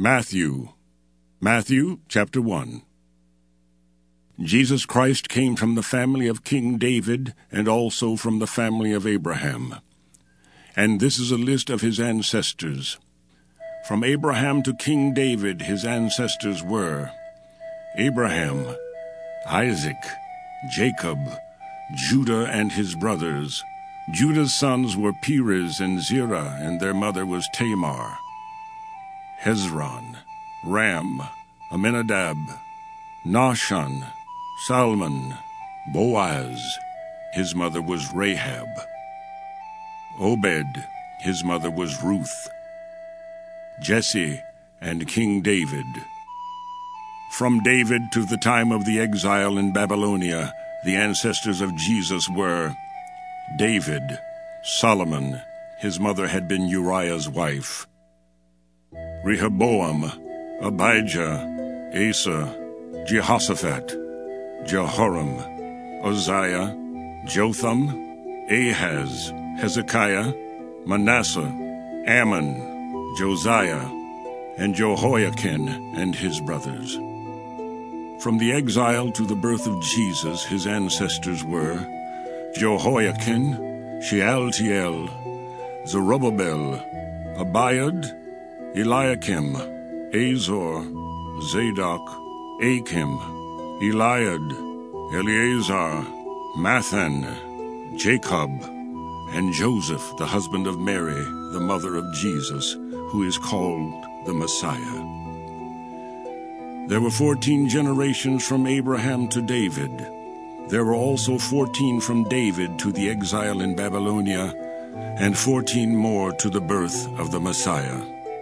Matthew chapter 1. Jesus Christ came from the family of King David and also from the family of Abraham. And this is a list of his ancestors. From Abraham to King David his ancestors were Abraham, Isaac, Jacob, Judah and his brothers. Judah's sons were Perez and Zerah, and their mother was Tamar. Hezron, Ram, Amminadab, Nahshon, Salmon, Boaz, his mother was Rahab. Obed, his mother was Ruth. Jesse and King David. From David to the time of the exile in Babylonia, the ancestors of Jesus were David, Solomon, his mother had been Uriah's wife. Rehoboam, Abijah, Asa, Jehoshaphat, Jehoram, Uzziah, Jotham, Ahaz, Hezekiah, Manasseh, Ammon, Josiah, and Jehoiakim and his brothers. From the exile to the birth of Jesus, his ancestors were Jehoiakim, Shealtiel, Zerubbabel, Abiud, Eliakim, Azor, Zadok, Achim, Eliad, Eleazar, Mathan, Jacob, and Joseph, the husband of Mary, the mother of Jesus, who is called the Messiah. There were 14 generations from Abraham to David. There were also 14 from David to the exile in Babylonia, and 14 more to the birth of the Messiah.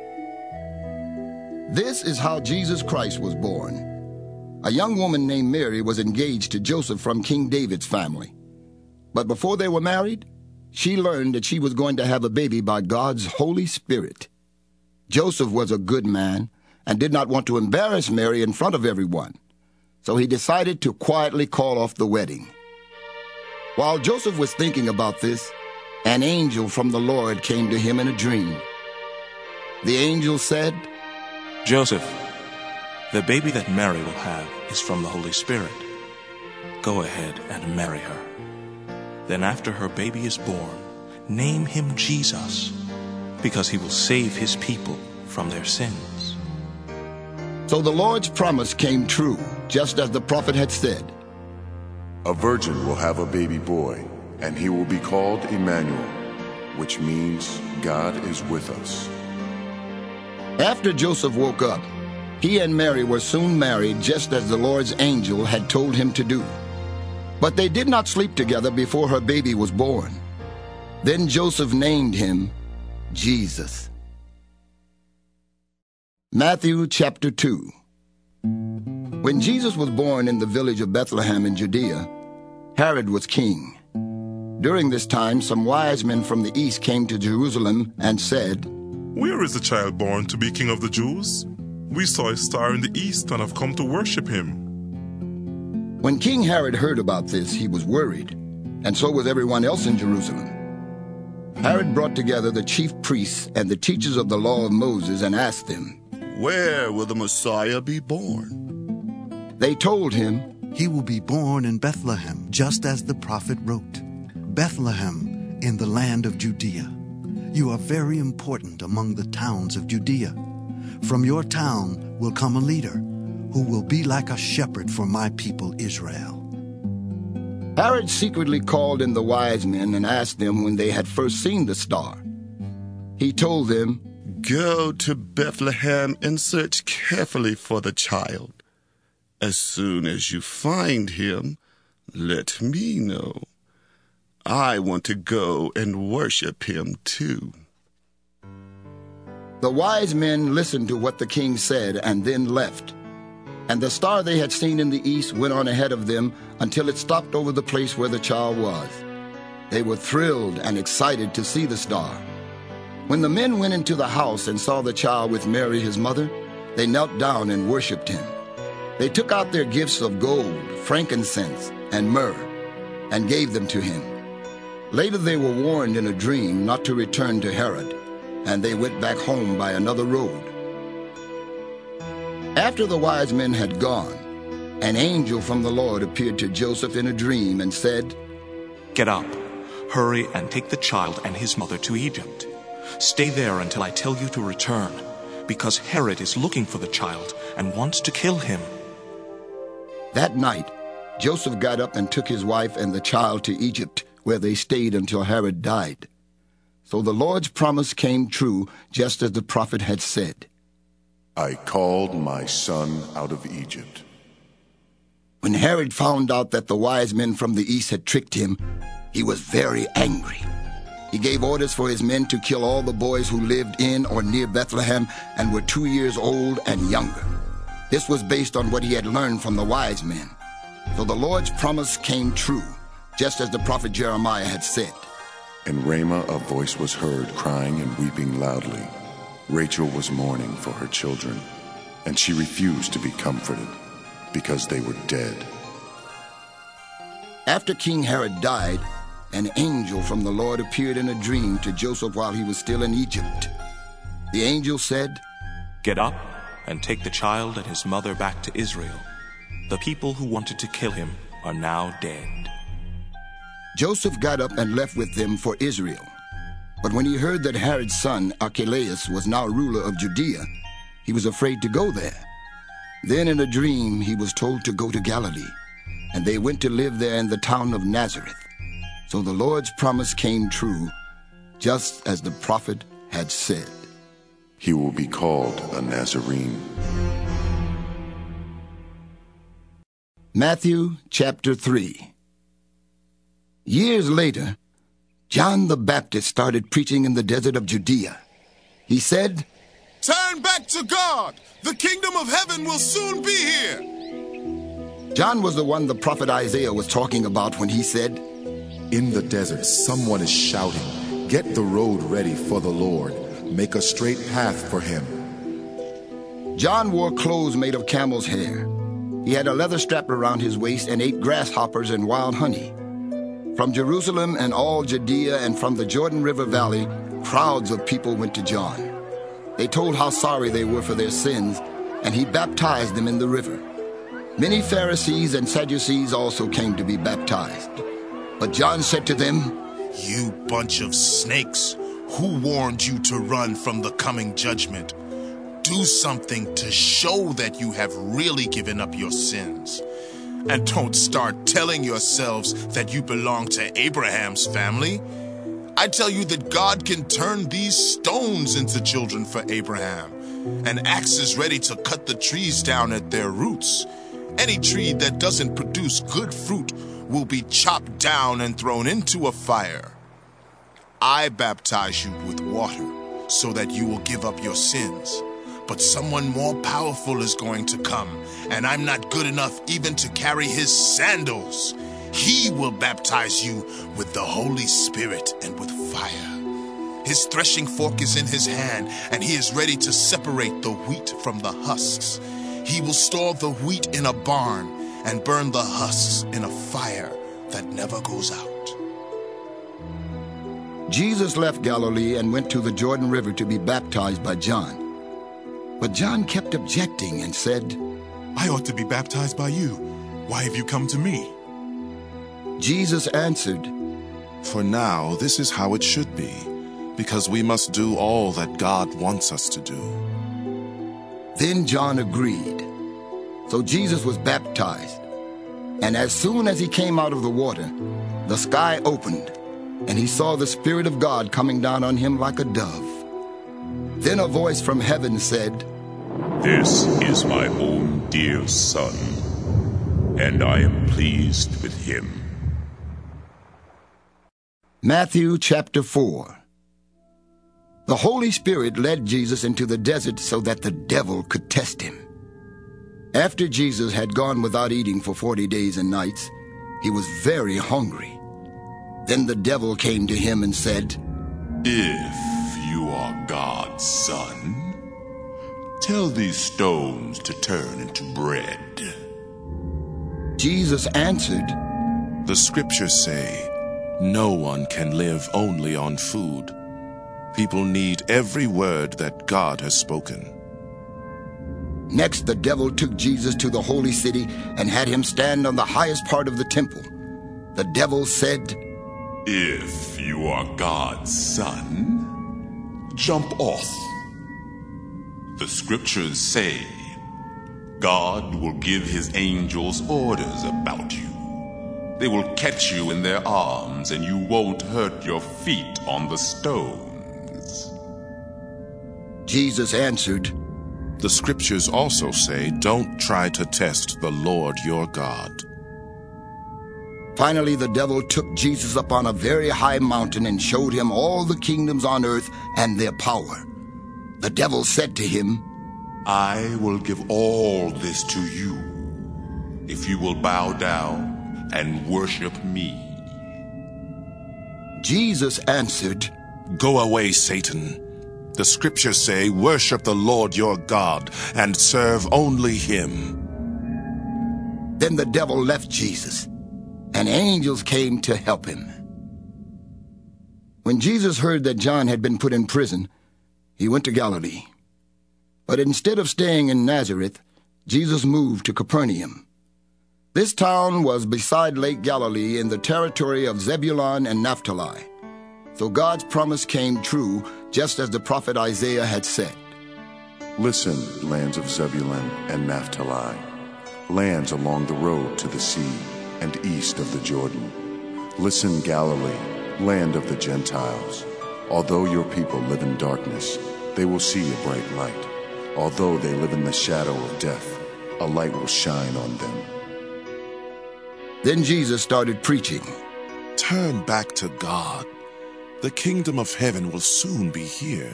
This is how Jesus Christ was born. A young woman named Mary was engaged to Joseph from King David's family. But before they were married, she learned that she was going to have a baby by God's Holy Spirit. Joseph was a good man and did not want to embarrass Mary in front of everyone, so he decided to quietly call off the wedding. While Joseph was thinking about this, an angel from the Lord came to him in a dream. The angel said, "Joseph, the baby that Mary will have is from the Holy Spirit. Go ahead and marry her. Then after her baby is born, name him Jesus, because he will save his people from their sins." So the Lord's promise came true, just as the prophet had said. A virgin will have a baby boy, and he will be called Emmanuel, which means God is with us. After Joseph woke up, he and Mary were soon married, just as the Lord's angel had told him to do. But they did not sleep together before her baby was born. Then Joseph named him Jesus. Matthew chapter 2. When Jesus was born in the village of Bethlehem in Judea, Herod was king. During this time, some wise men from the east came to Jerusalem and said, "Where is the child born to be king of the Jews? We saw a star in the east and have come to worship him." When King Herod heard about this, he was worried, and so was everyone else in Jerusalem. Herod brought together the chief priests and the teachers of the law of Moses and asked them, "Where will the Messiah be born?" They told him, "He will be born in Bethlehem, just as the prophet wrote. Bethlehem in the land of Judea. You are very important among the towns of Judea. From your town will come a leader who will be like a shepherd for my people Israel." Herod secretly called in the wise men and asked them when they had first seen the star. He told them, "Go to Bethlehem and search carefully for the child. As soon as you find him, let me know. I want to go and worship him too." The wise men listened to what the king said and then left. And the star they had seen in the east went on ahead of them until it stopped over the place where the child was. They were thrilled and excited to see the star. When the men went into the house and saw the child with Mary his mother, they knelt down and worshipped him. They took out their gifts of gold, frankincense, and myrrh, and gave them to him. Later they were warned in a dream not to return to Herod, and they went back home by another road. After the wise men had gone, an angel from the Lord appeared to Joseph in a dream and said, Get up, hurry and take the child and his mother to Egypt. Stay there until I tell you to return, because Herod is looking for the child and wants to kill him. That night, Joseph got up and took his wife and the child to Egypt, where they stayed until Herod died. So the Lord's promise came true, just as the prophet had said. I called my son out of Egypt. When Herod found out that the wise men from the east had tricked him, he was very angry. He gave orders for his men to kill all the boys who lived in or near Bethlehem and were 2 years old and younger. This was based on what he had learned from the wise men. So the Lord's promise came true, just as the prophet Jeremiah had said. In Ramah a voice was heard crying and weeping loudly. Rachel was mourning for her children, and she refused to be comforted, because they were dead. After King Herod died, an angel from the Lord appeared in a dream to Joseph while he was still in Egypt. The angel said, Get up and take the child and his mother back to Israel. The people who wanted to kill him are now dead. Joseph got up and left with them for Israel. But when he heard that Herod's son, Archelaus, was now ruler of Judea, he was afraid to go there. Then in a dream he was told to go to Galilee, and they went to live there in the town of Nazareth. So the Lord's promise came true, just as the prophet had said. He will be called a Nazarene. Matthew chapter 3. Years later, John the Baptist started preaching in the desert of Judea. He said, Turn back to God! The kingdom of heaven will soon be here! John was the one the prophet Isaiah was talking about when he said, In the desert, someone is shouting, Get the road ready for the Lord. Make a straight path for him. John wore clothes made of camel's hair. He had a leather strap around his waist and ate grasshoppers and wild honey. From Jerusalem and all Judea and from the Jordan River Valley, crowds of people went to John. They told how sorry they were for their sins, and he baptized them in the river. Many Pharisees and Sadducees also came to be baptized. But John said to them, You bunch of snakes! Who warned you to run from the coming judgment? Do something to show that you have really given up your sins. And don't start telling yourselves that you belong to Abraham's family. I tell you that God can turn these stones into children for Abraham. An axe is ready to cut the trees down at their roots. Any tree that doesn't produce good fruit will be chopped down and thrown into a fire. I baptize you with water so that you will give up your sins. But someone more powerful is going to come, and I'm not good enough even to carry his sandals. He will baptize you with the Holy Spirit and with fire. His threshing fork is in his hand, and he is ready to separate the wheat from the husks. He will store the wheat in a barn and burn the husks in a fire that never goes out. Jesus left Galilee and went to the Jordan River to be baptized by John. But John kept objecting and said, I ought to be baptized by you. Why have you come to me? Jesus answered, For now this is how it should be, because we must do all that God wants us to do. Then John agreed. So Jesus was baptized. And as soon as he came out of the water, the sky opened, and he saw the Spirit of God coming down on him like a dove. Then a voice from heaven said, This is my own dear Son, and I am pleased with him. Matthew chapter 4. The Holy Spirit led Jesus into the desert so that the devil could test him. After Jesus had gone without eating for 40 days and nights, he was very hungry. Then the devil came to him and said, If you are God's Son, tell these stones to turn into bread. Jesus answered, The scriptures say, no one can live only on food. People need every word that God has spoken. Next, the devil took Jesus to the holy city and had him stand on the highest part of the temple. The devil said, "If you are God's son, jump off. The scriptures say, God will give his angels orders about you. They will catch you in their arms, and you won't hurt your feet on the stones." Jesus answered, "The scriptures also say, don't try to test the Lord your God." Finally, the devil took Jesus up on a very high mountain and showed him all the kingdoms on earth and their power. The devil said to him, "I will give all this to you if you will bow down and worship me." Jesus answered, "Go away, Satan. The scriptures say, worship the Lord your God and serve only him." Then the devil left Jesus, and angels came to help him. When Jesus heard that John had been put in prison, he went to Galilee. But instead of staying in Nazareth, Jesus moved to Capernaum. This town was beside Lake Galilee in the territory of Zebulun and Naphtali. So God's promise came true, just as the prophet Isaiah had said. Listen, lands of Zebulun and Naphtali, lands along the road to the sea and east of the Jordan. Listen, Galilee, land of the Gentiles. Although your people live in darkness, they will see a bright light. Although they live in the shadow of death, a light will shine on them. Then Jesus started preaching. Turn back to God. The kingdom of heaven will soon be here.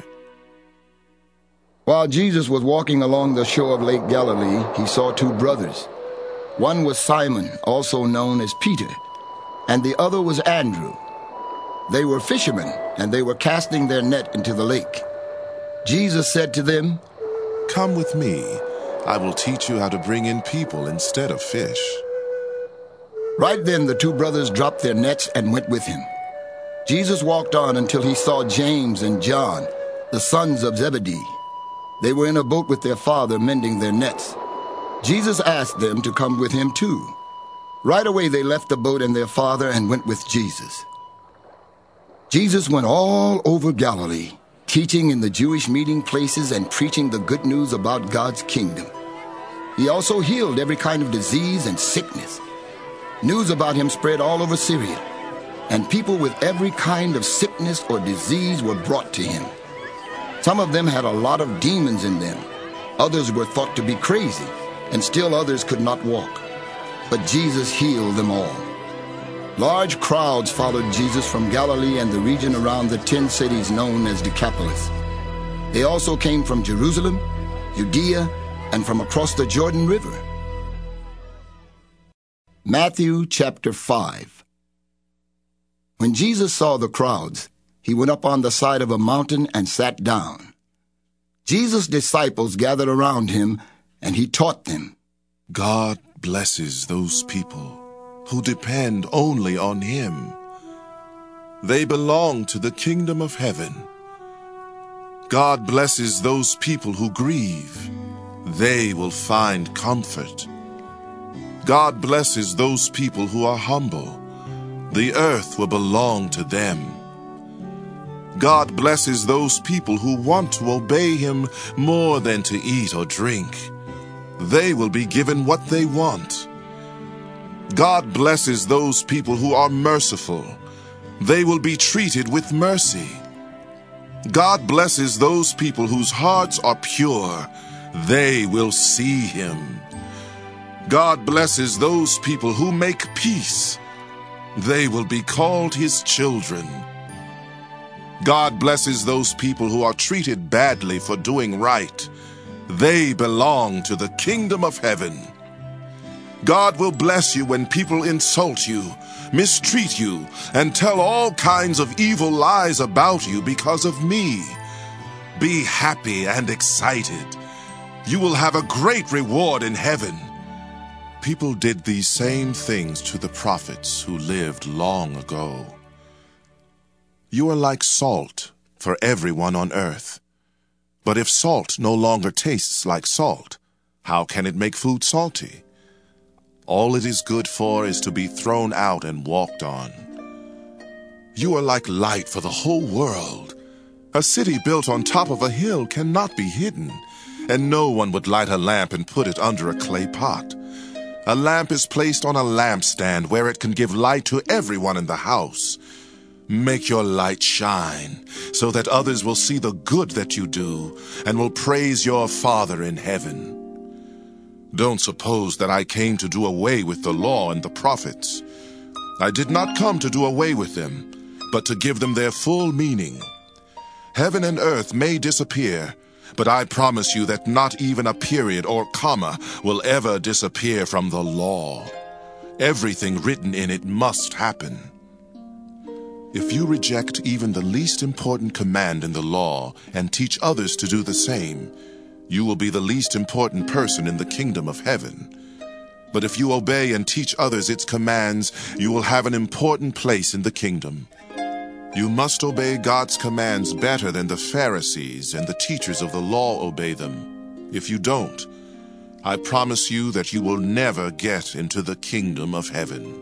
While Jesus was walking along the shore of Lake Galilee, he saw two brothers. One was Simon, also known as Peter, and the other was Andrew. They were fishermen, and they were casting their net into the lake. Jesus said to them, "Come with me. I will teach you how to bring in people instead of fish." Right then the two brothers dropped their nets and went with him. Jesus walked on until he saw James and John, the sons of Zebedee. They were in a boat with their father mending their nets. Jesus asked them to come with him too. Right away they left the boat and their father and went with Jesus. Jesus went all over Galilee, teaching in the Jewish meeting places and preaching the good news about God's kingdom. He also healed every kind of disease and sickness. News about him spread all over Syria, and people with every kind of sickness or disease were brought to him. Some of them had a lot of demons in them. Others were thought to be crazy, and still others could not walk. But Jesus healed them all. Large crowds followed Jesus from Galilee and the region around the 10 cities known as Decapolis. They also came from Jerusalem, Judea, and from across the Jordan River. Matthew chapter 5. When Jesus saw the crowds, he went up on the side of a mountain and sat down. Jesus' disciples gathered around him, and he taught them. God blesses those people who depend only on him. They belong to the kingdom of heaven. God blesses those people who grieve. They will find comfort. God blesses those people who are humble. The earth will belong to them. God blesses those people who want to obey him more than to eat or drink. They will be given what they want. God blesses those people who are merciful. They will be treated with mercy. God blesses those people whose hearts are pure. They will see him. God blesses those people who make peace. They will be called his children. God blesses those people who are treated badly for doing right. They belong to the kingdom of heaven. God will bless you when people insult you, mistreat you, and tell all kinds of evil lies about you because of me. Be happy and excited. You will have a great reward in heaven. People did these same things to the prophets who lived long ago. You are like salt for everyone on earth. But if salt no longer tastes like salt, How can it make food salty? All it is good for is to be thrown out and walked on. You are like light for the whole world. A city built on top of a hill cannot be hidden, and no one would light a lamp and put it under a clay pot. A lamp is placed on a lampstand where it can give light to everyone in the house. Make your light shine, so that others will see the good that you do and will praise your Father in heaven. Don't suppose that I came to do away with the law and the prophets. I did not come to do away with them, but to give them their full meaning. Heaven and earth may disappear, but I promise you that not even a period or comma will ever disappear from the law. Everything written in it must happen. If you reject even the least important command in the law and teach others to do the same, you will be the least important person in the kingdom of heaven. But if you obey and teach others its commands, you will have an important place in the kingdom. You must obey God's commands better than the Pharisees and the teachers of the law obey them. If you don't, I promise you that you will never get into the kingdom of heaven.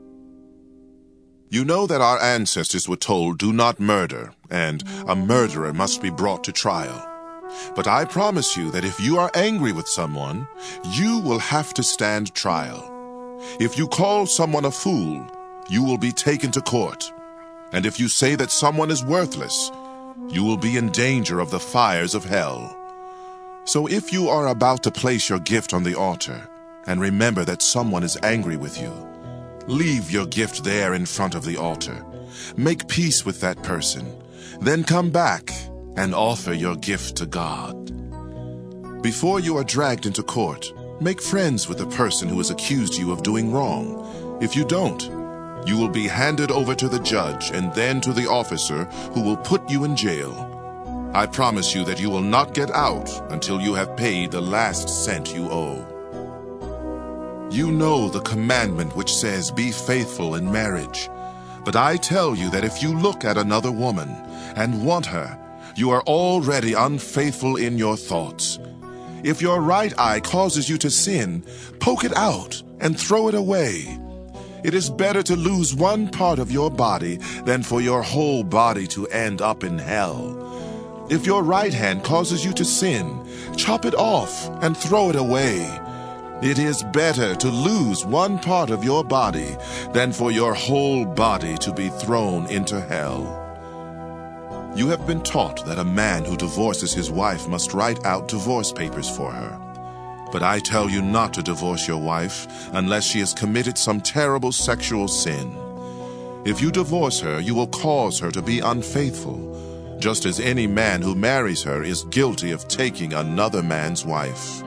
You know that our ancestors were told, "Do not murder," and "A murderer must be brought to trial." But I promise you that if you are angry with someone, you will have to stand trial. If you call someone a fool, you will be taken to court. And if you say that someone is worthless, you will be in danger of the fires of hell. So if you are about to place your gift on the altar, and remember that someone is angry with you, leave your gift there in front of the altar. Make peace with that person. Then come back and offer your gift to God. Before you are dragged into court, make friends with the person who has accused you of doing wrong. If you don't, you will be handed over to the judge and then to the officer who will put you in jail. I promise you that you will not get out until you have paid the last cent you owe. You know the commandment which says, "Be faithful in marriage." But I tell you that if you look at another woman and want her, you are already unfaithful in your thoughts. If your right eye causes you to sin, poke it out and throw it away. It is better to lose one part of your body than for your whole body to end up in hell. If your right hand causes you to sin, chop it off and throw it away. It is better to lose one part of your body than for your whole body to be thrown into hell. You have been taught that a man who divorces his wife must write out divorce papers for her. But I tell you not to divorce your wife unless she has committed some terrible sexual sin. If you divorce her, you will cause her to be unfaithful, just as any man who marries her is guilty of taking another man's wife.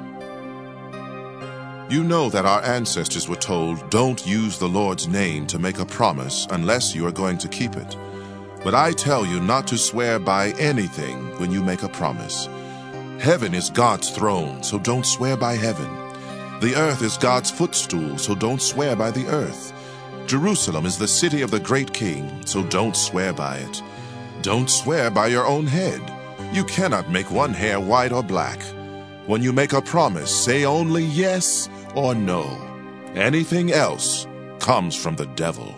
You know that our ancestors were told, "Don't use the Lord's name to make a promise unless you are going to keep it." But I tell you not to swear by anything when you make a promise. Heaven is God's throne, so don't swear by heaven. The earth is God's footstool, so don't swear by the earth. Jerusalem is the city of the great king, so don't swear by it. Don't swear by your own head. You cannot make one hair white or black. When you make a promise, say only yes or no. Anything else comes from the devil.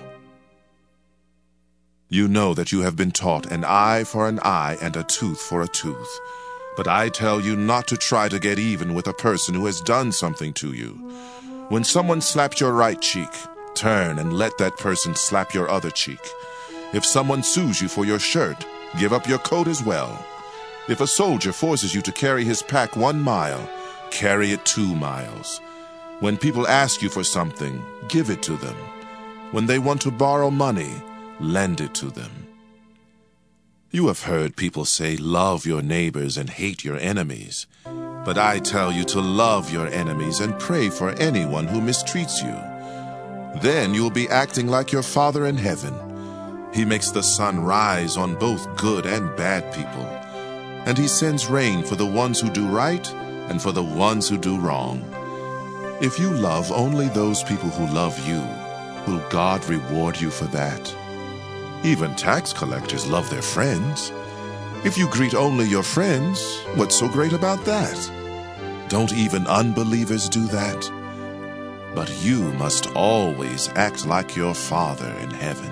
You know that you have been taught an eye for an eye and a tooth for a tooth. But I tell you not to try to get even with a person who has done something to you. When someone slaps your right cheek, turn and let that person slap your other cheek. If someone sues you for your shirt, give up your coat as well. If a soldier forces you to carry his pack 1 mile, carry it 2 miles. When people ask you for something, give it to them. When they want to borrow money, lend it to them. You have heard people say, "Love your neighbors and hate your enemies." But I tell you to love your enemies and pray for anyone who mistreats you. Then you'll be acting like your Father in heaven. He makes the sun rise on both good and bad people, and he sends rain for the ones who do right and for the ones who do wrong. If you love only those people who love you, will God reward you for that? Even tax collectors love their friends. If you greet only your friends, what's so great about that? Don't even unbelievers do that? But you must always act like your Father in heaven.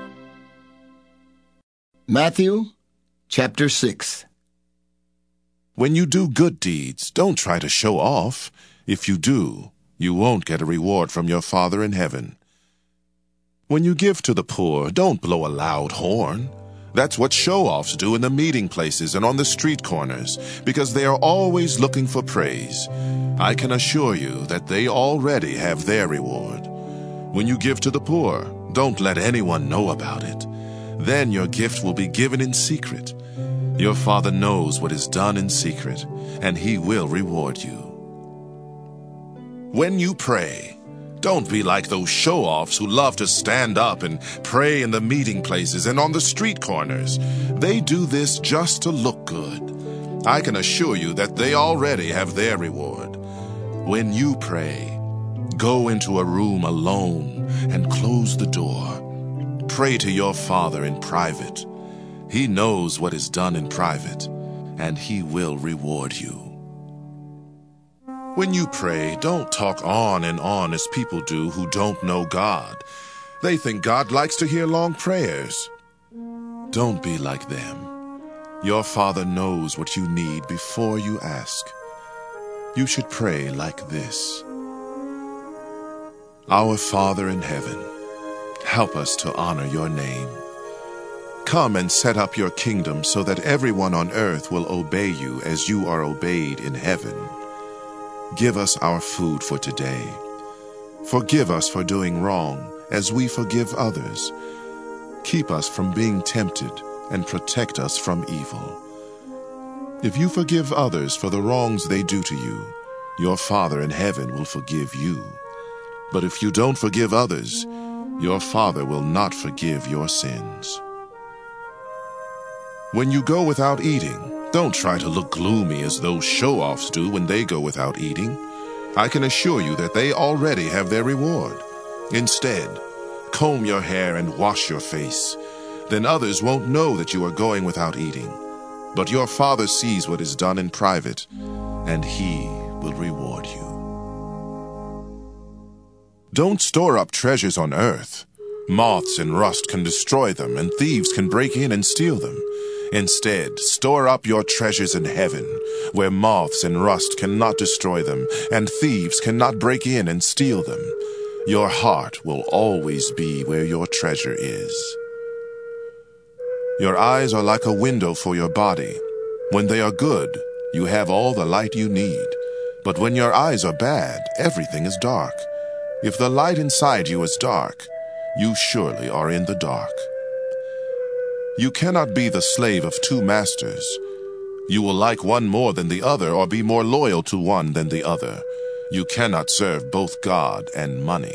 Matthew chapter 6. When you do good deeds, don't try to show off. If you do, you won't get a reward from your Father in heaven. When you give to the poor, don't blow a loud horn. That's what show-offs do in the meeting places and on the street corners, because they are always looking for praise. I can assure you that they already have their reward. When you give to the poor, don't let anyone know about it. Then your gift will be given in secret. Your Father knows what is done in secret, and He will reward you. When you pray, don't be like those show-offs who love to stand up and pray in the meeting places and on the street corners. They do this just to look good. I can assure you that they already have their reward. When you pray, go into a room alone and close the door. Pray to your Father in private. He knows what is done in private, and He will reward you. When you pray, don't talk on and on as people do who don't know God. They think God likes to hear long prayers. Don't be like them. Your Father knows what you need before you ask. You should pray like this. Our Father in heaven, help us to honor your name. Come and set up your kingdom so that everyone on earth will obey you as you are obeyed in heaven. Give us our food for today. Forgive us for doing wrong as we forgive others. Keep us from being tempted and protect us from evil. If you forgive others for the wrongs they do to you, your Father in heaven will forgive you. But if you don't forgive others, your Father will not forgive your sins. When you go without eating, don't try to look gloomy as those show-offs do when they go without eating. I can assure you that they already have their reward. Instead, comb your hair and wash your face. Then others won't know that you are going without eating. But your Father sees what is done in private, and He will reward you. Don't store up treasures on earth. Moths and rust can destroy them, and thieves can break in and steal them. Instead, store up your treasures in heaven, where moths and rust cannot destroy them, and thieves cannot break in and steal them. Your heart will always be where your treasure is. Your eyes are like a window for your body. When they are good, you have all the light you need. But when your eyes are bad, everything is dark. If the light inside you is dark, you surely are in the dark. You cannot be the slave of two masters. You will like one more than the other or be more loyal to one than the other. You cannot serve both God and money.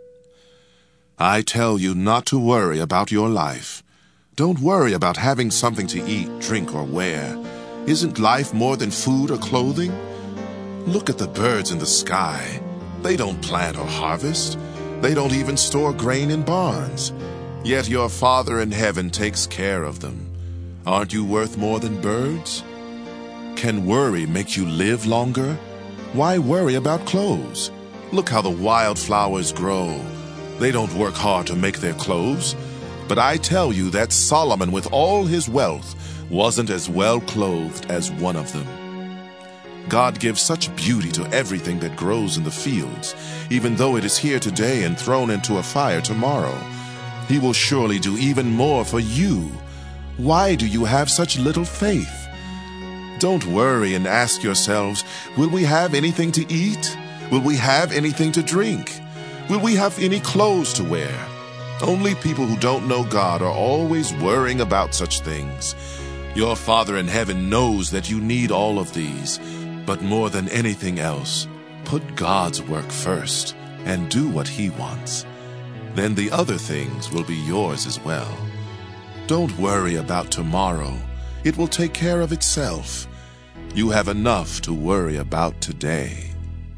I tell you not to worry about your life. Don't worry about having something to eat, drink, or wear. Isn't life more than food or clothing? Look at the birds in the sky. They don't plant or harvest. They don't even store grain in barns. Yet your Father in heaven takes care of them. Aren't you worth more than birds? Can worry make you live longer? Why worry about clothes? Look how the wildflowers grow. They don't work hard to make their clothes. But I tell you that Solomon, with all his wealth, wasn't as well clothed as one of them. God gives such beauty to everything that grows in the fields, even though it is here today and thrown into a fire tomorrow. He will surely do even more for you. Why do you have such little faith? Don't worry and ask yourselves, will we have anything to eat? Will we have anything to drink? Will we have any clothes to wear? Only people who don't know God are always worrying about such things. Your Father in heaven knows that you need all of these. But more than anything else, put God's work first and do what He wants. Then the other things will be yours as well. Don't worry about tomorrow. It will take care of itself. You have enough to worry about today.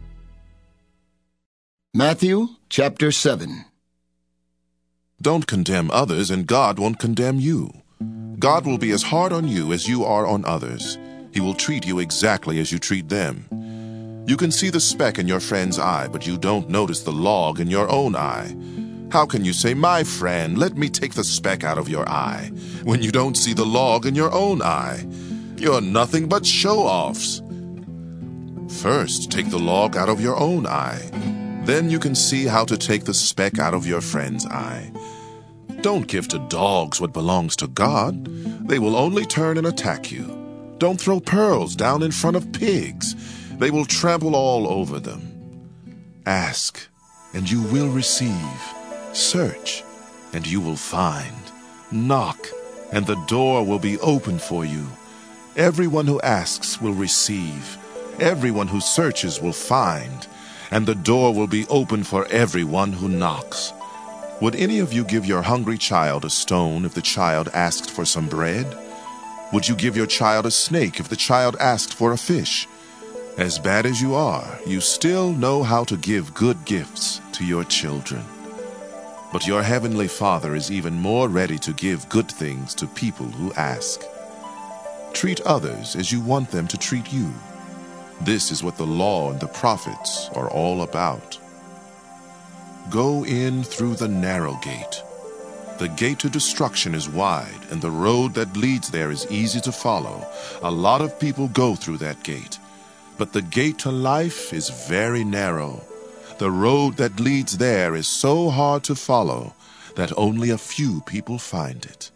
Matthew chapter 7. Don't condemn others, and God won't condemn you. God will be as hard on you as you are on others. He will treat you exactly as you treat them. You can see the speck in your friend's eye, but you don't notice the log in your own eye. How can you say, "My friend, let me take the speck out of your eye," when you don't see the log in your own eye? You're nothing but show-offs. First, take the log out of your own eye. Then you can see how to take the speck out of your friend's eye. Don't give to dogs what belongs to God. They will only turn and attack you. Don't throw pearls down in front of pigs. They will trample all over them. Ask, and you will receive. Search, and you will find. Knock, and the door will be open for you. Everyone who asks will receive. Everyone who searches will find. And the door will be open for everyone who knocks. Would any of you give your hungry child a stone if the child asked for some bread? Would you give your child a snake if the child asked for a fish? As bad as you are, you still know how to give good gifts to your children. But your heavenly Father is even more ready to give good things to people who ask. Treat others as you want them to treat you. This is what the law and the prophets are all about. Go in through the narrow gate. The gate to destruction is wide, and the road that leads there is easy to follow. A lot of people go through that gate. But the gate to life is very narrow. The road that leads there is so hard to follow that only a few people find it.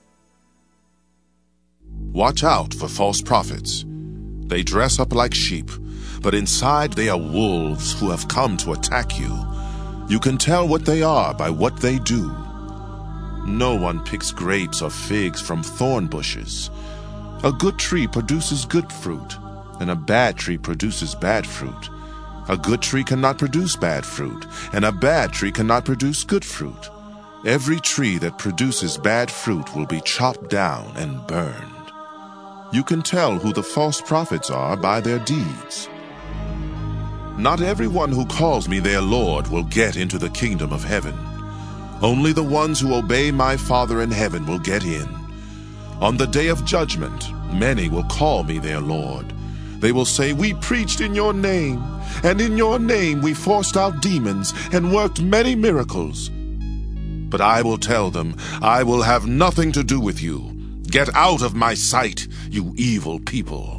Watch out for false prophets. They dress up like sheep, but inside they are wolves who have come to attack you. You can tell what they are by what they do. No one picks grapes or figs from thorn bushes. A good tree produces good fruit, and a bad tree produces bad fruit. A good tree cannot produce bad fruit, and a bad tree cannot produce good fruit. Every tree that produces bad fruit will be chopped down and burned. You can tell who the false prophets are by their deeds. Not everyone who calls me their Lord will get into the kingdom of heaven. Only the ones who obey my Father in heaven will get in. On the day of judgment, many will call me their Lord. They will say, "We preached in your name, and in your name we forced out demons and worked many miracles." But I will tell them, "I will have nothing to do with you. Get out of my sight, you evil people."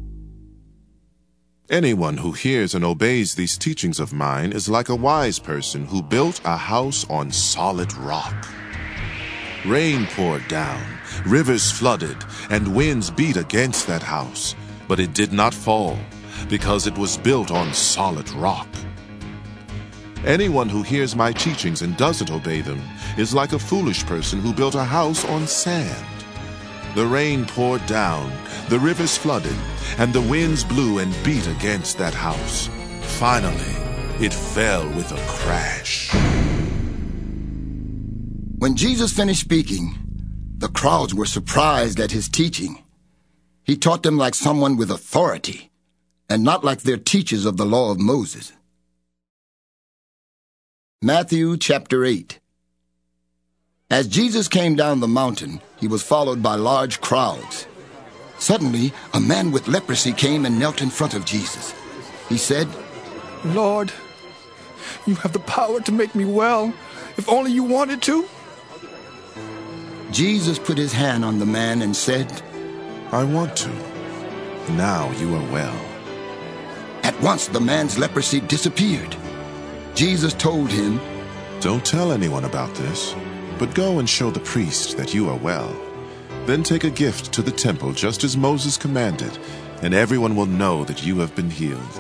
Anyone who hears and obeys these teachings of mine is like a wise person who built a house on solid rock. Rain poured down, rivers flooded, and winds beat against that house, but it did not fall, because it was built on solid rock. Anyone who hears my teachings and doesn't obey them is like a foolish person who built a house on sand. The rain poured down, the rivers flooded, and the winds blew and beat against that house. Finally, it fell with a crash. When Jesus finished speaking, the crowds were surprised at his teaching. He taught them like someone with authority, and not like their teachers of the law of Moses. Matthew chapter 8. As Jesus came down the mountain, he was followed by large crowds. Suddenly, a man with leprosy came and knelt in front of Jesus. He said, "Lord, you have the power to make me well, if only you wanted to." Jesus put his hand on the man and said, "I want to. Now you are well." At once the man's leprosy disappeared. Jesus told him, "Don't tell anyone about this, but go and show the priest that you are well. Then take a gift to the temple just as Moses commanded, and everyone will know that you have been healed."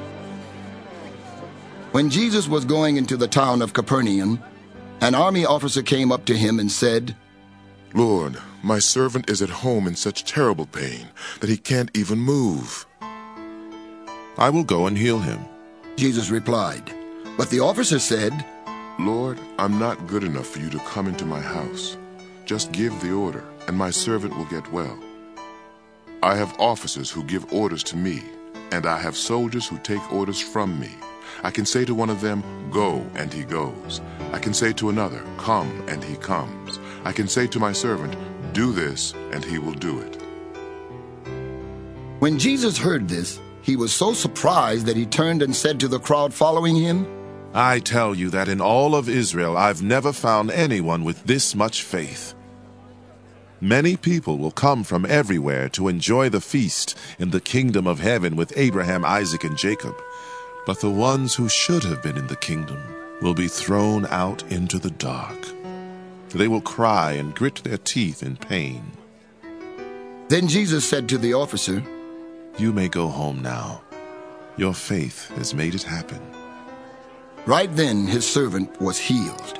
When Jesus was going into the town of Capernaum, an army officer came up to him and said, "Lord, my servant is at home in such terrible pain that he can't even move." "I will go and heal him," Jesus replied. But the officer said, "Lord, I'm not good enough for you to come into my house. Just give the order, and my servant will get well. I have officers who give orders to me, and I have soldiers who take orders from me. I can say to one of them, 'Go,' and he goes. I can say to another, 'Come,' and he comes. I can say to my servant, 'Do this,' and he will do it." When Jesus heard this, he was so surprised that he turned and said to the crowd following him, I tell you that in all of Israel I've never found anyone with this much faith. Many people will come from everywhere to enjoy the feast in the kingdom of heaven with Abraham, Isaac, and Jacob. But the ones who should have been in the kingdom will be thrown out into the dark. They will cry and grit their teeth in pain. Then Jesus said to the officer, You may go home now. Your faith has made it happen. Right then his servant was healed.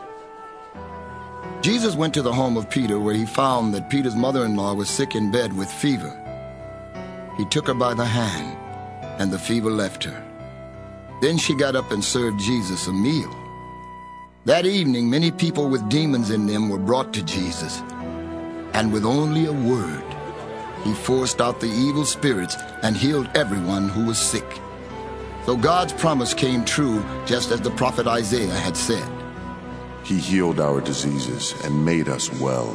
Jesus went to the home of Peter, where he found that Peter's mother-in-law was sick in bed with fever. He took her by the hand, and the fever left her. Then she got up and served Jesus a meal. That evening, many people with demons in them were brought to Jesus, and with only a word, he forced out the evil spirits and healed everyone who was sick. So God's promise came true, just as the prophet Isaiah had said. He healed our diseases and made us well.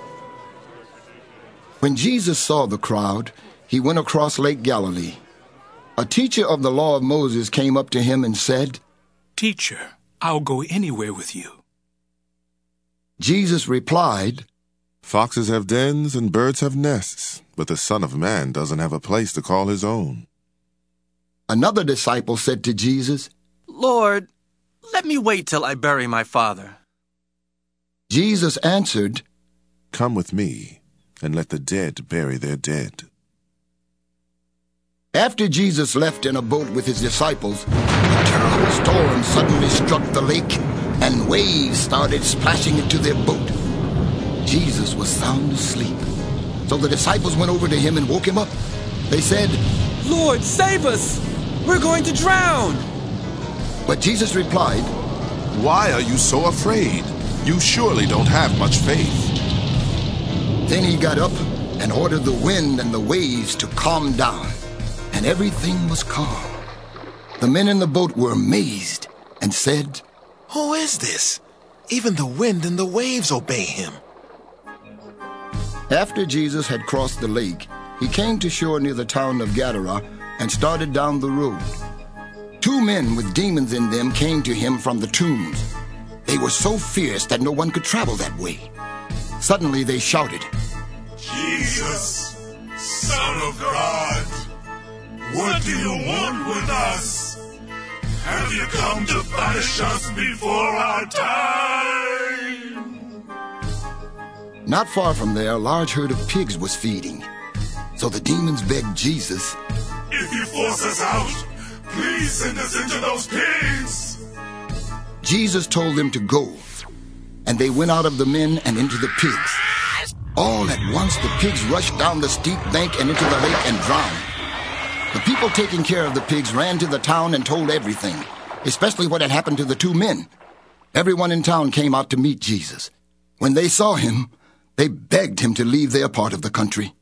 When Jesus saw the crowd, he went across Lake Galilee. A teacher of the law of Moses came up to him and said, Teacher, I'll go anywhere with you. Jesus replied, Foxes have dens and birds have nests, but the Son of Man doesn't have a place to call his own. Another disciple said to Jesus, Lord, let me wait till I bury my father. Jesus answered, Come with me, and let the dead bury their dead. After Jesus left in a boat with his disciples, a terrible storm suddenly struck the lake, and waves started splashing into their boat. Jesus was sound asleep. So the disciples went over to him and woke him up. They said, Lord, save us! We're going to drown! But Jesus replied, Why are you so afraid? You surely don't have much faith. Then he got up and ordered the wind and the waves to calm down, and everything was calm. The men in the boat were amazed and said, Who is this? Even the wind and the waves obey him. After Jesus had crossed the lake, he came to shore near the town of Gadara and started down the road. 2 men with demons in them came to him from the tombs. They were so fierce that no one could travel that way. Suddenly they shouted, Jesus, Son of God, what do you want with us? Have you come to punish us before our time? Not far from there, a large herd of pigs was feeding. So the demons begged Jesus, If you force us out, please send us into those pigs. Jesus told them to go, and they went out of the men and into the pigs. All at once the pigs rushed down the steep bank and into the lake and drowned. The people taking care of the pigs ran to the town and told everything, especially what had happened to the 2 men. Everyone in town came out to meet Jesus. When they saw him, they begged him to leave their part of the country.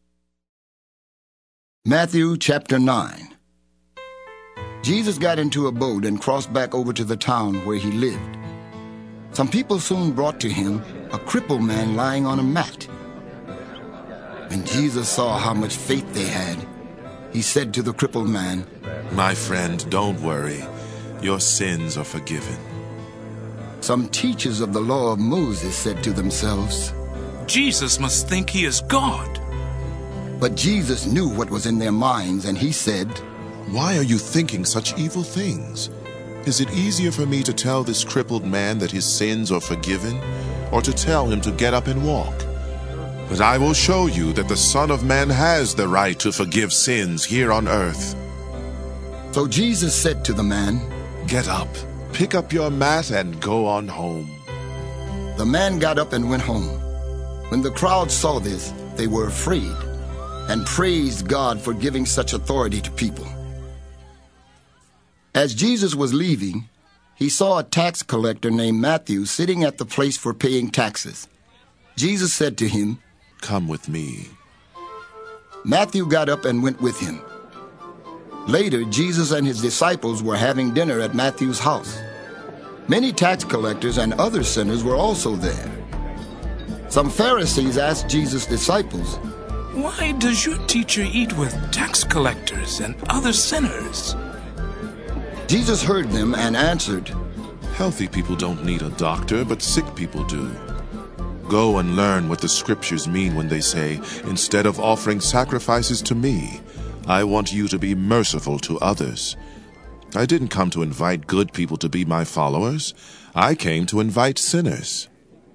Matthew chapter 9. Jesus got into a boat and crossed back over to the town where he lived. Some people soon brought to him a crippled man lying on a mat. When Jesus saw how much faith they had, he said to the crippled man, My friend, don't worry. Your sins are forgiven. Some teachers of the law of Moses said to themselves, Jesus must think he is God. But Jesus knew what was in their minds, and he said, Why are you thinking such evil things? Is it easier for me to tell this crippled man that his sins are forgiven, or to tell him to get up and walk? But I will show you that the Son of Man has the right to forgive sins here on earth. So Jesus said to the man, Get up, pick up your mat, and go on home. The man got up and went home. When the crowd saw this, they were afraid and praised God for giving such authority to people. As Jesus was leaving, he saw a tax collector named Matthew sitting at the place for paying taxes. Jesus said to him, Come with me. Matthew got up and went with him. Later, Jesus and his disciples were having dinner at Matthew's house. Many tax collectors and other sinners were also there. Some Pharisees asked Jesus' disciples, Why does your teacher eat with tax collectors and other sinners? Jesus heard them and answered, Healthy people don't need a doctor, but sick people do. Go and learn what the scriptures mean when they say, instead of offering sacrifices to me, I want you to be merciful to others. I didn't come to invite good people to be my followers. I came to invite sinners.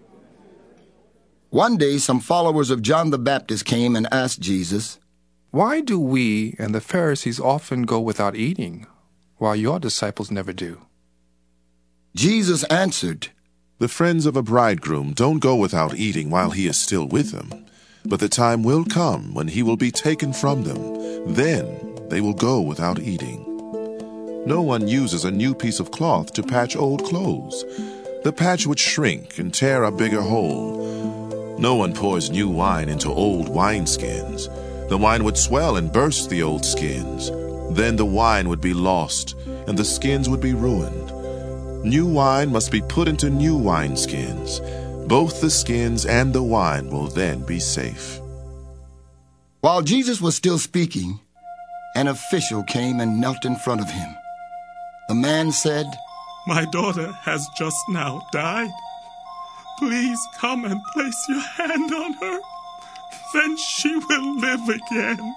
One day some followers of John the Baptist came and asked Jesus, Why do we and the Pharisees often go without eating, while your disciples never do? Jesus answered, The friends of a bridegroom don't go without eating while he is still with them. But the time will come when he will be taken from them. Then they will go without eating. No one uses a new piece of cloth to patch old clothes. The patch would shrink and tear a bigger hole. No one pours new wine into old wineskins. The wine would swell and burst the old skins. Then the wine would be lost, and the skins would be ruined. New wine must be put into new wineskins. Both the skins and the wine will then be safe. While Jesus was still speaking, an official came and knelt in front of him. The man said, My daughter has just now died. Please come and place your hand on her. Then she will live again.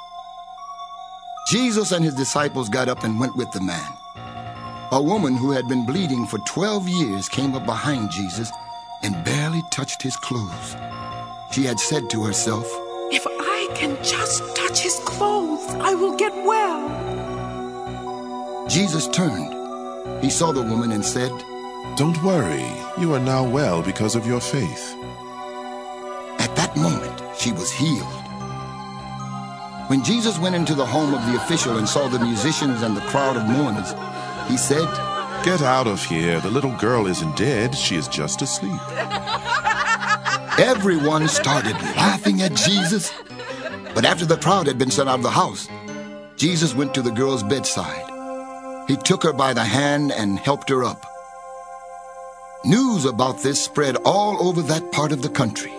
Jesus and his disciples got up and went with the man. A woman who had been bleeding for 12 years came up behind Jesus and barely touched his clothes. She had said to herself, If I can just touch his clothes, I will get well. Jesus turned. He saw the woman and said, Don't worry, you are now well because of your faith. At that moment, she was healed. When Jesus went into the home of the official and saw the musicians and the crowd of mourners, he said, Get out of here. The little girl isn't dead. She is just asleep. Everyone started laughing at Jesus. But after the crowd had been sent out of the house, Jesus went to the girl's bedside. He took her by the hand and helped her up. News about this spread all over that part of the country.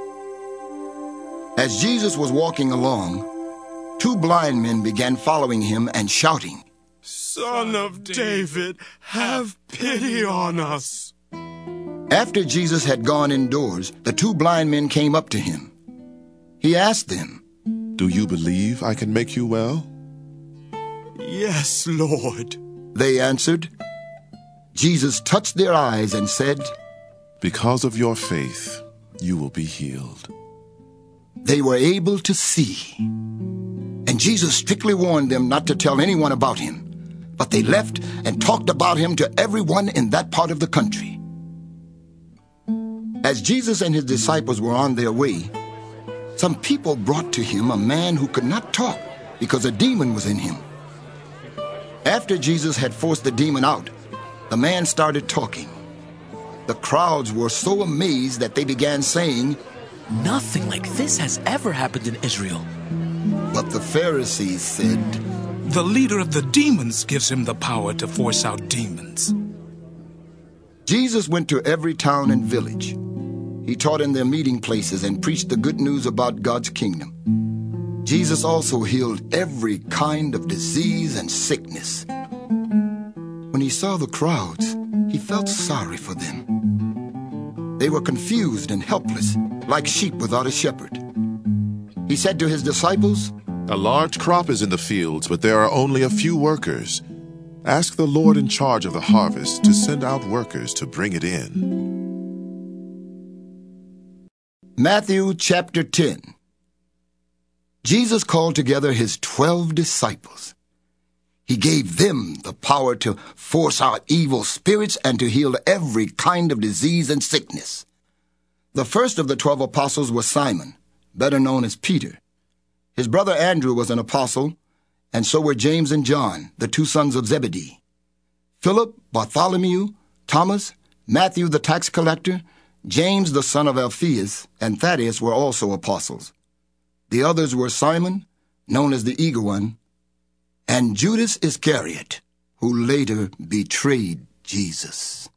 As Jesus was walking along, 2 blind men began following him and shouting, Son of David, have pity on us. After Jesus had gone indoors, the 2 blind men came up to him. He asked them, Do you believe I can make you well? Yes, Lord. They answered. Jesus touched their eyes and said, Because of your faith, you will be healed. They were able to see. And Jesus strictly warned them not to tell anyone about him. But they left and talked about him to everyone in that part of the country. As Jesus and his disciples were on their way, some people brought to him a man who could not talk because a demon was in him. After Jesus had forced the demon out, the man started talking. The crowds were so amazed that they began saying, Nothing like this has ever happened in Israel. But the Pharisees said, The leader of the demons gives him the power to force out demons. Jesus went to every town and village. He taught in their meeting places and preached the good news about God's kingdom. Jesus also healed every kind of disease and sickness. When he saw the crowds, he felt sorry for them. They were confused and helpless, like sheep without a shepherd. He said to his disciples, A large crop is in the fields, but there are only a few workers. Ask the Lord in charge of the harvest to send out workers to bring it in. Matthew chapter 10. Jesus called together his 12 disciples. He gave them the power to force out evil spirits and to heal every kind of disease and sickness. The first of the 12 apostles was Simon, better known as Peter. His brother Andrew was an apostle, and so were James and John, the 2 sons of Zebedee. Philip, Bartholomew, Thomas, Matthew the tax collector, James the son of Alphaeus, and Thaddeus were also apostles. The others were Simon, known as the Eager One, and Judas Iscariot, who later betrayed Jesus.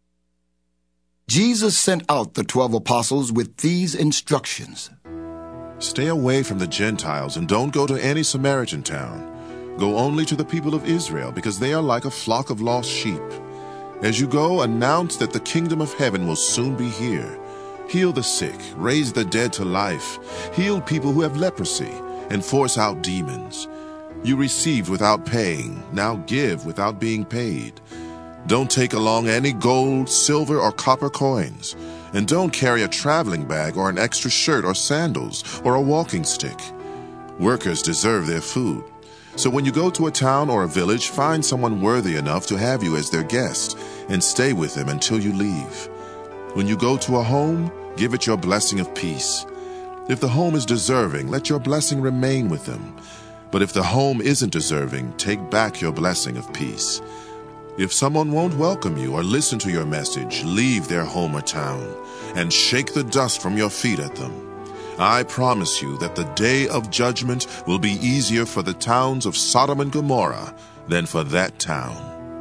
Jesus sent out the 12 apostles with these instructions. Stay away from the Gentiles and don't go to any Samaritan town. Go only to the people of Israel, because they are like a flock of lost sheep. As you go, announce that the kingdom of heaven will soon be here. Heal the sick, raise the dead to life, heal people who have leprosy, and force out demons. You received without paying, now give without being paid. Don't take along any gold, silver, or copper coins. And don't carry a traveling bag or an extra shirt or sandals or a walking stick. Workers deserve their food. So when you go to a town or a village, find someone worthy enough to have you as their guest and stay with them until you leave. When you go to a home, give it your blessing of peace. If the home is deserving, let your blessing remain with them. But if the home isn't deserving, take back your blessing of peace. If someone won't welcome you or listen to your message, leave their home or town and shake the dust from your feet at them. I promise you that the day of judgment will be easier for the towns of Sodom and Gomorrah than for that town.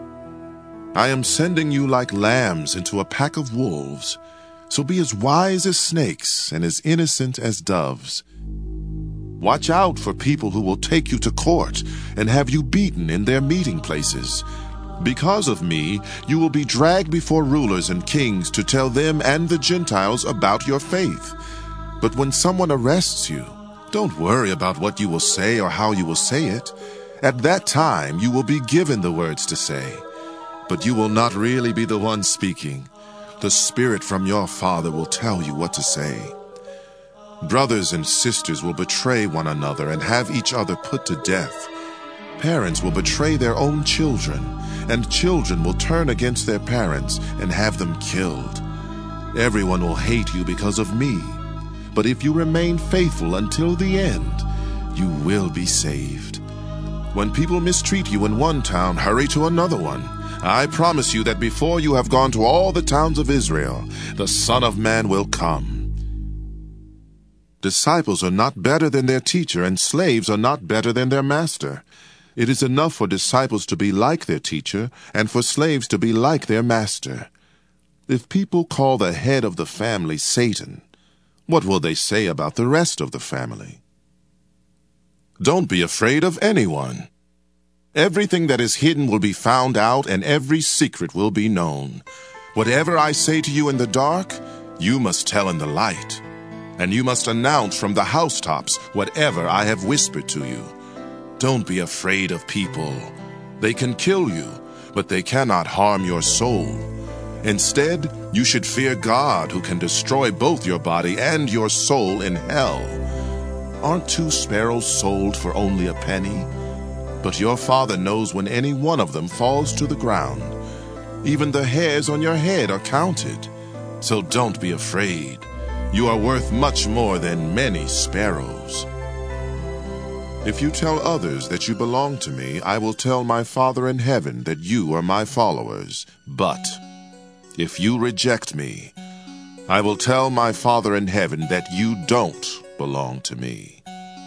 I am sending you like lambs into a pack of wolves, so be as wise as snakes and as innocent as doves. Watch out for people who will take you to court and have you beaten in their meeting places. Because of me, you will be dragged before rulers and kings to tell them and the Gentiles about your faith. But when someone arrests you, don't worry about what you will say or how you will say it. At that time, you will be given the words to say. But you will not really be the one speaking. The Spirit from your Father will tell you what to say. Brothers and sisters will betray one another and have each other put to death. Parents will betray their own children, and children will turn against their parents and have them killed. Everyone will hate you because of me, but if you remain faithful until the end, you will be saved. When people mistreat you in one town, hurry to another one. I promise you that before you have gone to all the towns of Israel, the Son of Man will come. Disciples are not better than their teacher, and slaves are not better than their master. It is enough for disciples to be like their teacher, and for slaves to be like their master. If people call the head of the family Satan, what will they say about the rest of the family? Don't be afraid of anyone. Everything that is hidden will be found out, and every secret will be known. Whatever I say to you in the dark, you must tell in the light. And you must announce from the housetops whatever I have whispered to you. Don't be afraid of people. They can kill you, but they cannot harm your soul. Instead, you should fear God, who can destroy both your body and your soul in hell. Aren't 2 sparrows sold for only a penny? But your Father knows when any one of them falls to the ground. Even the hairs on your head are counted. So don't be afraid. You are worth much more than many sparrows. If you tell others that you belong to me, I will tell my Father in heaven that you are my followers. But if you reject me, I will tell my Father in heaven that you don't belong to me.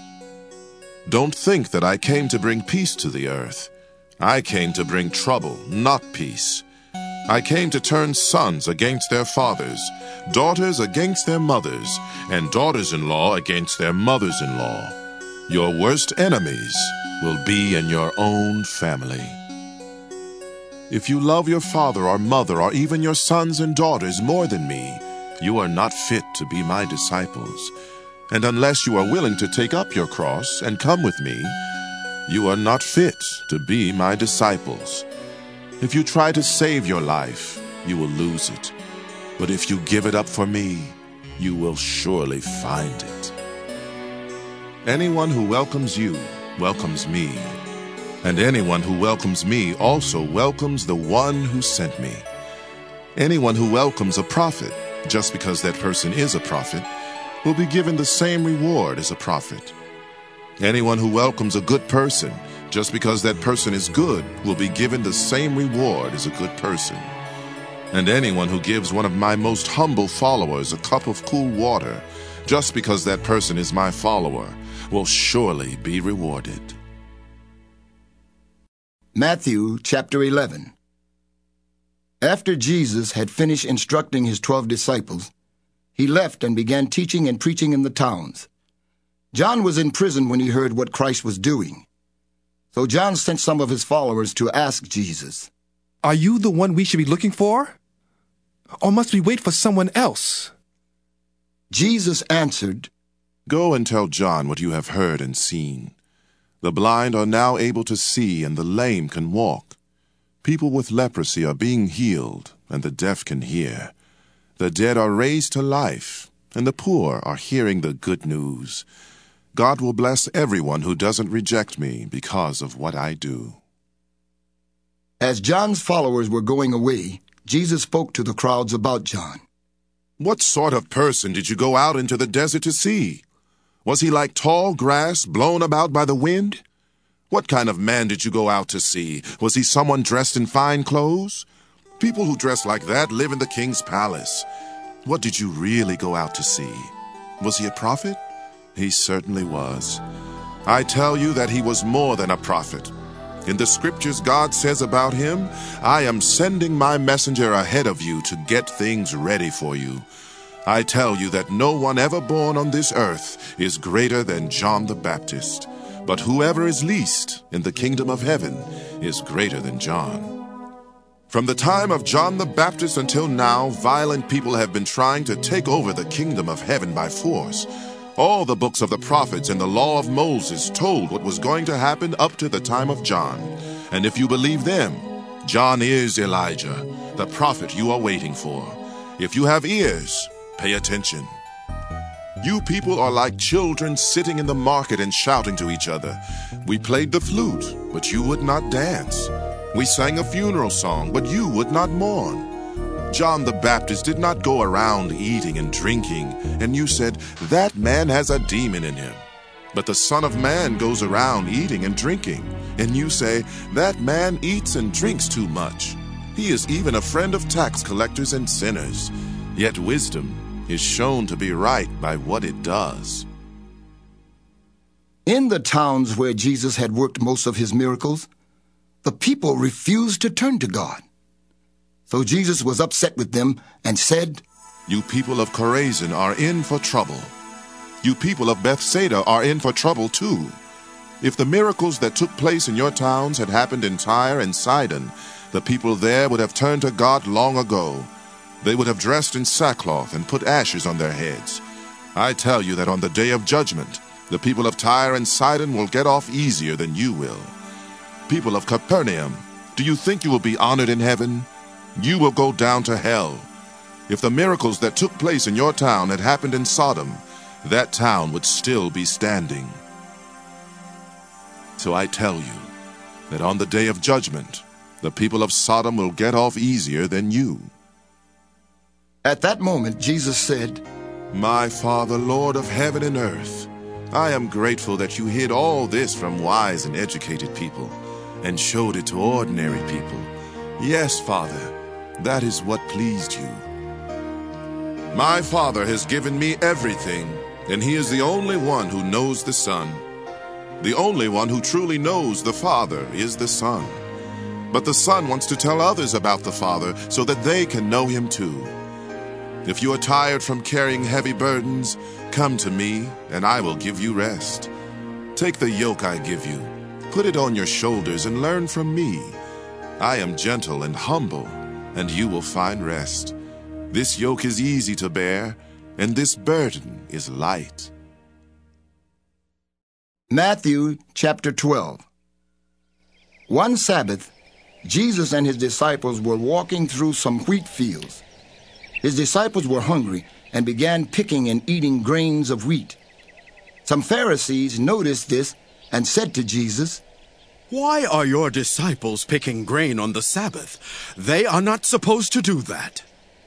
Don't think that I came to bring peace to the earth. I came to bring trouble, not peace. I came to turn sons against their fathers, daughters against their mothers, and daughters-in-law against their mothers-in-law. Your worst enemies will be in your own family. If you love your father or mother or even your sons and daughters more than me, you are not fit to be my disciples. And unless you are willing to take up your cross and come with me, you are not fit to be my disciples. If you try to save your life, you will lose it. But if you give it up for me, you will surely find it. Anyone who welcomes you welcomes me, and anyone who welcomes me also welcomes the one who sent me. Anyone who welcomes a prophet, just because that person is a prophet, will be given the same reward as a prophet. Anyone who welcomes a good person, just because that person is good, will be given the same reward as a good person. And anyone who gives one of my most humble followers a cup of cool water, just because that person is my follower, will surely be rewarded. Matthew chapter 11. After Jesus had finished instructing his 12 disciples, he left and began teaching and preaching in the towns. John was in prison when he heard what Christ was doing. So John sent some of his followers to ask Jesus, "Are you the one we should be looking for? Or must we wait for someone else?" Jesus answered, "Go and tell John what you have heard and seen. The blind are now able to see, and the lame can walk. People with leprosy are being healed, and the deaf can hear. The dead are raised to life, and the poor are hearing the good news. God will bless everyone who doesn't reject me because of what I do." As John's followers were going away, Jesus spoke to the crowds about John. "What sort of person did you go out into the desert to see? Was he like tall grass blown about by the wind? What kind of man did you go out to see? Was he someone dressed in fine clothes? People who dress like that live in the king's palace. What did you really go out to see? Was he a prophet? He certainly was. I tell you that he was more than a prophet. In the scriptures, God says about him, 'I am sending my messenger ahead of you to get things ready for you.' I tell you that no one ever born on this earth is greater than John the Baptist. But whoever is least in the kingdom of heaven is greater than John." From the time of John the Baptist until now, violent people have been trying to take over the kingdom of heaven by force. All the books of the prophets and the law of Moses told what was going to happen up to the time of John. And if you believe them, John is Elijah, the prophet you are waiting for. If you have ears, pay attention. You people are like children sitting in the market and shouting to each other. We played the flute, but you would not dance. We sang a funeral song, but you would not mourn. John the Baptist did not go around eating and drinking, and you said, 'That man has a demon in him.' But the Son of Man goes around eating and drinking, and you say, 'That man eats and drinks too much. He is even a friend of tax collectors and sinners.' Yet wisdom is shown to be right by what it does." In the towns where Jesus had worked most of his miracles, the people refused to turn to God. So Jesus was upset with them and said, "You people of Chorazin are in for trouble. You people of Bethsaida are in for trouble too. If the miracles that took place in your towns had happened in Tyre and Sidon, the people there would have turned to God long ago. They would have dressed in sackcloth and put ashes on their heads. I tell you that on the day of judgment, the people of Tyre and Sidon will get off easier than you will. People of Capernaum, do you think you will be honored in heaven? You will go down to hell. If the miracles that took place in your town had happened in Sodom, that town would still be standing. So I tell you that on the day of judgment, the people of Sodom will get off easier than you." At that moment, Jesus said, "My Father, Lord of heaven and earth, I am grateful that you hid all this from wise and educated people and showed it to ordinary people. Yes, Father, that is what pleased you. My Father has given me everything, and he is the only one who knows the Son. The only one who truly knows the Father is the Son. But the Son wants to tell others about the Father so that they can know him too. If you are tired from carrying heavy burdens, come to me, and I will give you rest. Take the yoke I give you, put it on your shoulders, and learn from me. I am gentle and humble, and you will find rest. This yoke is easy to bear, and this burden is light." Matthew chapter 12. One Sabbath, Jesus and his disciples were walking through some wheat fields. His disciples were hungry and began picking and eating grains of wheat. Some Pharisees noticed this and said to Jesus, "Why are your disciples picking grain on the Sabbath? They are not supposed to do that."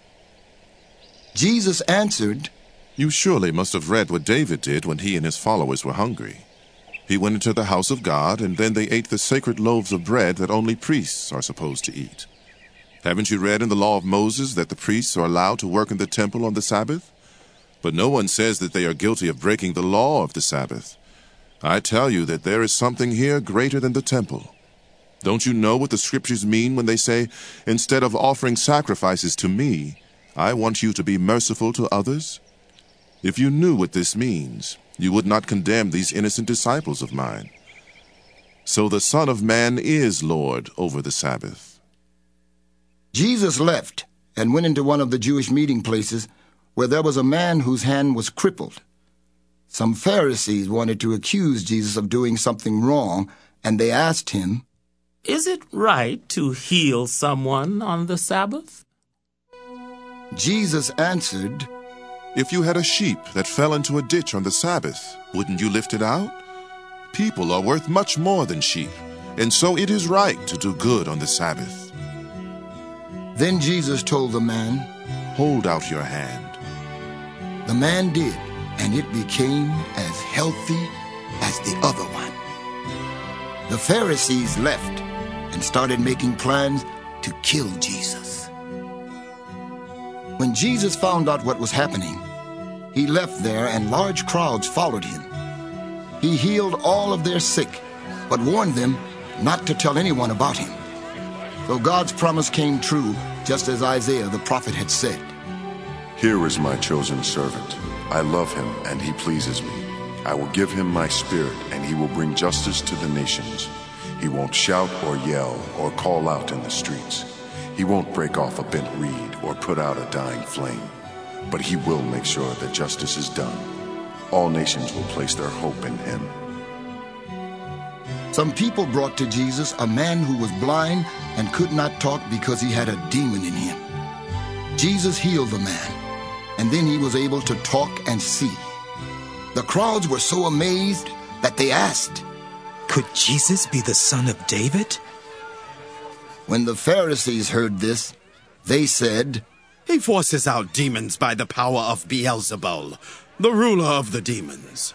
Jesus answered, "You surely must have read what David did when he and his followers were hungry. He went into the house of God, and then they ate the sacred loaves of bread that only priests are supposed to eat. Haven't you read in the law of Moses that the priests are allowed to work in the temple on the Sabbath? But no one says that they are guilty of breaking the law of the Sabbath. I tell you that there is something here greater than the temple. Don't you know what the scriptures mean when they say, 'Instead of offering sacrifices to me, I want you to be merciful to others'? If you knew what this means, you would not condemn these innocent disciples of mine. So the Son of Man is Lord over the Sabbath. Jesus left and went into one of the Jewish meeting places where there was a man whose hand was crippled. Some Pharisees wanted to accuse Jesus of doing something wrong, and they asked him, "Is it right to heal someone on the Sabbath?" Jesus answered, "If you had a sheep that fell into a ditch on the Sabbath, wouldn't you lift it out? People are worth much more than sheep, and so it is right to do good on the Sabbath." Then Jesus told the man, "Hold out your hand." The man did, and it became as healthy as the other one. The Pharisees left and started making plans to kill Jesus. When Jesus found out what was happening, he left there and large crowds followed him. He healed all of their sick, but warned them not to tell anyone about him. So God's promise came true, just as Isaiah the prophet had said. Here is my chosen servant. I love him, and he pleases me. I will give him my spirit, and he will bring justice to the nations. He won't shout or yell or call out in the streets. He won't break off a bent reed or put out a dying flame. But he will make sure that justice is done. All nations will place their hope in him. Some people brought to Jesus a man who was blind and could not talk because he had a demon in him. Jesus healed the man, and then he was able to talk and see. The crowds were so amazed that they asked, "Could Jesus be the son of David?" When the Pharisees heard this, they said, "He forces out demons by the power of Beelzebul, the ruler of the demons."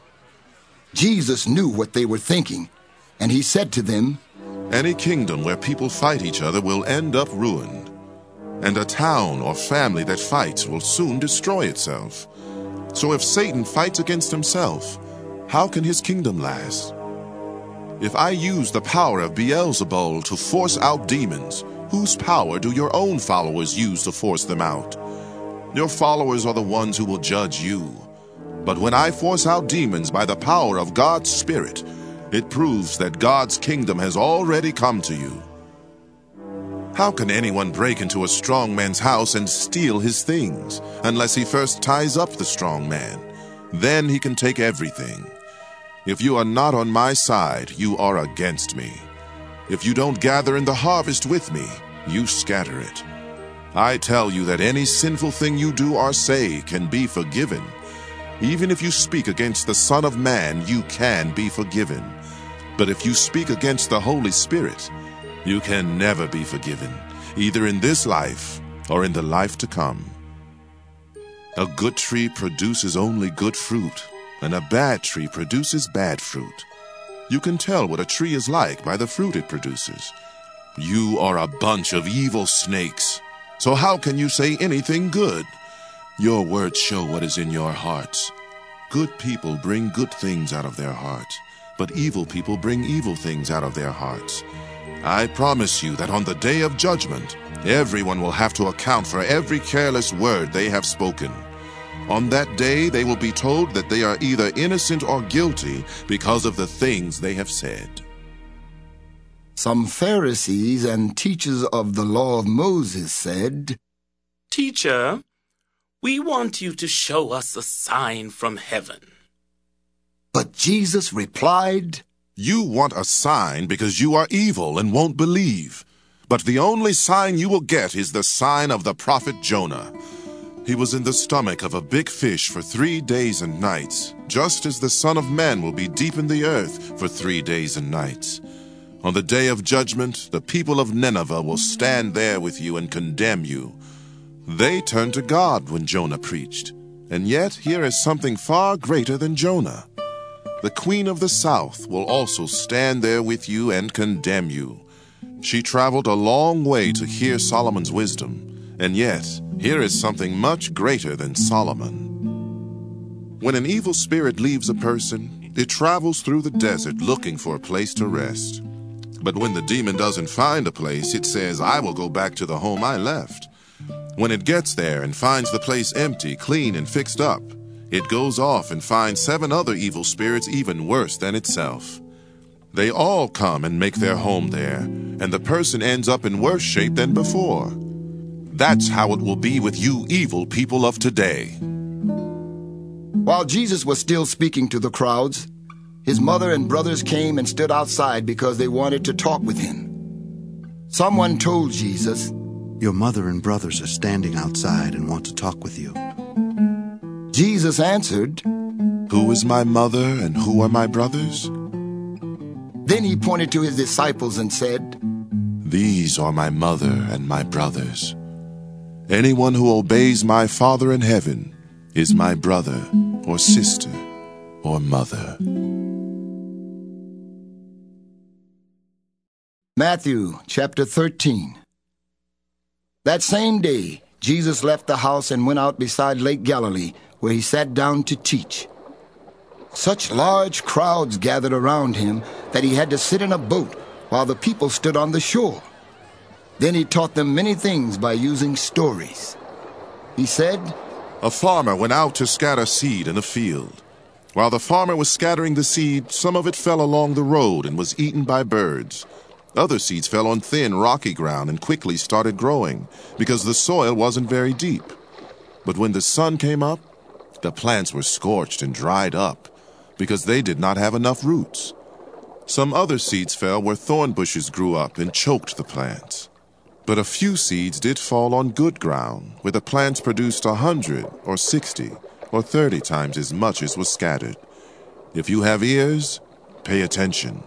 Jesus knew what they were thinking, and he said to them, "Any kingdom where people fight each other will end up ruined, and a town or family that fights will soon destroy itself. So if Satan fights against himself, how can his kingdom last? If I use the power of Beelzebul to force out demons, whose power do your own followers use to force them out? Your followers are the ones who will judge you. But when I force out demons by the power of God's Spirit, it proves that God's kingdom has already come to you. How can anyone break into a strong man's house and steal his things, unless he first ties up the strong man? Then he can take everything. If you are not on my side, you are against me. If you don't gather in the harvest with me, you scatter it. I tell you that any sinful thing you do or say can be forgiven. Even if you speak against the Son of Man, you can be forgiven. But if you speak against the Holy Spirit, you can never be forgiven, either in this life or in the life to come. A good tree produces only good fruit, and a bad tree produces bad fruit. You can tell what a tree is like by the fruit it produces. You are a bunch of evil snakes, so how can you say anything good? Your words show what is in your hearts. Good people bring good things out of their hearts, but evil people bring evil things out of their hearts. I promise you that on the day of judgment, everyone will have to account for every careless word they have spoken. On that day, they will be told that they are either innocent or guilty because of the things they have said. Some Pharisees and teachers of the law of Moses said, "Teacher, we want you to show us a sign from heaven." But Jesus replied, "You want a sign because you are evil and won't believe. But the only sign you will get is the sign of the prophet Jonah. He was in the stomach of a big fish for 3 days and nights, just as the Son of Man will be deep in the earth for 3 days and nights. On the day of judgment, the people of Nineveh will stand there with you and condemn you. They turned to God when Jonah preached, and yet here is something far greater than Jonah. The Queen of the South will also stand there with you and condemn you. She traveled a long way to hear Solomon's wisdom, and yet here is something much greater than Solomon. When an evil spirit leaves a person, it travels through the desert looking for a place to rest. But when the demon doesn't find a place, it says, "I will go back to the home I left." When it gets there and finds the place empty, clean, and fixed up, it goes off and finds 7 other evil spirits even worse than itself. They all come and make their home there, and the person ends up in worse shape than before. That's how it will be with you evil people of today. While Jesus was still speaking to the crowds, his mother and brothers came and stood outside because they wanted to talk with him. Someone told Jesus, "Your mother and brothers are standing outside and want to talk with you." Jesus answered, "Who is my mother and who are my brothers?" Then he pointed to his disciples and said, "These are my mother and my brothers. Anyone who obeys my Father in heaven is my brother or sister or mother." Matthew chapter 13. That same day, Jesus left the house and went out beside Lake Galilee, where he sat down to teach. Such large crowds gathered around him that he had to sit in a boat while the people stood on the shore. Then he taught them many things by using stories. He said, "A farmer went out to scatter seed in a field. While the farmer was scattering the seed, some of it fell along the road and was eaten by birds. Other seeds fell on thin, rocky ground and quickly started growing because the soil wasn't very deep. But when the sun came up, the plants were scorched and dried up because they did not have enough roots. Some other seeds fell where thorn bushes grew up and choked the plants. But a few seeds did fall on good ground, where the plants produced 100 or 60 or 30 times as much as was scattered. If you have ears, pay attention."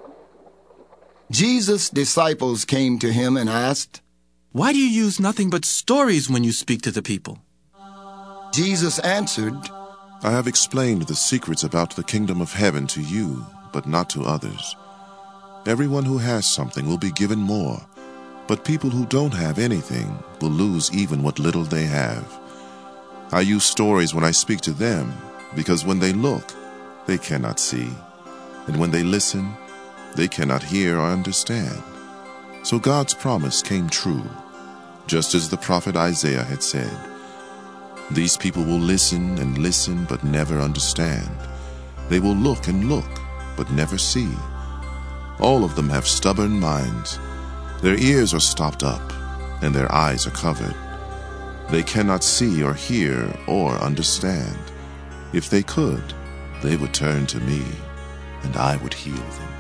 Jesus' disciples came to him and asked, "Why do you use nothing but stories when you speak to the people?" Jesus answered, "I have explained the secrets about the kingdom of heaven to you, but not to others. Everyone who has something will be given more, but people who don't have anything will lose even what little they have. I use stories when I speak to them, because when they look, they cannot see, and when they listen, they cannot hear or understand. So God's promise came true, just as the prophet Isaiah had said. These people will listen and listen but never understand. They will look and look but never see. All of them have stubborn minds. Their ears are stopped up and their eyes are covered. They cannot see or hear or understand. If they could, they would turn to me and I would heal them.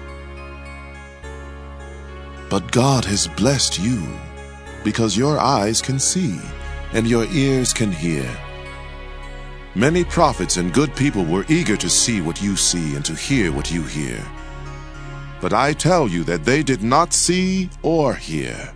But God has blessed you because your eyes can see and your ears can hear. Many prophets and good people were eager to see what you see and to hear what you hear. But I tell you that they did not see or hear."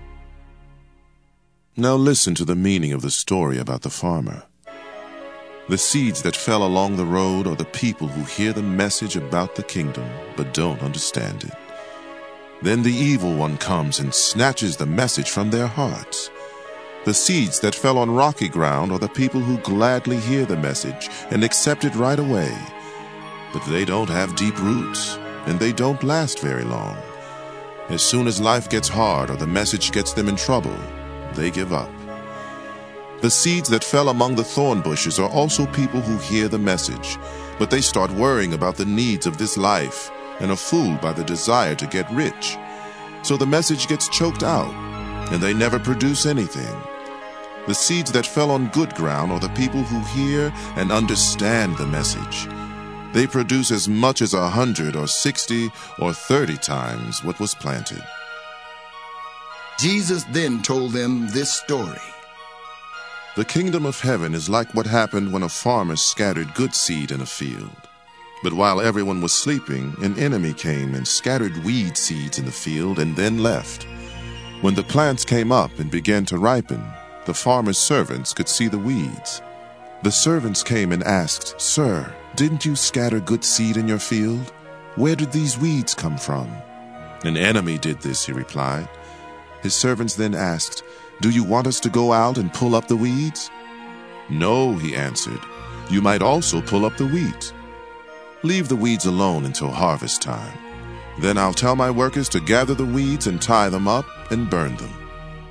Now listen to the meaning of the story about the farmer. The seeds that fell along the road are the people who hear the message about the kingdom but don't understand it. Then the evil one comes and snatches the message from their hearts. The seeds that fell on rocky ground are the people who gladly hear the message and accept it right away. But they don't have deep roots, and they don't last very long. As soon as life gets hard or the message gets them in trouble, they give up. The seeds that fell among the thorn bushes are also people who hear the message, but they start worrying about the needs of this life and are fooled by the desire to get rich. So the message gets choked out, and they never produce anything. The seeds that fell on good ground are the people who hear and understand the message. They produce as much as 100 or 60 or 30 times what was planted. Jesus then told them this story. The kingdom of heaven is like what happened when a farmer scattered good seed in a field. But while everyone was sleeping, an enemy came and scattered weed seeds in the field and then left. When the plants came up and began to ripen, the farmer's servants could see the weeds. The servants came and asked, "Sir, didn't you scatter good seed in your field? Where did these weeds come from?" "An enemy did this," he replied. His servants then asked, "Do you want us to go out and pull up the weeds?" "No," he answered. "You might also pull up the wheat. Leave the weeds alone until harvest time. Then I'll tell my workers to gather the weeds and tie them up and burn them.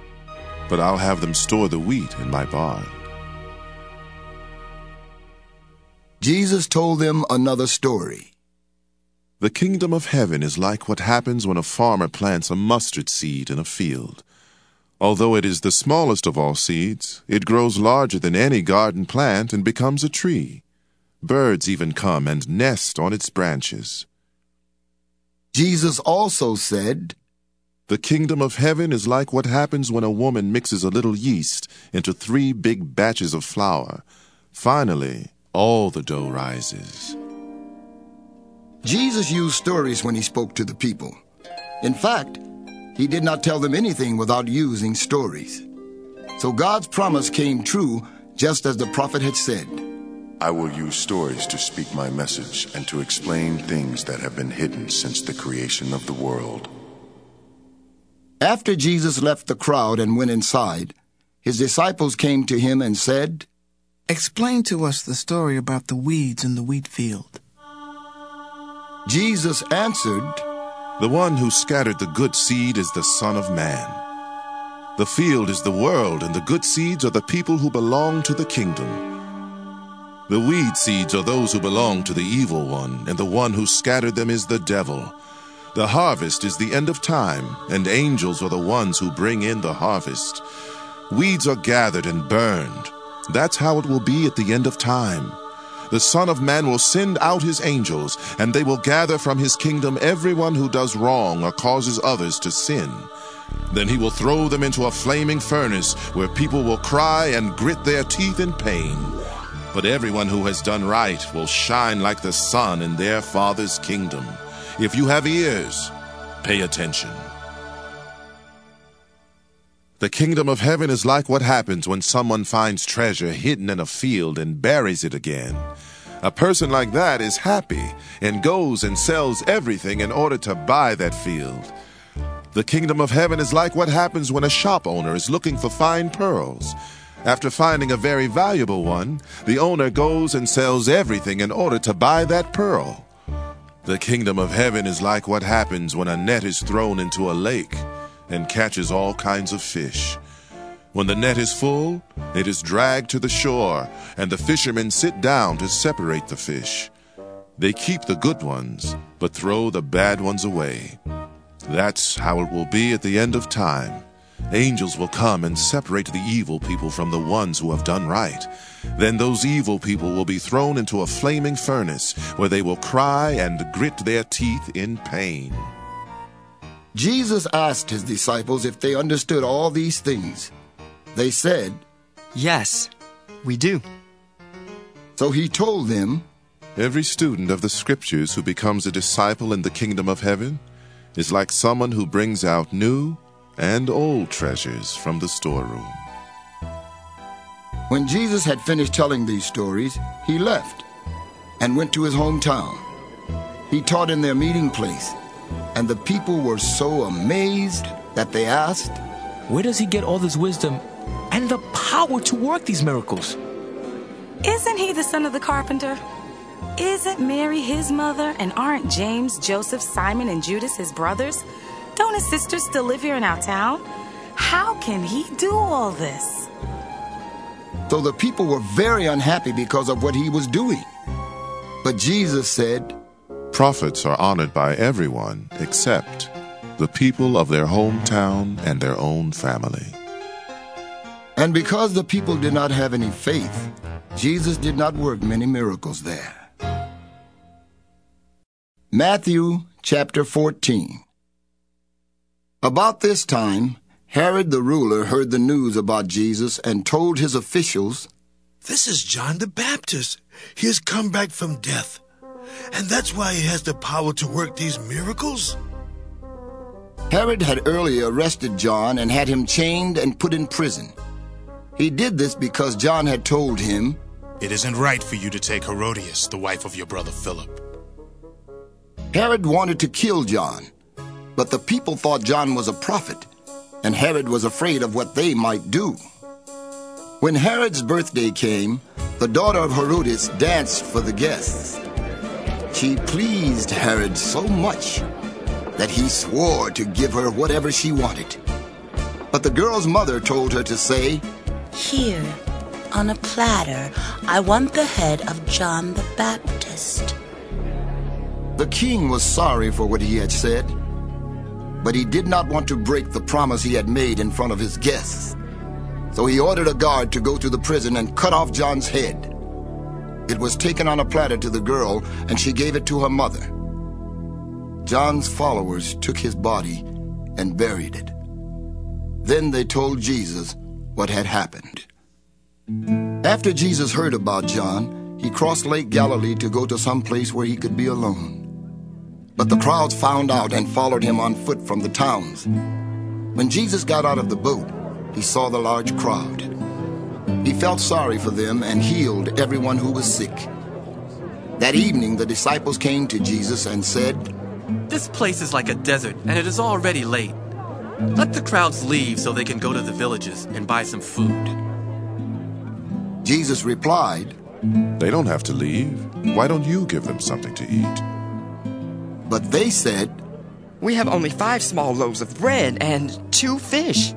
But I'll have them store the wheat in my barn." Jesus told them another story. The kingdom of heaven is like what happens when a farmer plants a mustard seed in a field. Although it is the smallest of all seeds, it grows larger than any garden plant and becomes a tree. Birds even come and nest on its branches. Jesus also said, The kingdom of heaven is like what happens when a woman mixes a little yeast into 3 big batches of flour. Finally, all the dough rises. Jesus used stories when he spoke to the people. In fact, he did not tell them anything without using stories. So God's promise came true, just as the prophet had said. I will use stories to speak my message and to explain things that have been hidden since the creation of the world. After Jesus left the crowd and went inside, his disciples came to him and said, Explain to us the story about the weeds in the wheat field. Jesus answered, The one who scattered the good seed is the Son of Man. The field is the world, and the good seeds are the people who belong to the kingdom. The weed seeds are those who belong to the evil one, and the one who scattered them is the devil. The harvest is the end of time, and angels are the ones who bring in the harvest. Weeds are gathered and burned. That's how it will be at the end of time. The Son of Man will send out his angels, and they will gather from his kingdom everyone who does wrong or causes others to sin. Then he will throw them into a flaming furnace where people will cry and grit their teeth in pain. But everyone who has done right will shine like the sun in their Father's kingdom. If you have ears, pay attention. The kingdom of heaven is like what happens when someone finds treasure hidden in a field and buries it again. A person like that is happy and goes and sells everything in order to buy that field. The kingdom of heaven is like what happens when a shop owner is looking for fine pearls. After finding a very valuable one, the owner goes and sells everything in order to buy that pearl. The kingdom of heaven is like what happens when a net is thrown into a lake and catches all kinds of fish. When the net is full, it is dragged to the shore, and the fishermen sit down to separate the fish. They keep the good ones, but throw the bad ones away. That's how it will be at the end of time. Angels will come and separate the evil people from the ones who have done right. Then those evil people will be thrown into a flaming furnace where they will cry and grit their teeth in pain. Jesus asked his disciples if they understood all these things. They said, Yes, we do. So he told them, Every student of the Scriptures who becomes a disciple in the kingdom of heaven is like someone who brings out new and old treasures from the storeroom. When Jesus had finished telling these stories, he left and went to his hometown. He taught in their meeting place, and the people were so amazed that they asked, Where does he get all this wisdom and the power to work these miracles? Isn't he the son of the carpenter? Isn't Mary his mother? And aren't James, Joseph, Simon, and Judas his brothers? Don't his sisters still live here in our town? How can he do all this? So the people were very unhappy because of what he was doing. But Jesus said, Prophets are honored by everyone except the people of their hometown and their own family. And because the people did not have any faith, Jesus did not work many miracles there. Matthew chapter 14. About this time, Herod the ruler heard the news about Jesus and told his officials, This is John the Baptist. He has come back from death. And that's why he has the power to work these miracles? Herod had earlier arrested John and had him chained and put in prison. He did this because John had told him, It isn't right for you to take Herodias, the wife of your brother Philip. Herod wanted to kill John, but the people thought John was a prophet, and Herod was afraid of what they might do. When Herod's birthday came, the daughter of Herodias danced for the guests. She pleased Herod so much that he swore to give her whatever she wanted. But the girl's mother told her to say, Here, on a platter. I want the head of John the Baptist. The king was sorry for what he had said, but he did not want to break the promise he had made in front of his guests. So he ordered a guard to go to the prison and cut off John's head. It was taken on a platter to the girl, and she gave it to her mother. John's followers took his body and buried it. Then they told Jesus what had happened. After Jesus heard about John, he crossed Lake Galilee to go to some place where he could be alone. But the crowds found out and followed him on foot from the towns. When Jesus got out of the boat, he saw the large crowd. He felt sorry for them and healed everyone who was sick. That evening, the disciples came to Jesus and said, "This place is like a desert, and it is already late. Let the crowds leave so they can go to the villages and buy some food." Jesus replied, "They don't have to leave. Why don't you give them something to eat?" But they said, "We have only 5 small loaves of bread and 2 fish."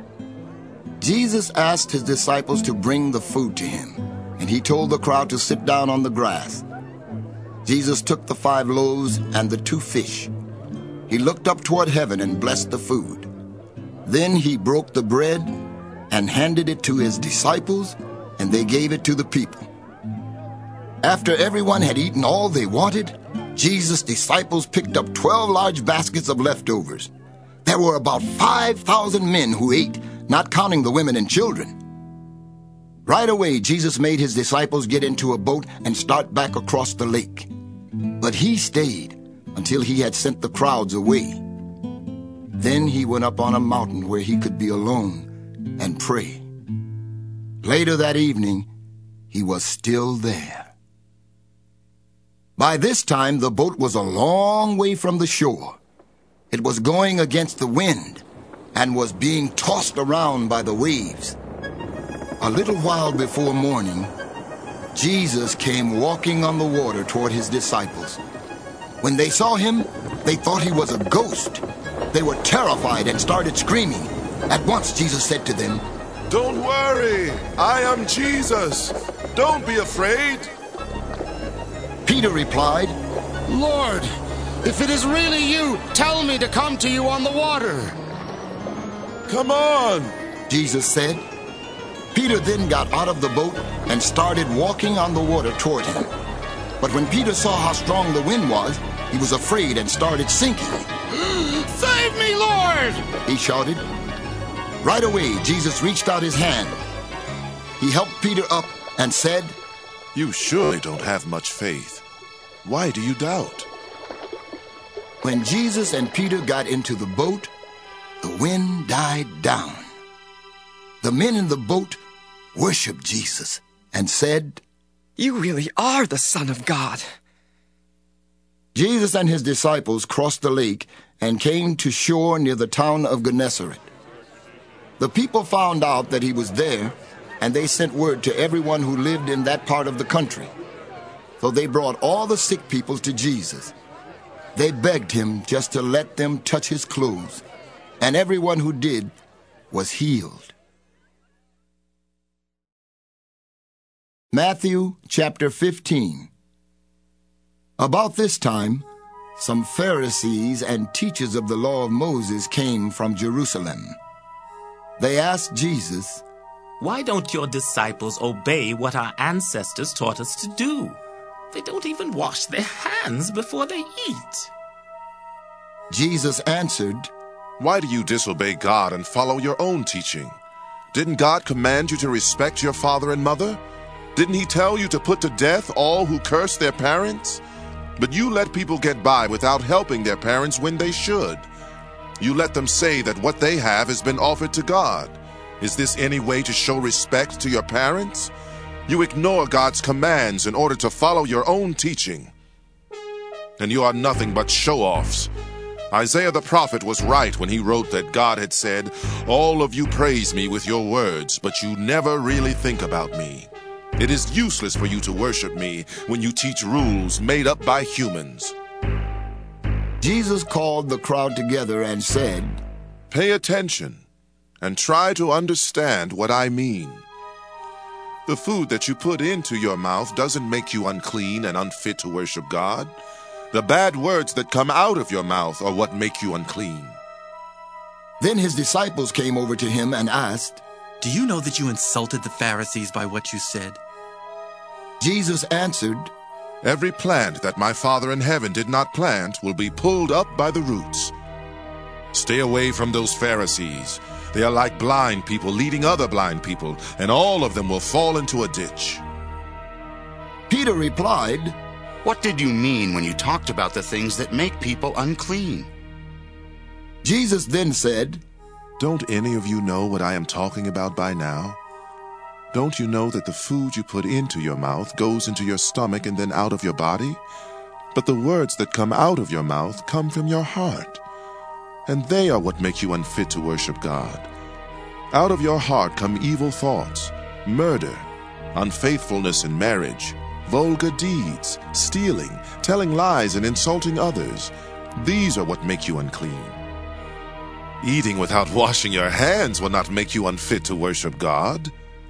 Jesus asked his disciples to bring the food to him, and he told the crowd to sit down on the grass. Jesus took the 5 loaves and the 2 fish. He looked up toward heaven and blessed the food. Then he broke the bread and handed it to his disciples, and they gave it to the people. After everyone had eaten all they wanted, Jesus' disciples picked up 12 large baskets of leftovers. There were about 5,000 men who ate, not counting the women and children. Right away, Jesus made his disciples get into a boat and start back across the lake. But he stayed until he had sent the crowds away. Then he went up on a mountain where he could be alone and pray. Later that evening, he was still there. By this time, the boat was a long way from the shore. It was going against the wind and was being tossed around by the waves. A little while before morning, Jesus came walking on the water toward his disciples. When they saw him, they thought he was a ghost. They were terrified and started screaming. At once, Jesus said to them, "Don't worry, I am Jesus. Don't be afraid." Peter replied, "Lord, if it is really you, tell me to come to you on the water." "Come on," Jesus said. Peter then got out of the boat and started walking on the water toward him. But when Peter saw how strong the wind was, he was afraid and started sinking. "Save me, Lord!" he shouted. Right away, Jesus reached out his hand. He helped Peter up and said, "You surely don't have much faith. Why do you doubt?" When Jesus and Peter got into the boat, the wind died down. The men in the boat worshiped Jesus and said, "You really are the Son of God." Jesus and his disciples crossed the lake and came to shore near the town of Gennesaret. The people found out that he was there, and they sent word to everyone who lived in that part of the country. So they brought all the sick people to Jesus. They begged him just to let them touch his clothes, and everyone who did was healed. Matthew chapter 15. About this time, some Pharisees and teachers of the law of Moses came from Jerusalem. They asked Jesus, "Why don't your disciples obey what our ancestors taught us to do? They don't even wash their hands before they eat." Jesus answered, "Why do you disobey God and follow your own teaching? Didn't God command you to respect your father and mother? Didn't he tell you to put to death all who curse their parents? But you let people get by without helping their parents when they should. You let them say that what they have has been offered to God. Is this any way to show respect to your parents? You ignore God's commands in order to follow your own teaching. And you are nothing but show-offs. Isaiah the prophet was right when he wrote that God had said, 'All of you praise me with your words, but you never really think about me.' It is useless for you to worship me when you teach rules made up by humans." Jesus called the crowd together and said, "Pay attention and try to understand what I mean. The food that you put into your mouth doesn't make you unclean and unfit to worship God. The bad words that come out of your mouth are what make you unclean. Then his disciples came over to him and asked, "Do you know that you insulted the Pharisees by what you said?" Jesus answered, "Every plant that my Father in heaven did not plant will be pulled up by the roots. Stay away from those Pharisees. They are like blind people leading other blind people, and all of them will fall into a ditch." Peter replied, "What did you mean when you talked about the things that make people unclean?" Jesus then said, "Don't any of you know what I am talking about by now? Don't you know that the food you put into your mouth goes into your stomach and then out of your body? But the words that come out of your mouth come from your heart, and they are what make you unfit to worship God. Out of your heart come evil thoughts, murder, unfaithfulness in marriage, vulgar deeds, stealing, telling lies, and insulting others. These are what make you unclean. Eating without washing your hands will not make you unfit to worship God."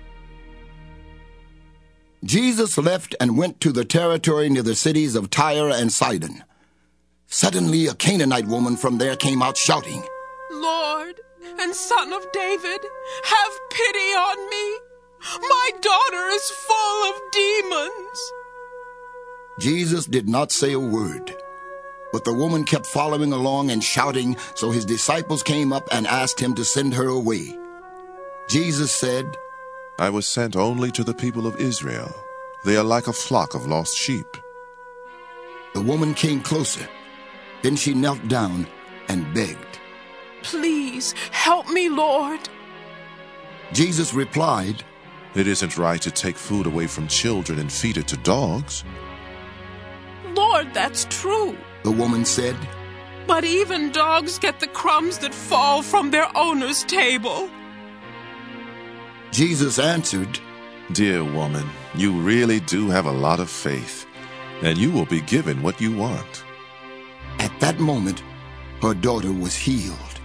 Jesus left and went to the territory near the cities of Tyre and Sidon. Suddenly a Canaanite woman from there came out shouting, "Lord and Son of David, have pity on me. My daughter is full of demons." Jesus did not say a word, but the woman kept following along and shouting, so his disciples came up and asked him to send her away. Jesus said, "I was sent only to the people of Israel. They are like a flock of lost sheep." The woman came closer. Then she knelt down and begged, "Please help me, Lord." Jesus replied, "It isn't right to take food away from children and feed it to dogs." "Lord, that's true," the woman said, "but even dogs get the crumbs that fall from their owner's table." Jesus answered, "Dear woman, you really do have a lot of faith, and you will be given what you want." At that moment, her daughter was healed.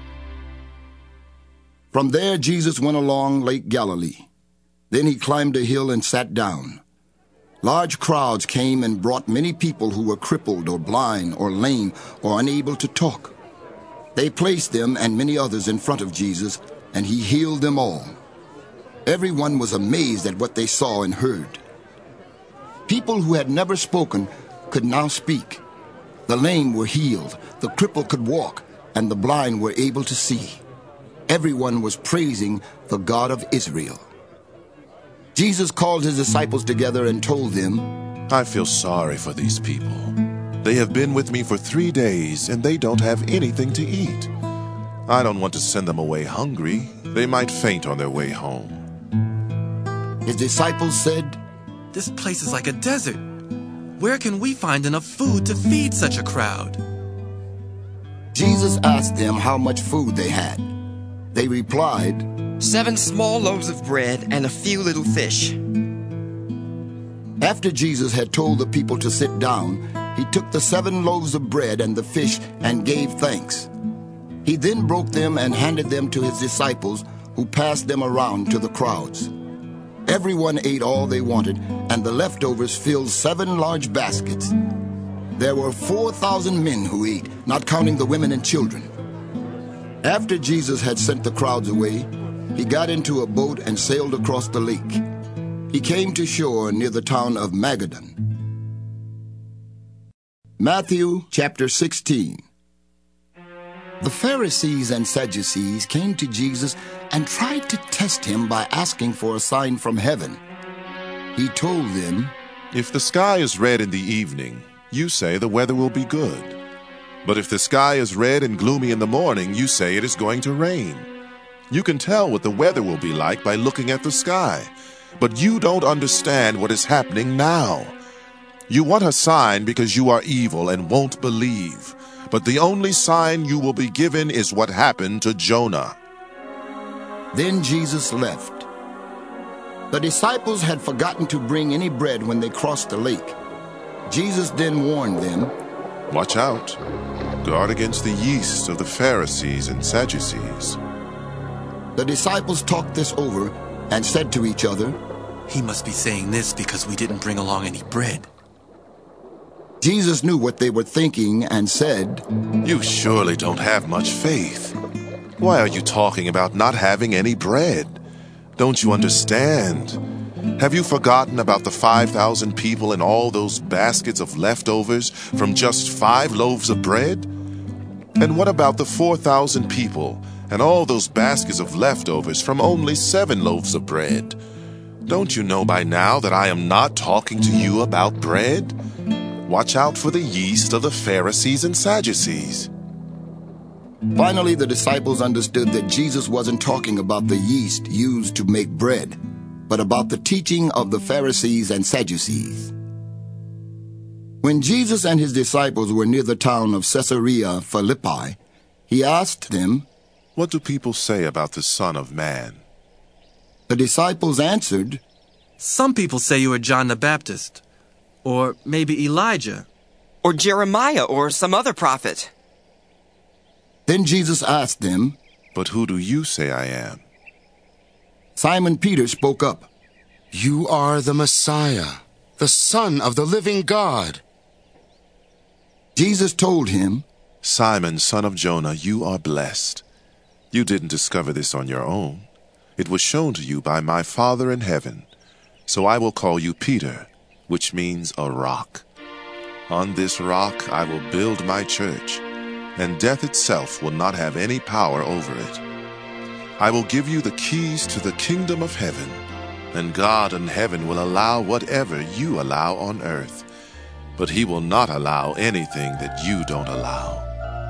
From there, Jesus went along Lake Galilee. Then he climbed a hill and sat down. Large crowds came and brought many people who were crippled or blind or lame or unable to talk. They placed them and many others in front of Jesus, and he healed them all. Everyone was amazed at what they saw and heard. People who had never spoken could now speak. The lame were healed, the cripple could walk, and the blind were able to see. Everyone was praising the God of Israel. Jesus called his disciples together and told them, "I feel sorry for these people. They have been with me for 3 days, and they don't have anything to eat. I don't want to send them away hungry. They might faint on their way home." His disciples said, "This place is like a desert. Where can we find enough food to feed such a crowd?" Jesus asked them how much food they had. They replied, 7 small loaves of bread and a few little fish. After Jesus had told the people to sit down, he took the 7 loaves of bread and the fish and gave thanks. He then broke them and handed them to his disciples, who passed them around to the crowds. Everyone ate all they wanted, and the leftovers filled 7 large baskets. There were 4,000 men who ate, not counting the women and children. After Jesus had sent the crowds away, he got into a boat and sailed across the lake. He came to shore near the town of Magadan. Matthew chapter 16. The Pharisees and Sadducees came to Jesus and tried to test him by asking for a sign from heaven. He told them, "If the sky is red in the evening, you say the weather will be good. But if the sky is red and gloomy in the morning, you say it is going to rain. You can tell what the weather will be like by looking at the sky, but you don't understand what is happening now. You want a sign because you are evil and won't believe. But the only sign you will be given is what happened to Jonah." Then Jesus left. The disciples had forgotten to bring any bread when they crossed the lake. Jesus then warned them, "Watch out. Guard against the yeast of the Pharisees and Sadducees." The disciples talked this over and said to each other, He must be saying this because we didn't bring along any bread. Jesus knew what they were thinking and said, You surely don't have much faith. Why are you talking about not having any bread? Don't you understand? Have you forgotten about the 5,000 people and all those baskets of leftovers from just 5 loaves of bread? And what about the 4,000 people and all those baskets of leftovers from only 7 loaves of bread? Don't you know by now that I am not talking to you about bread? Watch out for the yeast of the Pharisees and Sadducees. Finally, the disciples understood that Jesus wasn't talking about the yeast used to make bread, but about the teaching of the Pharisees and Sadducees. When Jesus and his disciples were near the town of Caesarea Philippi, he asked them, What do people say about the Son of Man? The disciples answered, Some people say you are John the Baptist, or maybe Elijah, or Jeremiah, or some other prophet. Then Jesus asked them, But who do you say I am? Simon Peter spoke up, You are the Messiah, the Son of the living God. Jesus told him, Simon, son of Jonah, you are blessed. You didn't discover this on your own. It was shown to you by my Father in heaven. So I will call you Peter, which means a rock. On this rock I will build my church, and death itself will not have any power over it. I will give you the keys to the kingdom of heaven, and God in heaven will allow whatever you allow on earth, but he will not allow anything that you don't allow.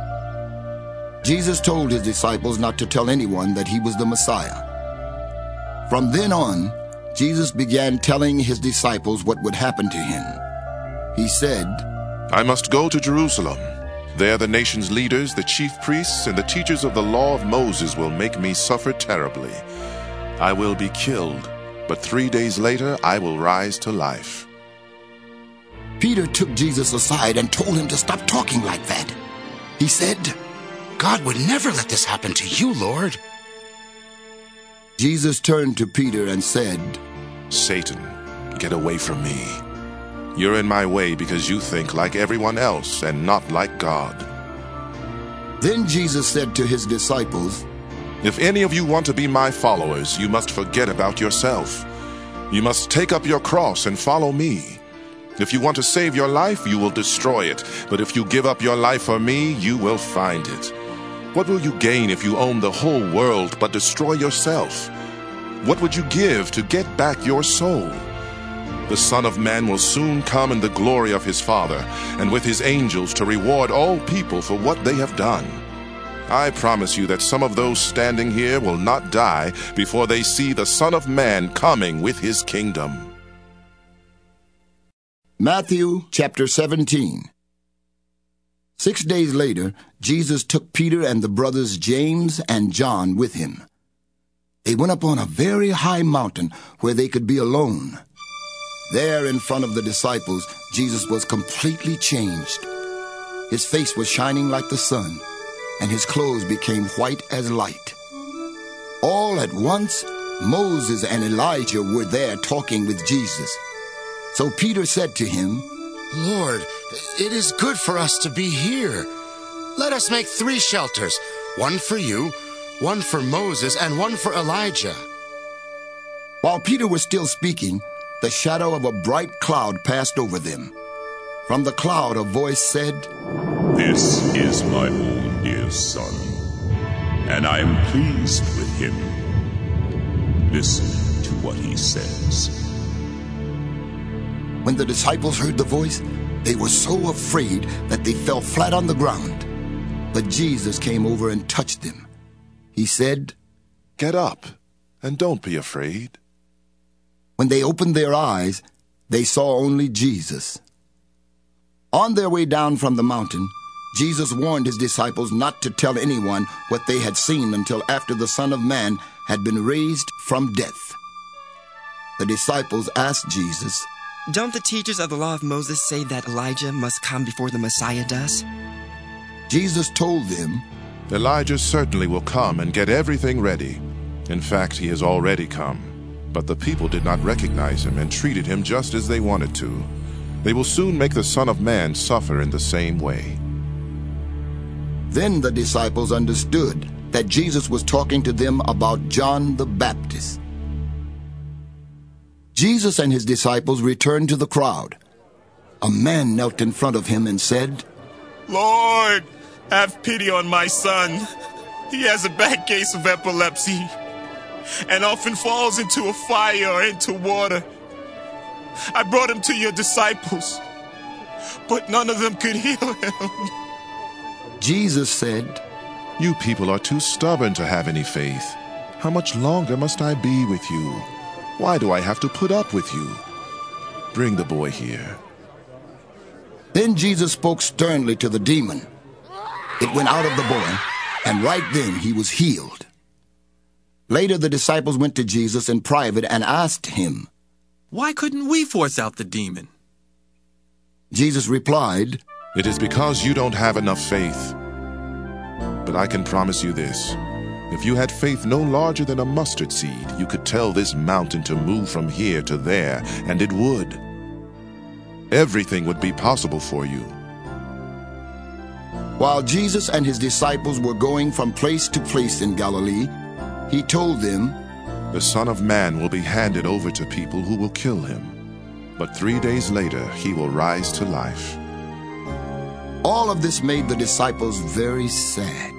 Jesus told his disciples not to tell anyone that he was the Messiah. From then on, Jesus began telling his disciples what would happen to him. He said, I must go to Jerusalem. There the nation's leaders, the chief priests, and the teachers of the law of Moses will make me suffer terribly. I will be killed, but 3 days later I will rise to life. Peter took Jesus aside and told him to stop talking like that. He said, God would never let this happen to you, Lord. Jesus turned to Peter and said, Satan, get away from me. You're in my way because you think like everyone else and not like God. Then Jesus said to his disciples, If any of you want to be my followers, you must forget about yourself. You must take up your cross and follow me. If you want to save your life, you will destroy it. But if you give up your life for me, you will find it. What will you gain if you own the whole world but destroy yourself? What would you give to get back your soul? The Son of Man will soon come in the glory of his Father, and with his angels to reward all people for what they have done. I promise you that some of those standing here will not die before they see the Son of Man coming with his kingdom. Matthew chapter 17. 6 days later, Jesus took Peter and the brothers James and John with him. They went up on a very high mountain where they could be alone. There in front of the disciples, Jesus was completely changed. His face was shining like the sun, and his clothes became white as light. All at once, Moses and Elijah were there talking with Jesus. So Peter said to him, Lord, it is good for us to be here. Let us make 3 shelters, one for you, one for Moses, and one for Elijah. While Peter was still speaking, the shadow of a bright cloud passed over them. From the cloud a voice said, This is my own dear son, and I am pleased with him. Listen to what he says. When the disciples heard the voice, they were so afraid that they fell flat on the ground. But Jesus came over and touched them. He said, Get up, and don't be afraid. When they opened their eyes, they saw only Jesus. On their way down from the mountain, Jesus warned his disciples not to tell anyone what they had seen until after the Son of Man had been raised from death. The disciples asked Jesus, Don't the teachers of the law of Moses say that Elijah must come before the Messiah does? Jesus told them, Elijah certainly will come and get everything ready. In fact, he has already come. But the people did not recognize him and treated him just as they wanted to. They will soon make the Son of Man suffer in the same way. Then the disciples understood that Jesus was talking to them about John the Baptist. Jesus and his disciples returned to the crowd. A man knelt in front of him and said, "Lord, have pity on my son. He has a bad case of epilepsy and often falls into a fire or into water. I brought him to your disciples, but none of them could heal him." Jesus said, "You people are too stubborn to have any faith. How much longer must I be with you? Why do I have to put up with you? Bring the boy here." Then Jesus spoke sternly to the demon. It went out of the boy, and right then he was healed. Later the disciples went to Jesus in private and asked him, "Why couldn't we force out the demon?" Jesus replied, "It is because you don't have enough faith. But I can promise you this. If you had faith no larger than a mustard seed, you could tell this mountain to move from here to there, and it would. Everything would be possible for you." While Jesus and his disciples were going from place to place in Galilee, he told them, "The Son of Man will be handed over to people who will kill him. But 3 days later he will rise to life." All of this made the disciples very sad.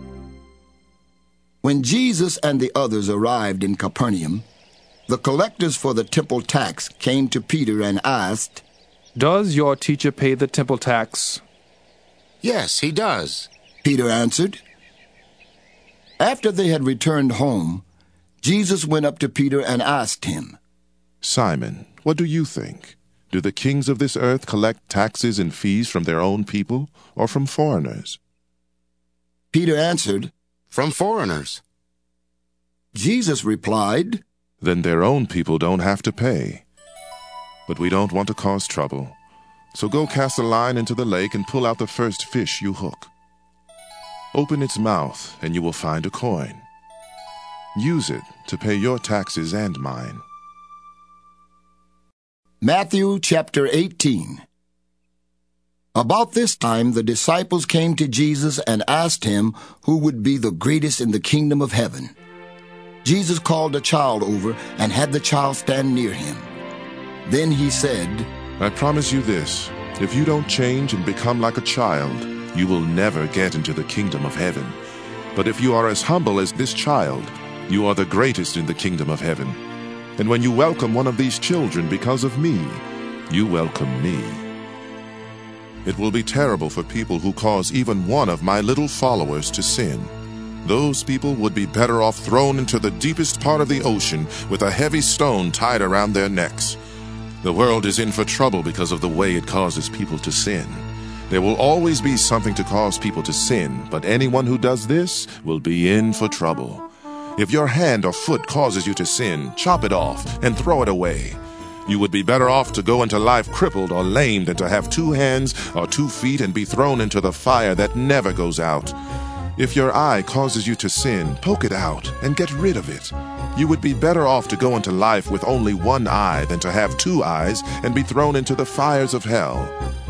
When Jesus and the others arrived in Capernaum, the collectors for the temple tax came to Peter and asked, "Does your teacher pay the temple tax?" "Yes, he does," Peter answered. After they had returned home, Jesus went up to Peter and asked him, "Simon, what do you think? Do the kings of this earth collect taxes and fees from their own people or from foreigners?" Peter answered, "From foreigners." Jesus replied, "Then their own people don't have to pay. But we don't want to cause trouble. So go cast a line into the lake and pull out the first fish you hook. Open its mouth and you will find a coin. Use it to pay your taxes and mine." Matthew chapter 18. About this time the disciples came to Jesus and asked him who would be the greatest in the kingdom of heaven. Jesus called a child over and had the child stand near him. Then he said, "I promise you this, if you don't change and become like a child, you will never get into the kingdom of heaven. But if you are as humble as this child, you are the greatest in the kingdom of heaven. And when you welcome one of these children because of me, you welcome me. It will be terrible for people who cause even one of my little followers to sin. Those people would be better off thrown into the deepest part of the ocean with a heavy stone tied around their necks. The world is in for trouble because of the way it causes people to sin. There will always be something to cause people to sin, but anyone who does this will be in for trouble. If your hand or foot causes you to sin, chop it off and throw it away. You would be better off to go into life crippled or lame than to have 2 hands or 2 feet and be thrown into the fire that never goes out. If your eye causes you to sin, poke it out and get rid of it. You would be better off to go into life with only 1 eye than to have 2 eyes and be thrown into the fires of hell.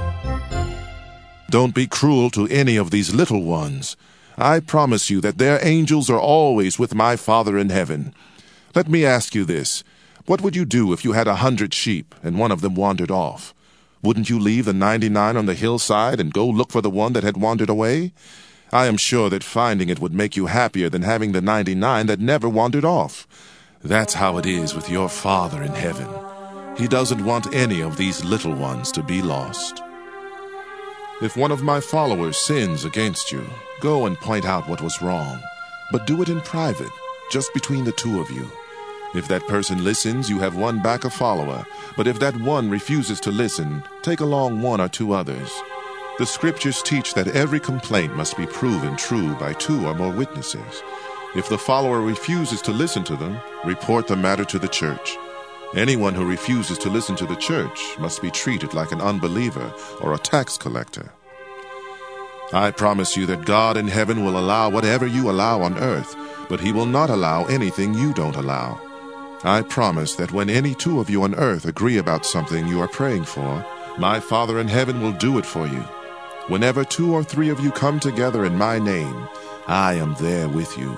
Don't be cruel to any of these little ones. I promise you that their angels are always with my Father in heaven. Let me ask you this. What would you do if you had 100 sheep and one of them wandered off? Wouldn't you leave the 99 on the hillside and go look for the one that had wandered away? I am sure that finding it would make you happier than having the 99 that never wandered off. That's how it is with your Father in heaven. He doesn't want any of these little ones to be lost. If one of my followers sins against you, go and point out what was wrong, but do it in private, just between the 2 of you. If that person listens, you have won back a follower, but if that one refuses to listen, take along 1 or 2 others. The scriptures teach that every complaint must be proven true by 2 or more witnesses. If the follower refuses to listen to them, report the matter to the church. Anyone who refuses to listen to the church must be treated like an unbeliever or a tax collector. I promise you that God in heaven will allow whatever you allow on earth, but he will not allow anything you don't allow. I promise that when any two of you on earth agree about something you are praying for, my Father in heaven will do it for you. Whenever 2 or 3 of you come together in my name, I am there with you.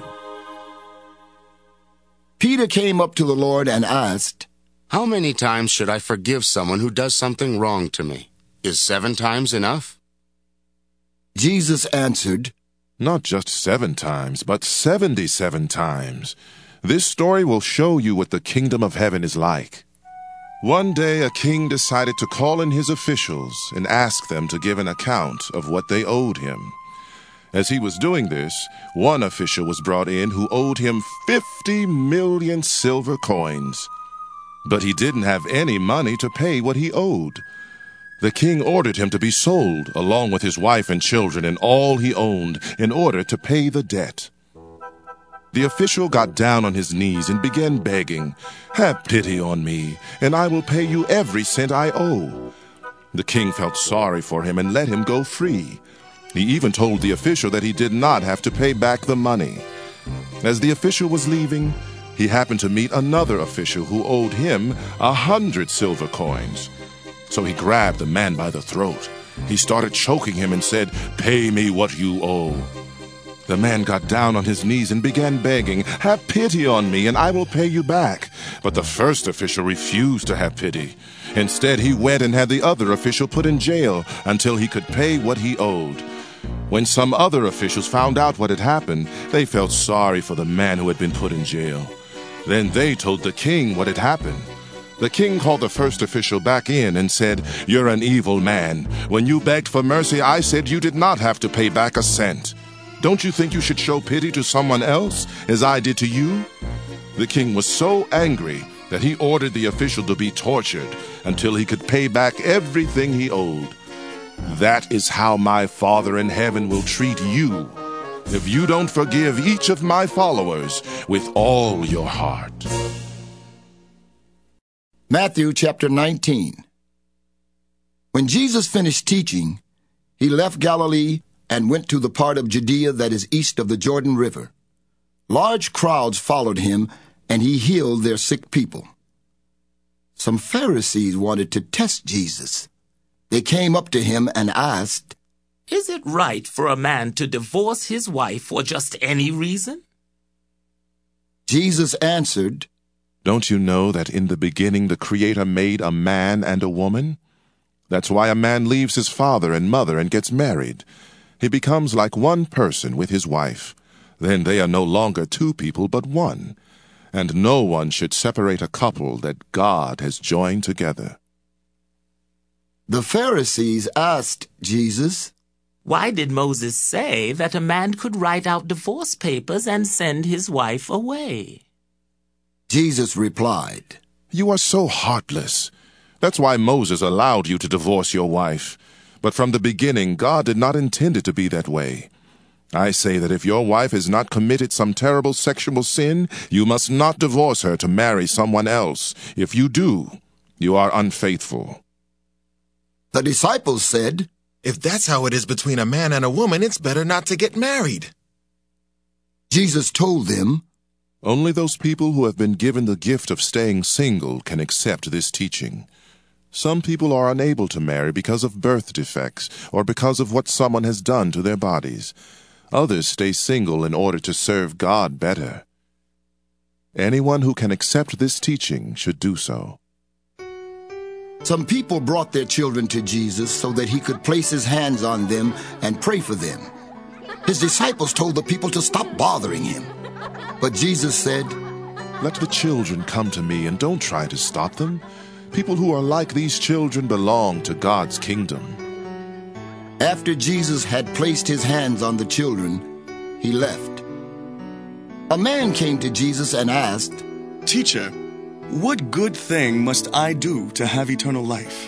Peter came up to the Lord and asked, How many times should I forgive someone who does something wrong to me? Is 7 times enough? Jesus answered, Not just 7 times, but 77 times. This story will show you what the kingdom of heaven is like. One day a king decided to call in his officials and ask them to give an account of what they owed him. As he was doing this, one official was brought in who owed him 50 million silver coins. But he didn't have any money to pay what he owed. The king ordered him to be sold, along with his wife and children and all he owned, in order to pay the debt. The official got down on his knees and began begging, Have pity on me, and I will pay you every cent I owe. The king felt sorry for him and let him go free. He even told the official that he did not have to pay back the money. As the official was leaving, he happened to meet another official who owed him 100 silver coins. So he grabbed the man by the throat. He started choking him and said, Pay me what you owe. The man got down on his knees and began begging, Have pity on me, and I will pay you back. But the first official refused to have pity. Instead, he went and had the other official put in jail until he could pay what he owed. When some other officials found out what had happened, they felt sorry for the man who had been put in jail. Then they told the king what had happened. The king called the first official back in and said, You're an evil man. When you begged for mercy, I said you did not have to pay back a cent. Don't you think you should show pity to someone else, as I did to you? The king was so angry that he ordered the official to be tortured until he could pay back everything he owed. That is how my Father in heaven will treat you, if you don't forgive each of my followers with all your heart. Matthew chapter 19. When Jesus finished teaching, he left Galilee and went to the part of Judea that is east of the Jordan River. Large crowds followed him, and he healed their sick people. Some Pharisees wanted to test Jesus. They came up to him and asked, Is it right for a man to divorce his wife for just any reason? Jesus answered, Don't you know that in the beginning the Creator made a man and a woman? That's why a man leaves his father and mother and gets married. He becomes like one person with his wife. Then they are no longer 2 people but one. And no one should separate a couple that God has joined together. The Pharisees asked Jesus, Why did Moses say that a man could write out divorce papers and send his wife away? Jesus replied, You are so heartless. That's why Moses allowed you to divorce your wife. But from the beginning, God did not intend it to be that way. I say that if your wife has not committed some terrible sexual sin, you must not divorce her to marry someone else. If you do, you are unfaithful. The disciples said, If that's how it is between a man and a woman, it's better not to get married. Jesus told them, Only those people who have been given the gift of staying single can accept this teaching. Some people are unable to marry because of birth defects or because of what someone has done to their bodies. Others stay single in order to serve God better. Anyone who can accept this teaching should do so. Some people brought their children to Jesus so that he could place his hands on them and pray for them. His disciples told the people to stop bothering him. But Jesus said, Let the children come to me and don't try to stop them. People who are like these children belong to God's kingdom. After Jesus had placed his hands on the children, he left. A man came to Jesus and asked, Teacher, what good thing must I do to have eternal life?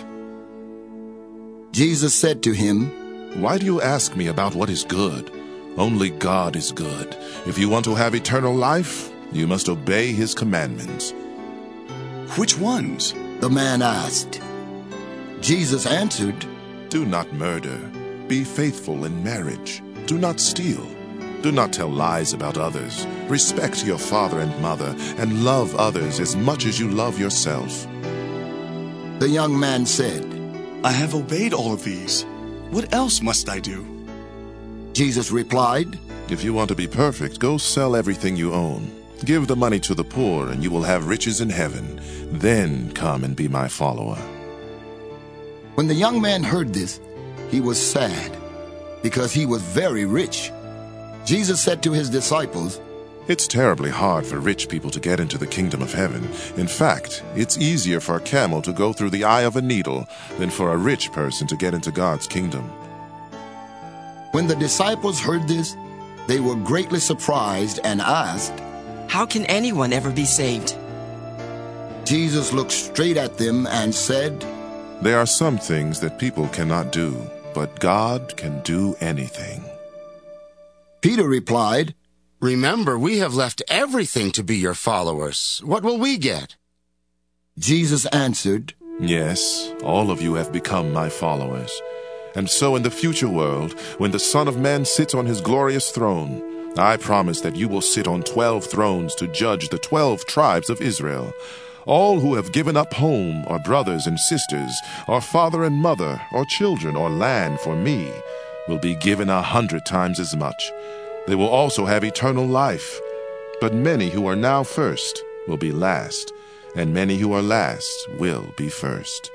Jesus said to him, Why do you ask me about what is good? Only God is good. If you want to have eternal life, you must obey his commandments. Which ones? The man asked. Jesus answered, Do not murder. Be faithful in marriage. Do not steal. Do not tell lies about others. Respect your father and mother, and love others as much as you love yourself. The young man said, I have obeyed all of these. What else must I do? Jesus replied, If you want to be perfect, go sell everything you own. Give the money to the poor, and you will have riches in heaven. Then come and be my follower. When the young man heard this, he was sad, because he was very rich. Jesus said to his disciples, It's terribly hard for rich people to get into the kingdom of heaven. In fact, it's easier for a camel to go through the eye of a needle than for a rich person to get into God's kingdom. When the disciples heard this, they were greatly surprised and asked, How can anyone ever be saved? Jesus looked straight at them and said, There are some things that people cannot do, but God can do anything. Peter replied, Remember, we have left everything to be your followers. What will we get? Jesus answered, Yes, all of you have become my followers. And so in the future world, when the Son of Man sits on his glorious throne, I promise that you will sit on 12 thrones to judge the 12 tribes of Israel. All who have given up home, or brothers and sisters, or father and mother, or children, or land for me, will be given 100 times as much. They will also have eternal life. But many who are now first will be last, and many who are last will be first.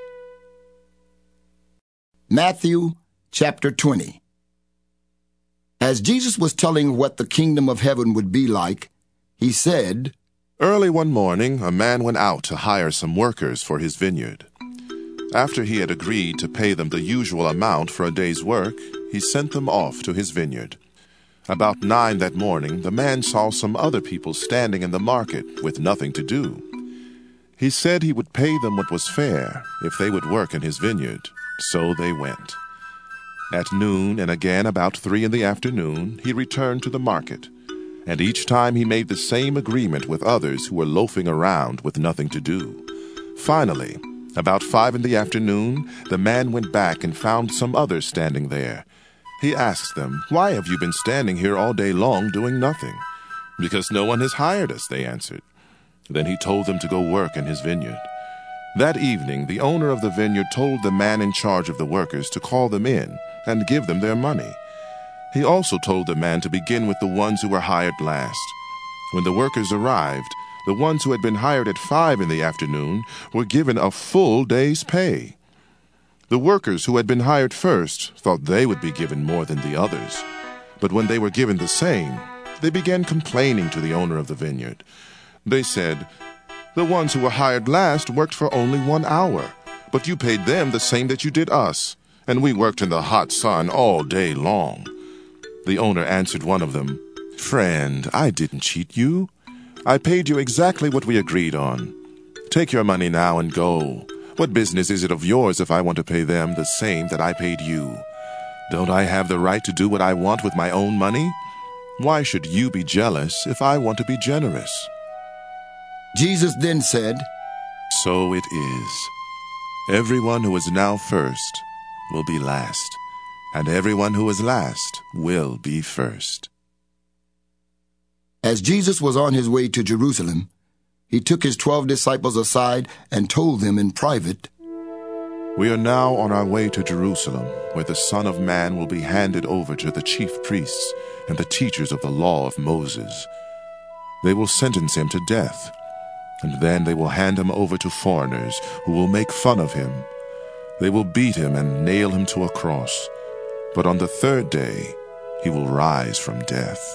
Matthew chapter 20. As Jesus was telling what the kingdom of heaven would be like, he said, Early one morning, a man went out to hire some workers for his vineyard. After he had agreed to pay them the usual amount for a day's work, he sent them off to his vineyard. About 9 that morning, the man saw some other people standing in the market with nothing to do. He said he would pay them what was fair if they would work in his vineyard. So they went. At noon and again about 3 in the afternoon, he returned to the market. And each time he made the same agreement with others who were loafing around with nothing to do. Finally, about 5 in the afternoon, the man went back and found some others standing there. He asked them, Why have you been standing here all day long doing nothing? Because no one has hired us, they answered. Then he told them to go work in his vineyard. That evening, the owner of the vineyard told the man in charge of the workers to call them in and give them their money. He also told the man to begin with the ones who were hired last. When the workers arrived, the ones who had been hired at 5 in the afternoon were given a full day's pay. The workers who had been hired first thought they would be given more than the others. But when they were given the same, they began complaining to the owner of the vineyard. They said, The ones who were hired last worked for only 1 hour, but you paid them the same that you did us, and we worked in the hot sun all day long. The owner answered one of them, Friend, I didn't cheat you. I paid you exactly what we agreed on. Take your money now and go. What business is it of yours if I want to pay them the same that I paid you? Don't I have the right to do what I want with my own money? Why should you be jealous if I want to be generous? Jesus then said, So it is. Everyone who is now first will be last, and everyone who is last will be first. As Jesus was on his way to Jerusalem, he took his 12 disciples aside and told them in private, We are now on our way to Jerusalem, where the Son of Man will be handed over to the chief priests and the teachers of the law of Moses. They will sentence him to death, and then they will hand him over to foreigners who will make fun of him. They will beat him and nail him to a cross, but on the 3rd day he will rise from death.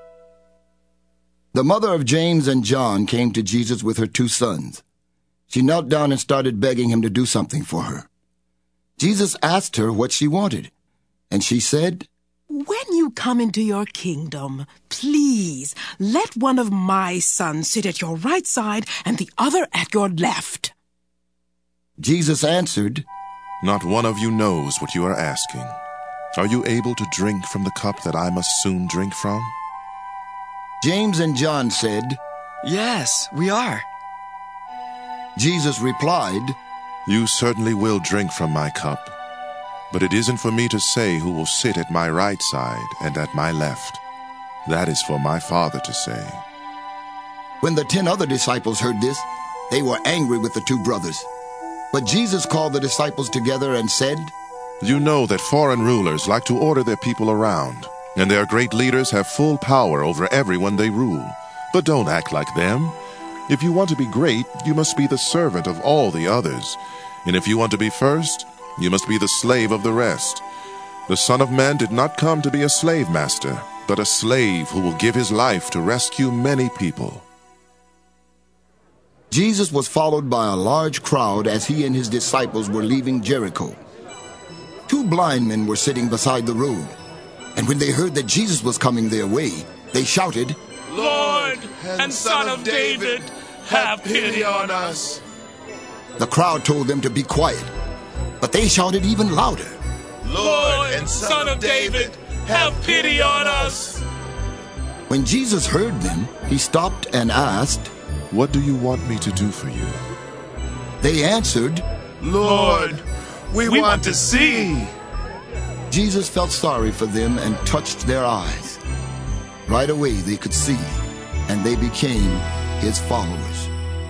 The mother of James and John came to Jesus with her 2 sons. She knelt down and started begging him to do something for her. Jesus asked her what she wanted, and she said, When you come into your kingdom, please let one of my sons sit at your right side and the other at your left. Jesus answered, Not one of you knows what you are asking. Are you able to drink from the cup that I must soon drink from? James and John said, Yes, we are. Jesus replied, You certainly will drink from my cup, but it isn't for me to say who will sit at my right side and at my left. That is for my Father to say. When the 10 other disciples heard this, they were angry with the 2 brothers. But Jesus called the disciples together and said, You know that foreign rulers like to order their people around, and their great leaders have full power over everyone they rule. But don't act like them. If you want to be great, you must be the servant of all the others. And if you want to be first, you must be the slave of the rest. The Son of Man did not come to be a slave master, but a slave who will give his life to rescue many people. Jesus was followed by a large crowd as he and his disciples were leaving Jericho. 2 blind men were sitting beside the road, and when they heard that Jesus was coming their way, they shouted, Lord and Son of David, have pity on us. The crowd told them to be quiet, but they shouted even louder, Lord and Son of David, have pity on us. When Jesus heard them, he stopped and asked, What do you want me to do for you? They answered, Lord, we want to see. Jesus felt sorry for them and touched their eyes. Right away they could see, and they became his followers.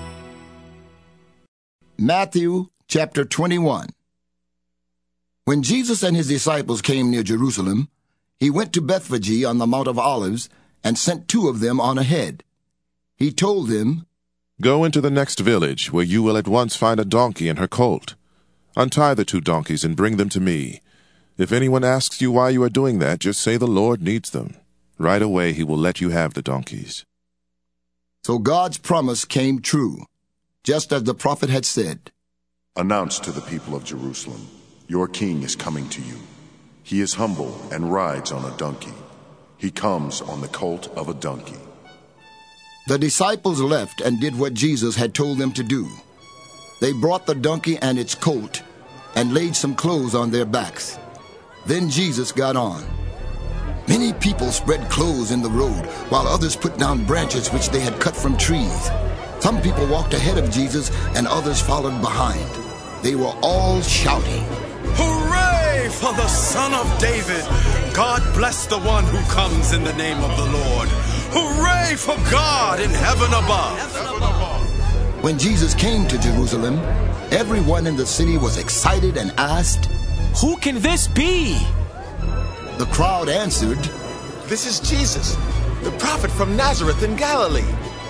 Matthew chapter 21. When Jesus and his disciples came near Jerusalem, he went to Bethphage on the Mount of Olives and sent 2 of them on ahead. He told them, Go into the next village, where you will at once find a donkey and her colt. Untie the 2 donkeys and bring them to me. If anyone asks you why you are doing that, just say the Lord needs them. Right away he will let you have the donkeys. So God's promise came true, just as the prophet had said. Announce to the people of Jerusalem, Your king is coming to you. He is humble and rides on a donkey. He comes on the colt of a donkey. The disciples left and did what Jesus had told them to do. They brought the donkey and its colt and laid some clothes on their backs. Then Jesus got on. Many people spread clothes in the road, while others put down branches which they had cut from trees. Some people walked ahead of Jesus, and others followed behind. They were all shouting, Hooray for the Son of David! God bless the one who comes in the name of the Lord. Hooray for God in heaven above! When Jesus came to Jerusalem, everyone in the city was excited and asked, Who can this be? The crowd answered, This is Jesus, the prophet from Nazareth in Galilee.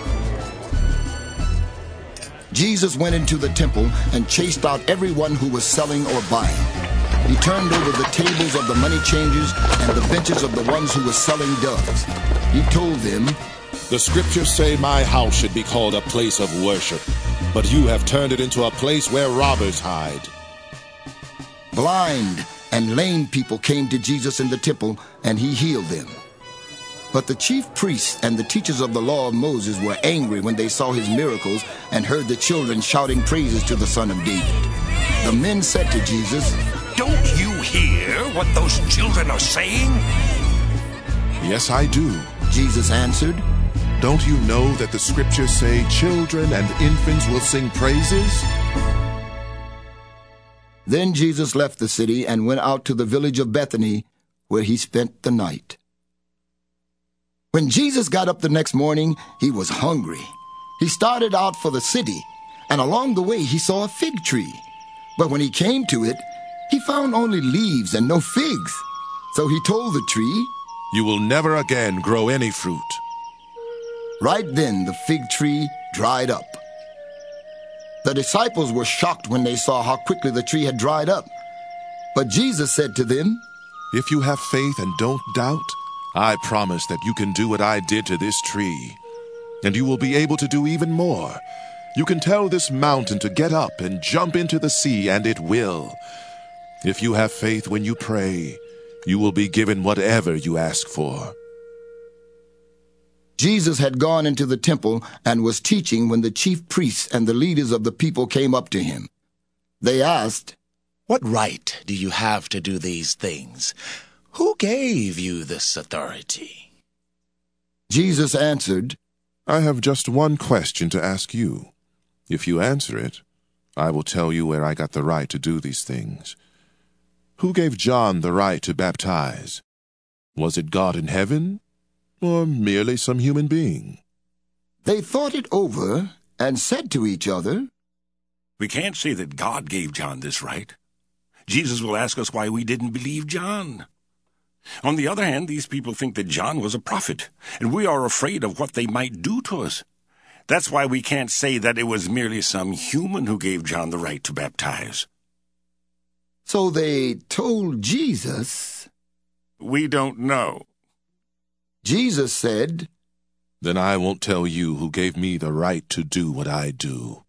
Jesus went into the temple and chased out everyone who was selling or buying. He turned over the tables of the money changers and the benches of the ones who were selling doves. He told them, The scriptures say my house should be called a place of worship, but you have turned it into a place where robbers hide. Blind and lame people came to Jesus in the temple, and he healed them. But the chief priests and the teachers of the law of Moses were angry when they saw his miracles and heard the children shouting praises to the Son of David. The men said to Jesus, Don't you hear what those children are saying? Yes, I do, Jesus answered. Don't you know that the scriptures say children and infants will sing praises? Then Jesus left the city and went out to the village of Bethany, where he spent the night. When Jesus got up the next morning, he was hungry. He started out for the city, and along the way he saw a fig tree. But when he came to it, he found only leaves and no figs. So he told the tree, You will never again grow any fruit. Right then the fig tree dried up. The disciples were shocked when they saw how quickly the tree had dried up. But Jesus said to them, If you have faith and don't doubt, I promise that you can do what I did to this tree. And you will be able to do even more. You can tell this mountain to get up and jump into the sea, and it will. If you have faith when you pray, you will be given whatever you ask for. Jesus had gone into the temple and was teaching when the chief priests and the leaders of the people came up to him. They asked, What right do you have to do these things? Who gave you this authority? Jesus answered, I have just one question to ask you. If you answer it, I will tell you where I got the right to do these things. Who gave John the right to baptize? Was it God in heaven, or merely some human being? They thought it over and said to each other, We can't say that God gave John this right. Jesus will ask us why we didn't believe John. On the other hand, these people think that John was a prophet, and we are afraid of what they might do to us. That's why we can't say that it was merely some human who gave John the right to baptize. So they told Jesus, We don't know. Jesus said, Then I won't tell you who gave me the right to do what I do.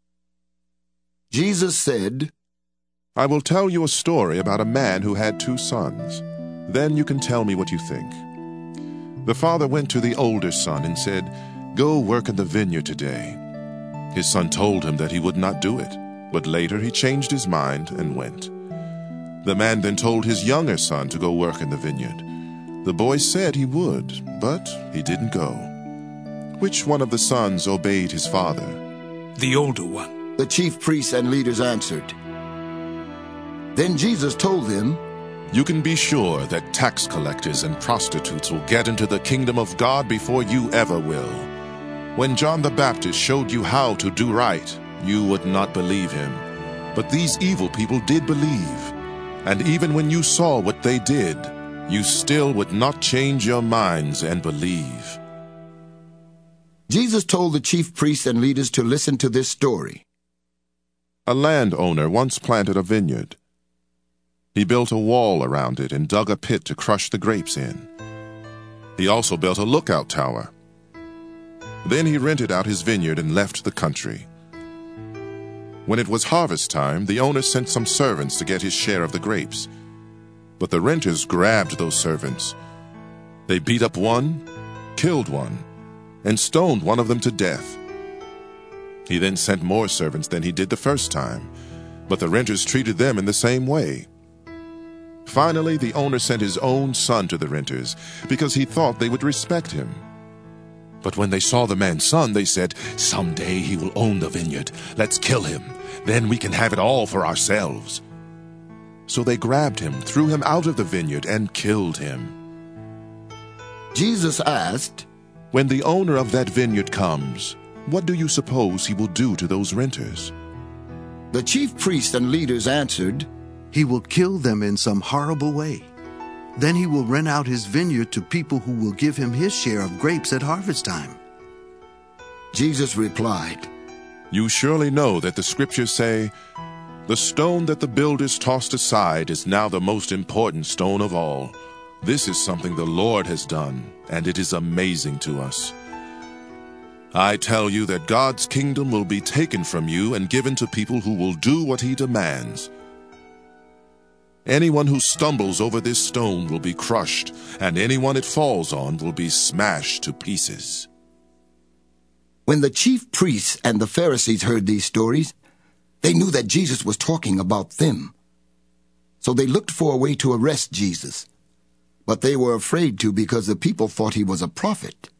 Jesus said, I will tell you a story about a man who had 2 sons. Then you can tell me what you think. The father went to the older son and said, Go work in the vineyard today. His son told him that he would not do it, but later he changed his mind and went. The man then told his younger son to go work in the vineyard. The boy said he would, but he didn't go. Which one of the sons obeyed his father? The older one. The chief priests and leaders answered. Then Jesus told them, You can be sure that tax collectors and prostitutes will get into the kingdom of God before you ever will. When John the Baptist showed you how to do right, you would not believe him. But these evil people did believe. And even when you saw what they did, you still would not change your minds and believe. Jesus told the chief priests and leaders to listen to this story. A landowner once planted a vineyard. He built a wall around it and dug a pit to crush the grapes in. He also built a lookout tower. Then he rented out his vineyard and left the country. When it was harvest time, the owner sent some servants to get his share of the grapes. But the renters grabbed those servants. They beat up one, killed one, and stoned one of them to death. He then sent more servants than he did the first time, but the renters treated them in the same way. Finally, the owner sent his own son to the renters because he thought they would respect him. But when they saw the man's son, they said, Someday he will own the vineyard. Let's kill him. Then we can have it all for ourselves. So they grabbed him, threw him out of the vineyard, and killed him. Jesus asked, When the owner of that vineyard comes, what do you suppose he will do to those renters? The chief priests and leaders answered, He will kill them in some horrible way. Then he will rent out his vineyard to people who will give him his share of grapes at harvest time. Jesus replied, You surely know that the scriptures say, The stone that the builders tossed aside is now the most important stone of all. This is something the Lord has done, and it is amazing to us. I tell you that God's kingdom will be taken from you and given to people who will do what he demands. Anyone who stumbles over this stone will be crushed, and anyone it falls on will be smashed to pieces. When the chief priests and the Pharisees heard these stories, they knew that Jesus was talking about them. So they looked for a way to arrest Jesus, but they were afraid to because the people thought he was a prophet.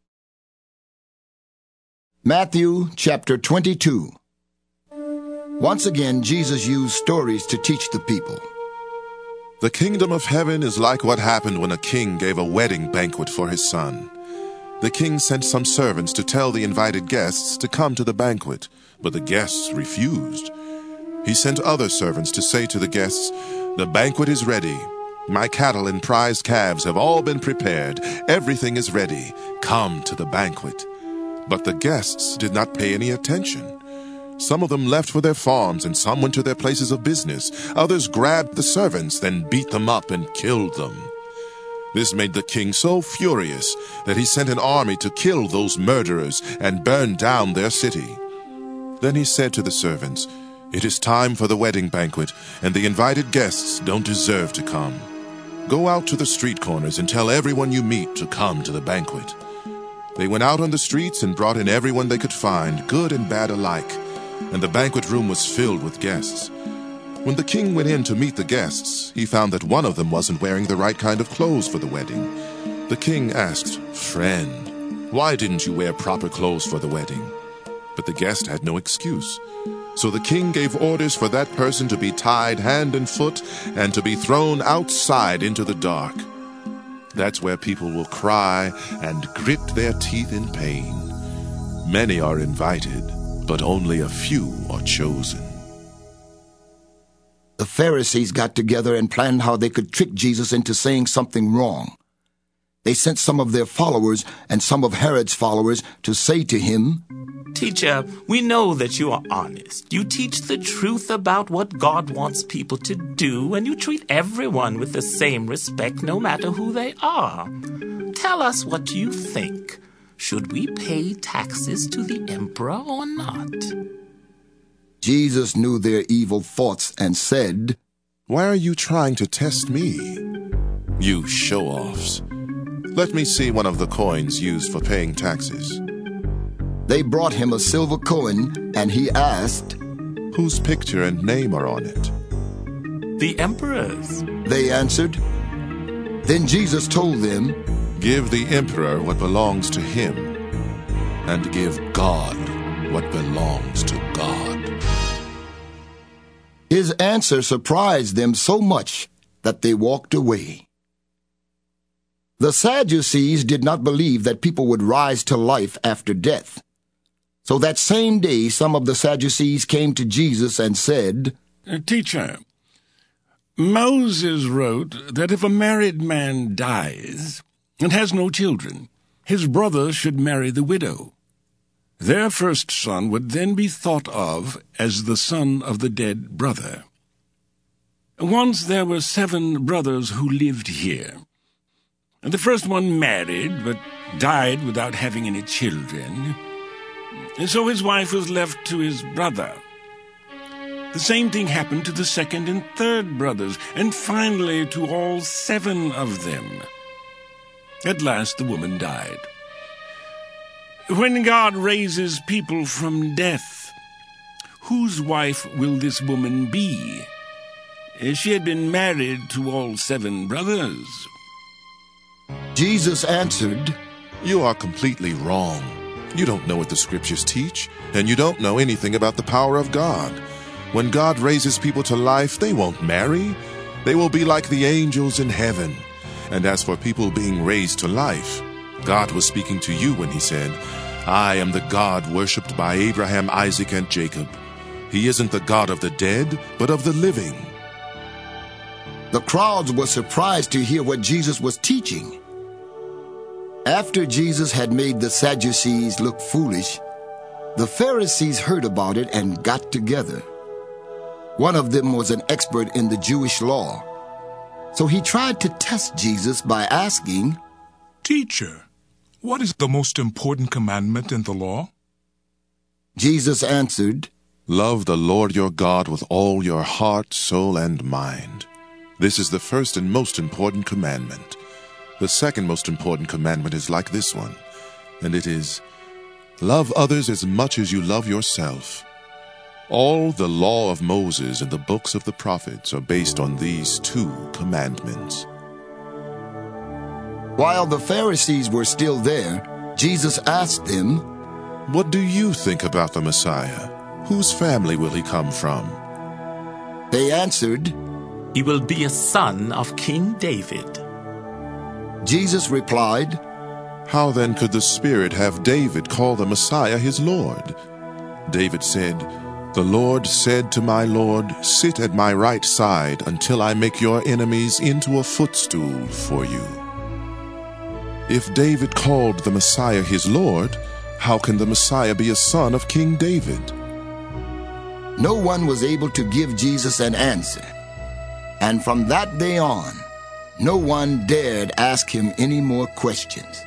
Matthew chapter 22. Once again, Jesus used stories to teach the people. The kingdom of heaven is like what happened when a king gave a wedding banquet for his son. The king sent some servants to tell the invited guests to come to the banquet, but the guests refused. He sent other servants to say to the guests, The banquet is ready. My cattle and prize calves have all been prepared. Everything is ready. Come to the banquet. But the guests did not pay any attention. Some of them left for their farms, and some went to their places of business. Others grabbed the servants, then beat them up and killed them. This made the king so furious that he sent an army to kill those murderers and burn down their city. Then he said to the servants, It is time for the wedding banquet, and the invited guests don't deserve to come. Go out to the street corners and tell everyone you meet to come to the banquet. They went out on the streets and brought in everyone they could find, good and bad alike, and the banquet room was filled with guests. When the king went in to meet the guests, he found that one of them wasn't wearing the right kind of clothes for the wedding. The king asked, Friend, why didn't you wear proper clothes for the wedding? But the guest had no excuse. So the king gave orders for that person to be tied hand and foot and to be thrown outside into the dark. That's where people will cry and grit their teeth in pain. Many are invited, but only a few are chosen. The Pharisees got together and planned how they could trick Jesus into saying something wrong. They sent some of their followers and some of Herod's followers to say to him, Teacher, we know that you are honest. You teach the truth about what God wants people to do, and you treat everyone with the same respect, no matter who they are. Tell us, what you think. Should we pay taxes to the emperor or not? Jesus knew their evil thoughts and said, Why are you trying to test me? You show-offs. Let me see one of the coins used for paying taxes. They brought him a silver coin, and he asked, Whose picture and name are on it? The emperor's. They answered. Then Jesus told them, Give the emperor what belongs to him, and give God what belongs to God. His answer surprised them so much that they walked away. The Sadducees did not believe that people would rise to life after death. So that same day, some of the Sadducees came to Jesus and said, Teacher, Moses wrote that if a married man dies and has no children, his brother should marry the widow. Their first son would then be thought of as the son of the dead brother. Once there were 7 brothers who lived here. The first one married, but died without having any children. And so his wife was left to his brother. The same thing happened to the second and third brothers, and finally to all 7 of them. At last the woman died. When God raises people from death, whose wife will this woman be? She had been married to all 7 brothers. Jesus answered, You are completely wrong. You don't know what the scriptures teach, and you don't know anything about the power of God. When God raises people to life, they won't marry. They will be like the angels in heaven. And as for people being raised to life, God was speaking to you when he said, I am the God worshipped by Abraham, Isaac, and Jacob. He isn't the God of the dead, but of the living. The crowds were surprised to hear what Jesus was teaching. After Jesus had made the Sadducees look foolish, the Pharisees heard about it and got together. One of them was an expert in the Jewish law. So he tried to test Jesus by asking, Teacher, what is the most important commandment in the law? Jesus answered, Love the Lord your God with all your heart, soul, and mind. This is the first and most important commandment. The second most important commandment is like this one, and it is, Love others as much as you love yourself. All the law of Moses and the books of the prophets are based on these 2 commandments. While the Pharisees were still there, Jesus asked them, What do you think about the Messiah? Whose family will he come from? They answered, He will be a son of King David. Jesus replied, How then could the Spirit have David call the Messiah his Lord? David said, The Lord said to my Lord, Sit at my right side until I make your enemies into a footstool for you. If David called the Messiah his Lord, how can the Messiah be a son of King David? No one was able to give Jesus an answer. And from that day on, no one dared ask him any more questions.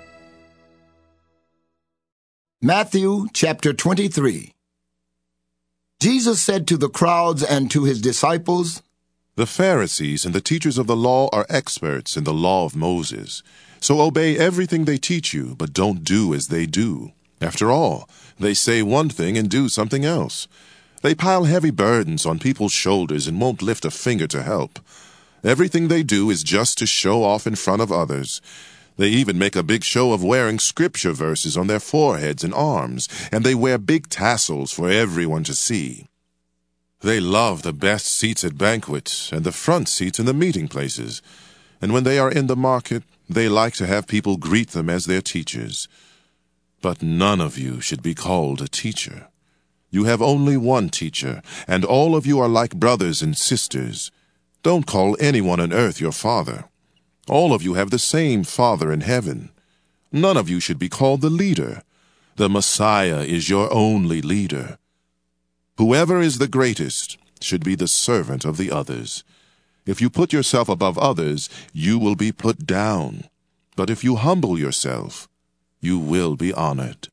Matthew chapter 23. Jesus said to the crowds and to his disciples, The Pharisees and the teachers of the law are experts in the law of Moses. So obey everything they teach you, but don't do as they do. After all, they say one thing and do something else. They pile heavy burdens on people's shoulders and won't lift a finger to help. Everything they do is just to show off in front of others. They even make a big show of wearing scripture verses on their foreheads and arms, and they wear big tassels for everyone to see. They love the best seats at banquets and the front seats in the meeting places. And when they are in the market, they like to have people greet them as their teachers. But none of you should be called a teacher. You have only one teacher, and all of you are like brothers and sisters. Don't call anyone on earth your father. All of you have the same Father in heaven. None of you should be called the leader. The Messiah is your only leader. Whoever is the greatest should be the servant of the others. If you put yourself above others, you will be put down. But if you humble yourself, you will be honored.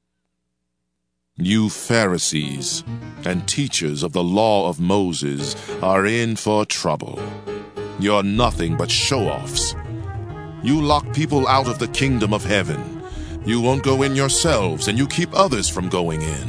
You Pharisees and teachers of the law of Moses are in for trouble. You're nothing but show-offs. You lock people out of the kingdom of heaven. You won't go in yourselves, and you keep others from going in.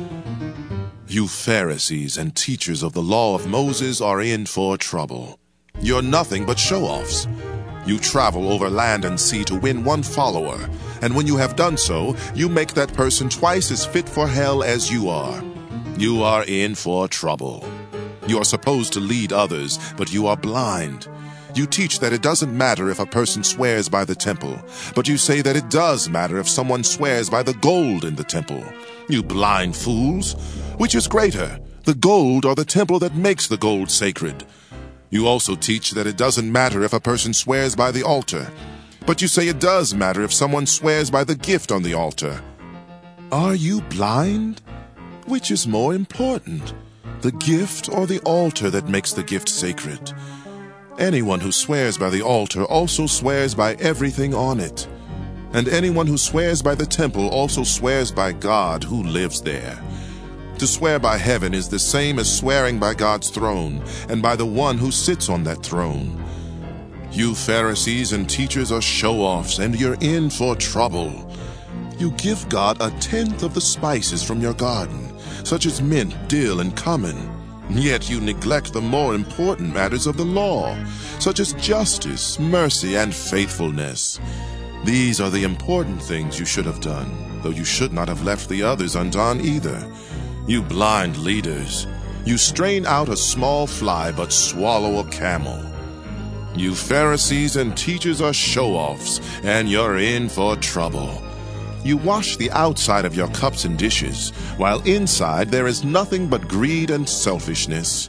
You Pharisees and teachers of the law of Moses are in for trouble. You're nothing but show-offs. You travel over land and sea to win one follower, and when you have done so, you make that person twice as fit for hell as you are. You are in for trouble. You are supposed to lead others, but you are blind. You teach that it doesn't matter if a person swears by the temple, but you say that it does matter if someone swears by the gold in the temple. You blind fools! Which is greater, the gold or the temple that makes the gold sacred? You also teach that it doesn't matter if a person swears by the altar, but you say it does matter if someone swears by the gift on the altar. Are you blind? Which is more important, the gift or the altar that makes the gift sacred? Anyone who swears by the altar also swears by everything on it. And anyone who swears by the temple also swears by God who lives there. To swear by heaven is the same as swearing by God's throne, and by the one who sits on that throne. You Pharisees and teachers are show-offs, and you're in for trouble. You give God 1/10 of the spices from your garden, such as mint, dill, and cumin. Yet you neglect the more important matters of the law, such as justice, mercy, and faithfulness. These are the important things you should have done, though you should not have left the others undone either. You blind leaders, you strain out a small fly but swallow a camel. You Pharisees and teachers are show-offs, and you're in for trouble. You wash the outside of your cups and dishes, while inside there is nothing but greed and selfishness.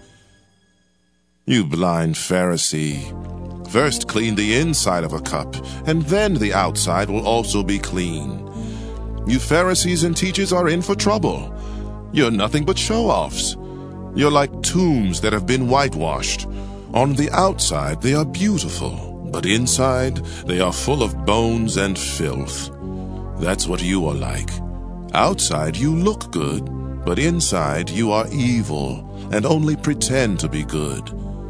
You blind Pharisee, first clean the inside of a cup, and then the outside will also be clean. You Pharisees and teachers are in for trouble. You're nothing but show-offs. You're like tombs that have been whitewashed. On the outside they are beautiful, but inside they are full of bones and filth. That's what you are like. Outside you look good, but inside you are evil and only pretend to be good.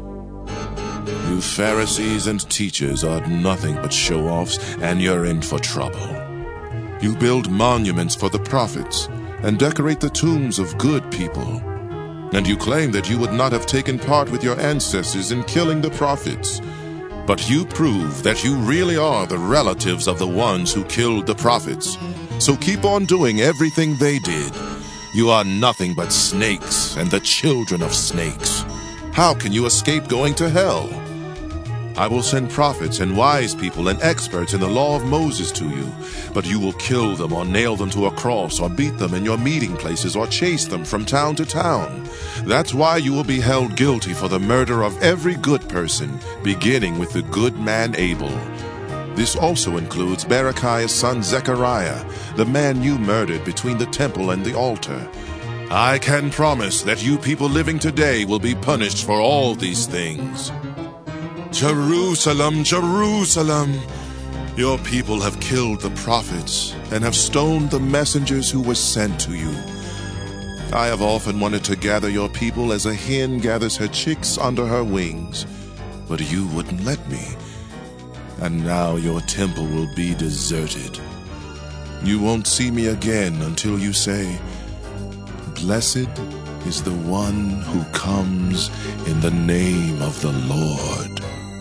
You Pharisees and teachers are nothing but show-offs, and you're in for trouble. You build monuments for the prophets and decorate the tombs of good people. And you claim that you would not have taken part with your ancestors in killing the prophets. But you prove that you really are the relatives of the ones who killed the prophets. So keep on doing everything they did. You are nothing but snakes and the children of snakes. How can you escape going to hell? I will send prophets and wise people and experts in the law of Moses to you, but you will kill them or nail them to a cross or beat them in your meeting places or chase them from town to town. That's why you will be held guilty for the murder of every good person, beginning with the good man Abel. This also includes Berechiah's son Zechariah, the man you murdered between the temple and the altar. I can promise that you people living today will be punished for all these things. Jerusalem, Jerusalem, your people have killed the prophets and have stoned the messengers who were sent to you. I have often wanted to gather your people as a hen gathers her chicks under her wings, but you wouldn't let me. And now your temple will be deserted. You won't see me again until you say, "Blessed is the one who comes in the name of the Lord."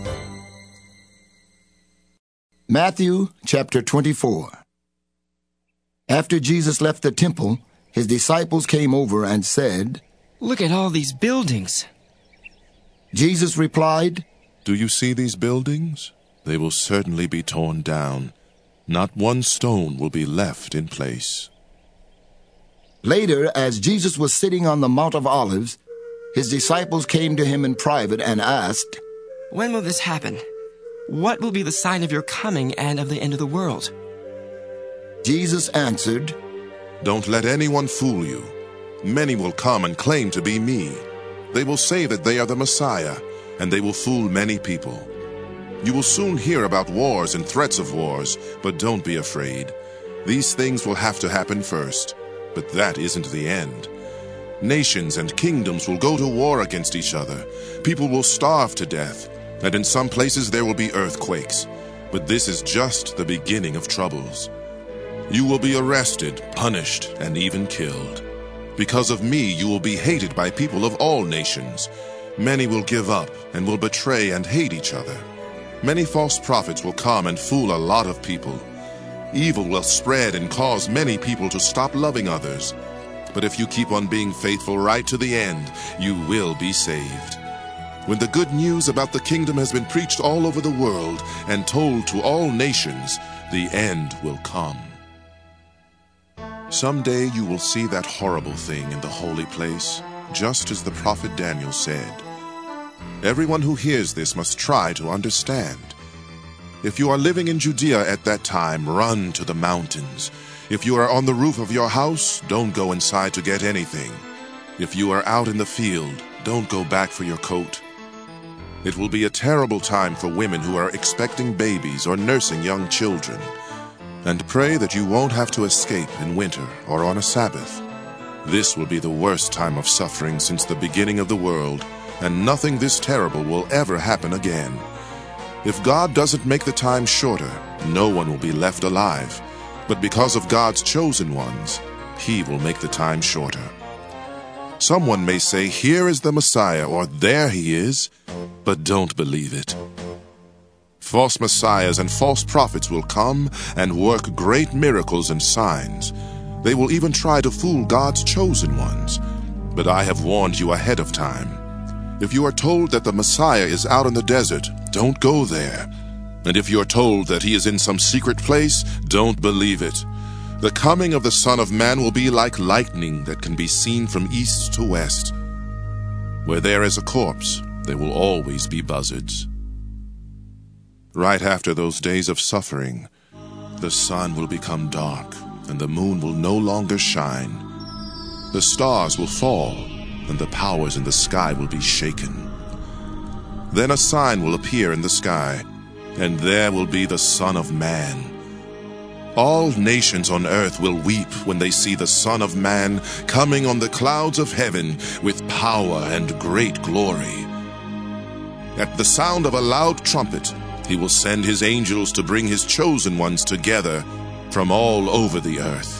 Matthew chapter 24. After Jesus left the temple, his disciples came over and said, "Look at all these buildings." Jesus replied, "Do you see these buildings? They will certainly be torn down. Not one stone will be left in place. Later, as Jesus was sitting on the Mount of Olives, his disciples came to him in private and asked, "When will this happen? What will be the sign of your coming and of the end of the world?" Jesus answered, Don't let anyone fool you. Many will come and claim to be me. They will say that they are the Messiah, and they will fool many people. You will soon hear about wars and threats of wars, but don't be afraid. These things will have to happen first, but that isn't the end. Nations and kingdoms will go to war against each other. People will starve to death, and in some places there will be earthquakes. But this is just the beginning of troubles. You will be arrested, punished, and even killed. Because of me, you will be hated by people of all nations. Many will give up and will betray and hate each other. Many false prophets will come and fool a lot of people. Evil will spread and cause many people to stop loving others. But if you keep on being faithful right to the end, you will be saved. When the good news about the kingdom has been preached all over the world and told to all nations, the end will come. Someday you will see that horrible thing in the holy place, just as the prophet Daniel said. Everyone who hears this must try to understand. If you are living in Judea at that time, run to the mountains. If you are on the roof of your house, don't go inside to get anything. If you are out in the field, don't go back for your coat. It will be a terrible time for women who are expecting babies or nursing young children. And pray that you won't have to escape in winter or on a Sabbath. This will be the worst time of suffering since the beginning of the world, and nothing this terrible will ever happen again. If God doesn't make the time shorter, no one will be left alive. But because of God's chosen ones, He will make the time shorter. Someone may say, "Here is the Messiah," or "There He is," but don't believe it. False messiahs and false prophets will come and work great miracles and signs. They will even try to fool God's chosen ones. But I have warned you ahead of time. If you are told that the Messiah is out in the desert, don't go there. And if you are told that He is in some secret place, don't believe it. The coming of the Son of Man will be like lightning that can be seen from east to west. Where there is a corpse, there will always be buzzards. Right after those days of suffering, the sun will become dark, and the moon will no longer shine. The stars will fall, and the powers in the sky will be shaken. Then a sign will appear in the sky, and there will be the Son of Man. All nations on earth will weep when they see the Son of Man coming on the clouds of heaven with power and great glory. At the sound of a loud trumpet, He will send His angels to bring His chosen ones together from all over the earth.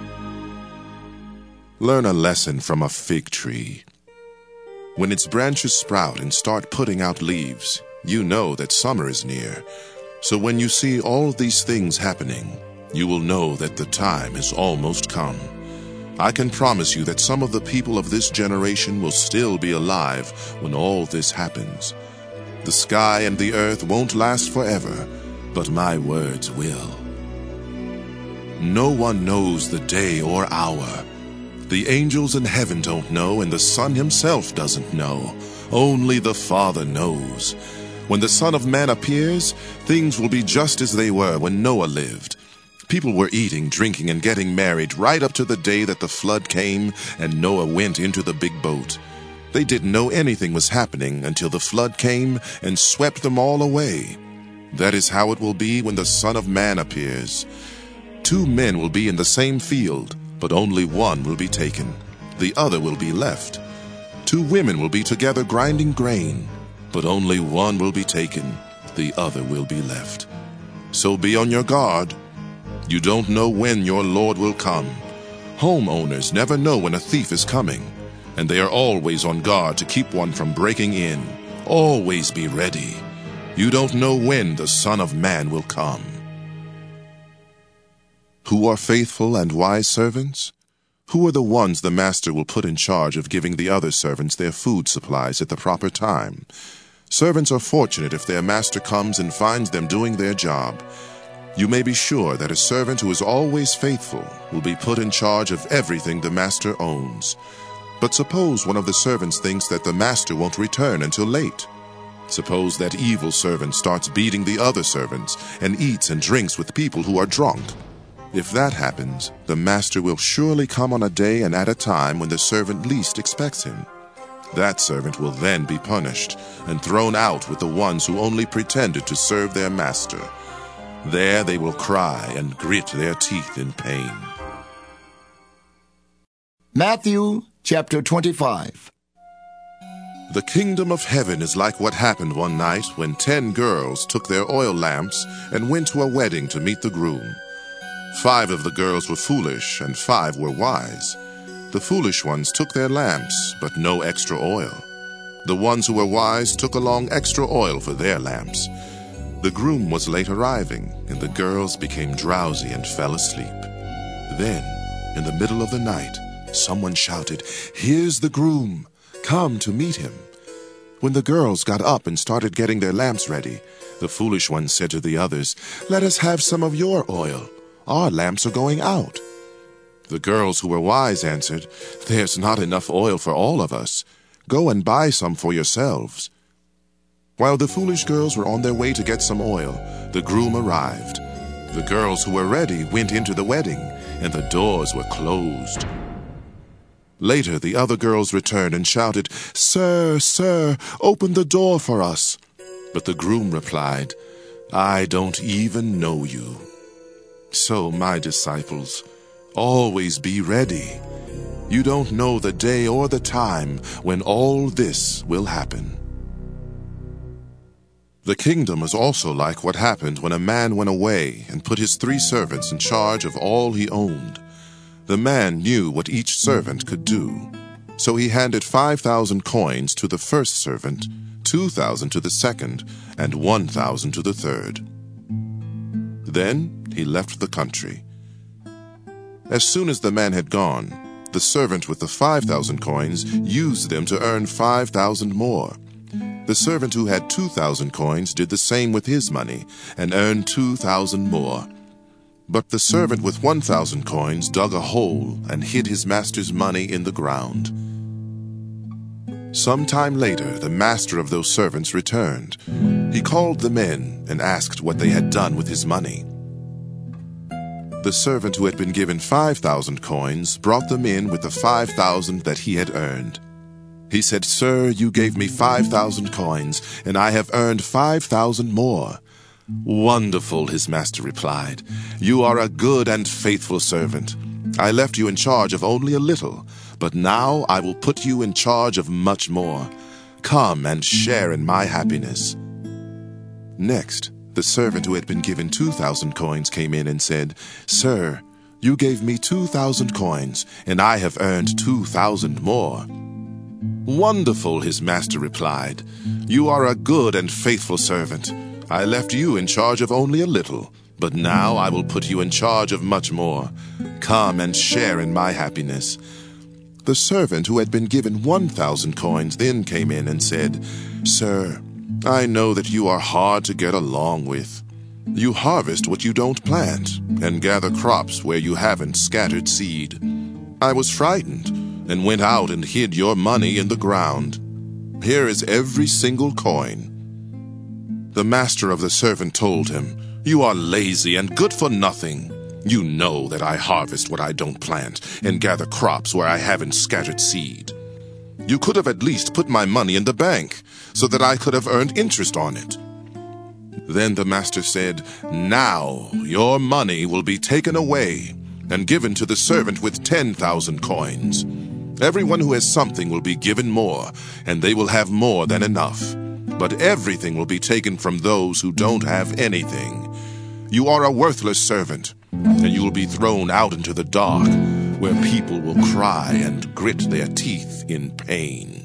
Learn a lesson from a fig tree. When its branches sprout and start putting out leaves, you know that summer is near. So when you see all these things happening, you will know that the time has almost come. I can promise you that some of the people of this generation will still be alive when all this happens. The sky and the earth won't last forever, but my words will. No one knows the day or hour. The angels in heaven don't know, and the Son Himself doesn't know. Only the Father knows. When the Son of Man appears, things will be just as they were when Noah lived. People were eating, drinking, and getting married right up to the day that the flood came and Noah went into the big boat. They didn't know anything was happening until the flood came and swept them all away. That is how it will be when the Son of Man appears. 2 men will be in the same field, but only one will be taken. The other will be left. 2 women will be together grinding grain, but only one will be taken. The other will be left. So be on your guard. You don't know when your Lord will come. Homeowners never know when a thief is coming, and they are always on guard to keep one from breaking in. Always be ready. You don't know when the Son of Man will come. Who are faithful and wise servants? Who are the ones the master will put in charge of giving the other servants their food supplies at the proper time? Servants are fortunate if their master comes and finds them doing their job. You may be sure that a servant who is always faithful will be put in charge of everything the master owns. But suppose one of the servants thinks that the master won't return until late. Suppose that evil servant starts beating the other servants and eats and drinks with people who are drunk. If that happens, the master will surely come on a day and at a time when the servant least expects him. That servant will then be punished and thrown out with the ones who only pretended to serve their master. There they will cry and grit their teeth in pain. Matthew chapter 25. The kingdom of heaven is like what happened one night when 10 girls took their oil lamps and went to a wedding to meet the groom. 5 of the girls were foolish and 5 were wise. The foolish ones took their lamps, but no extra oil. The ones who were wise took along extra oil for their lamps. The groom was late arriving, and the girls became drowsy and fell asleep. Then, in the middle of the night, someone shouted, "Here's the groom! Come to meet him." When the girls got up and started getting their lamps ready, the foolish ones said to the others, "Let us have some of your oil. Our lamps are going out." The girls who were wise answered, "There's not enough oil for all of us. Go and buy some for yourselves." While the foolish girls were on their way to get some oil, the groom arrived. The girls who were ready went into the wedding, and the doors were closed. Later, the other girls returned and shouted, "Sir, sir, open the door for us." But the groom replied, "I don't even know you." So, my disciples, always be ready. You don't know the day or the time when all this will happen. The kingdom is also like what happened when a man went away and put his 3 servants in charge of all he owned. The man knew what each servant could do. So he handed 5,000 coins to the first servant, 2,000 to the second, and 1,000 to the third. Then he left the country. As soon as the man had gone, the servant with the 5,000 coins used them to earn 5,000 more. The servant who had 2,000 coins did the same with his money and earned 2,000 more. But the servant with 1,000 coins dug a hole and hid his master's money in the ground. Some time later, the master of those servants returned. He called the men and asked what they had done with his money. The servant who had been given 5,000 coins brought them in with the 5,000 that he had earned. He said, "Sir, you gave me 5,000 coins, and I have earned 5,000 more." "Wonderful," his master replied. "You are a good and faithful servant. I left you in charge of only a little, but now I will put you in charge of much more. Come and share in my happiness." Next, the servant who had been given 2,000 coins came in and said, "Sir, you gave me 2,000 coins, and I have earned 2,000 more." "Wonderful," his master replied. "You are a good and faithful servant. I left you in charge of only a little, but now I will put you in charge of much more. Come and share in my happiness." The servant who had been given 1,000 coins then came in and said, "Sir, I know that you are hard to get along with. You harvest what you don't plant and gather crops where you haven't scattered seed. I was frightened and went out and hid your money in the ground. Here is every single coin." The master of the servant told him, "You are lazy and good for nothing. You know that I harvest what I don't plant and gather crops where I haven't scattered seed. You could have at least put my money in the bank so that I could have earned interest on it." Then the master said, "Now your money will be taken away and given to the servant with 10,000 coins. Everyone who has something will be given more, and they will have more than enough. But everything will be taken from those who don't have anything. You are a worthless servant, and you will be thrown out into the dark, where people will cry and grit their teeth in pain.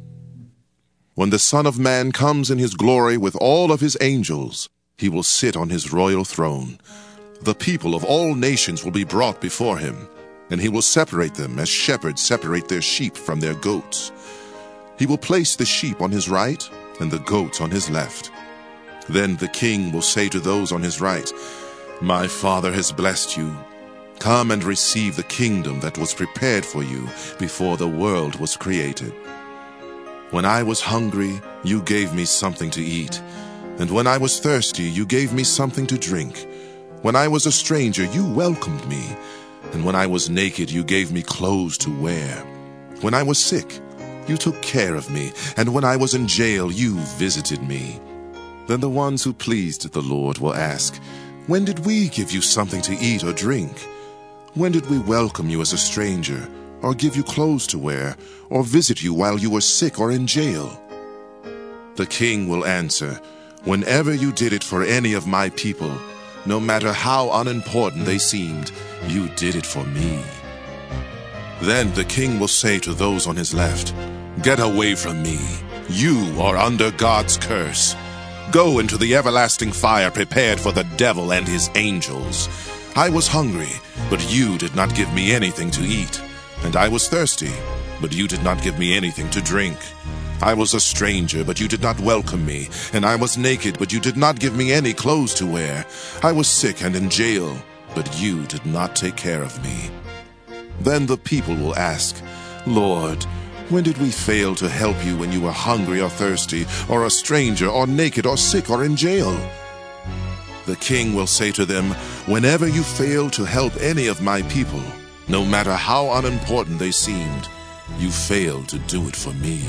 When the Son of Man comes in his glory with all of his angels, he will sit on his royal throne. The people of all nations will be brought before him, and he will separate them as shepherds separate their sheep from their goats. He will place the sheep on his right and the goats on his left. Then the king will say to those on his right, My Father has blessed you. Come and receive the kingdom that was prepared for you before the world was created. When I was hungry, you gave me something to eat, and when I was thirsty, you gave me something to drink. When I was a stranger, you welcomed me, and when I was naked, you gave me clothes to wear. When I was sick, you took care of me, and when I was in jail, you visited me. Then the ones who pleased the Lord will ask, When did we give you something to eat or drink? When did we welcome you as a stranger, or give you clothes to wear, or visit you while you were sick or in jail? The king will answer, Whenever you did it for any of my people, no matter how unimportant they seemed, you did it for me. Then the king will say to those on his left, Get away from me. You are under God's curse. Go into the everlasting fire prepared for the devil and his angels. I was hungry, but you did not give me anything to eat. And I was thirsty, but you did not give me anything to drink. I was a stranger, but you did not welcome me. And I was naked, but you did not give me any clothes to wear. I was sick and in jail, but you did not take care of me. Then the people will ask, Lord, when did we fail to help you when you were hungry or thirsty, or a stranger, or naked, or sick, or in jail? The king will say to them, Whenever you fail to help any of my people, no matter how unimportant they seemed, you failed to do it for me.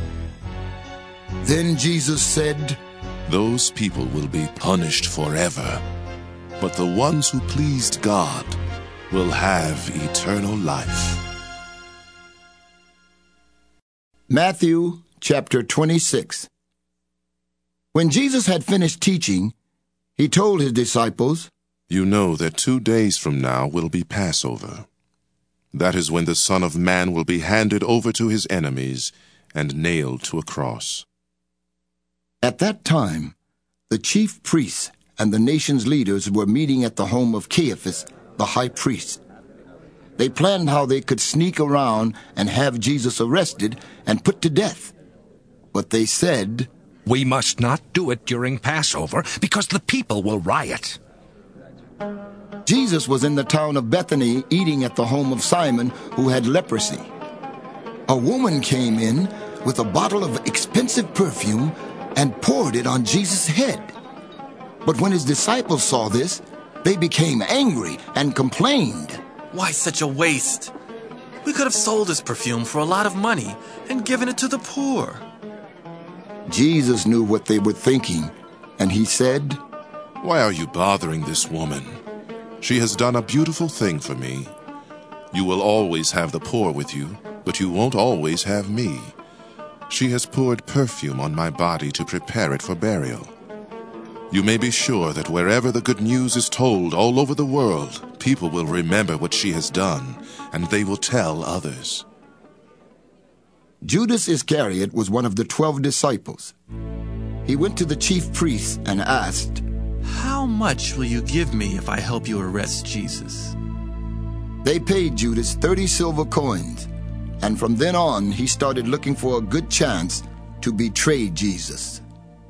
Then Jesus said, Those people will be punished forever, but the ones who pleased God will have eternal life. Matthew chapter 26. When Jesus had finished teaching, he told his disciples, You know that 2 days from now will be Passover. That is when the Son of Man will be handed over to his enemies and nailed to a cross. At that time, the chief priests and the nation's leaders were meeting at the home of Caiaphas, the high priest. They planned how they could sneak around and have Jesus arrested and put to death. But they said, We must not do it during Passover because the people will riot. Jesus was in the town of Bethany eating at the home of Simon, who had leprosy. A woman came in with a bottle of expensive perfume and poured it on Jesus' head. But when his disciples saw this, they became angry and complained. Why such a waste? We could have sold this perfume for a lot of money and given it to the poor. Jesus knew what they were thinking, and he said, Why are you bothering this woman? She has done a beautiful thing for me. You will always have the poor with you, but you won't always have me. She has poured perfume on my body to prepare it for burial. You may be sure that wherever the good news is told all over the world, people will remember what she has done, and they will tell others. Judas Iscariot was one of the 12 disciples. He went to the chief priests and asked, How much will you give me if I help you arrest Jesus? They paid Judas 30 silver coins, and from then on he started looking for a good chance to betray Jesus.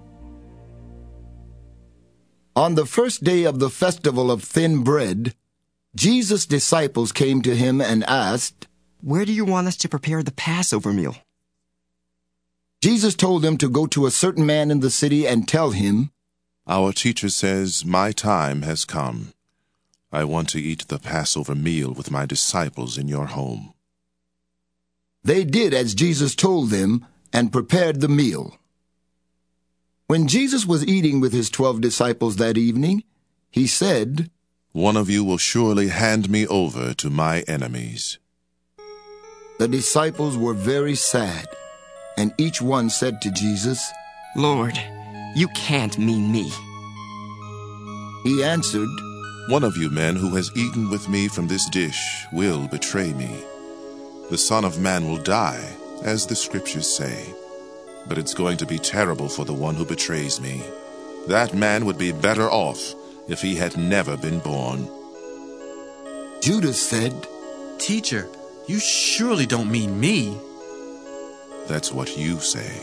On the first day of the festival of thin bread, Jesus' disciples came to him and asked, Where do you want us to prepare the Passover meal? Jesus told them to go to a certain man in the city and tell him, Our teacher says, My time has come. I want to eat the Passover meal with my disciples in your home. They did as Jesus told them and prepared the meal. When Jesus was eating with his 12 disciples that evening, he said, One of you will surely hand me over to my enemies. The disciples were very sad, and each one said to Jesus, Lord, you can't mean me. He answered, One of you men who has eaten with me from this dish will betray me. The Son of Man will die, as the Scriptures say. But it's going to be terrible for the one who betrays me. That man would be better off if he had never been born. Judas said, Teacher, you surely don't mean me. That's what you say.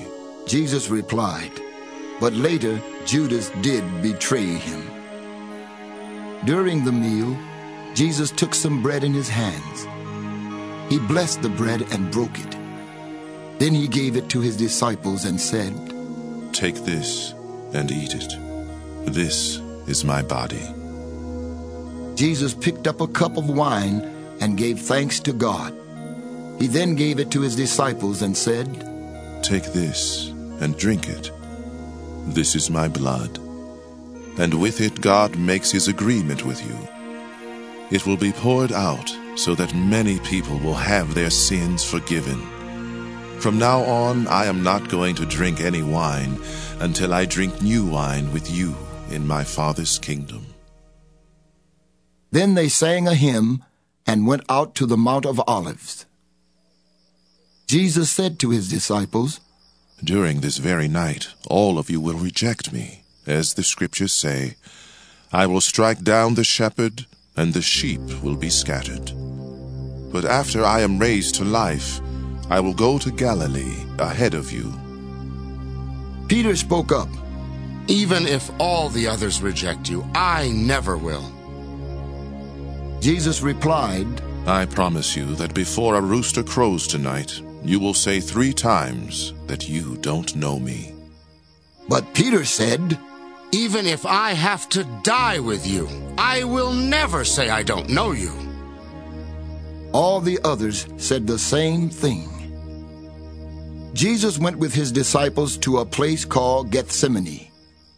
Jesus replied, but later Judas did betray him. During the meal, Jesus took some bread in his hands. He blessed the bread and broke it. Then he gave it to his disciples and said, "Take this and eat it. This is my body." Jesus picked up a cup of wine and gave thanks to God. He then gave it to his disciples and said, "Take this and drink it. This is my blood. And with it God makes his agreement with you. It will be poured out so that many people will have their sins forgiven. From now on, I am not going to drink any wine until I drink new wine with you in my Father's kingdom." Then they sang a hymn and went out to the Mount of Olives. Jesus said to his disciples, "During this very night, all of you will reject me, as the scriptures say, I will strike down the shepherd, and the sheep will be scattered. But after I am raised to life, I will go to Galilee ahead of you." Peter spoke up, "Even if all the others reject you, I never will." Jesus replied, "I promise you that before a rooster crows tonight, you will say 3 times that you don't know me." But Peter said, "Even if I have to die with you, I will never say I don't know you." All the others said the same thing. Jesus went with his disciples to a place called Gethsemane.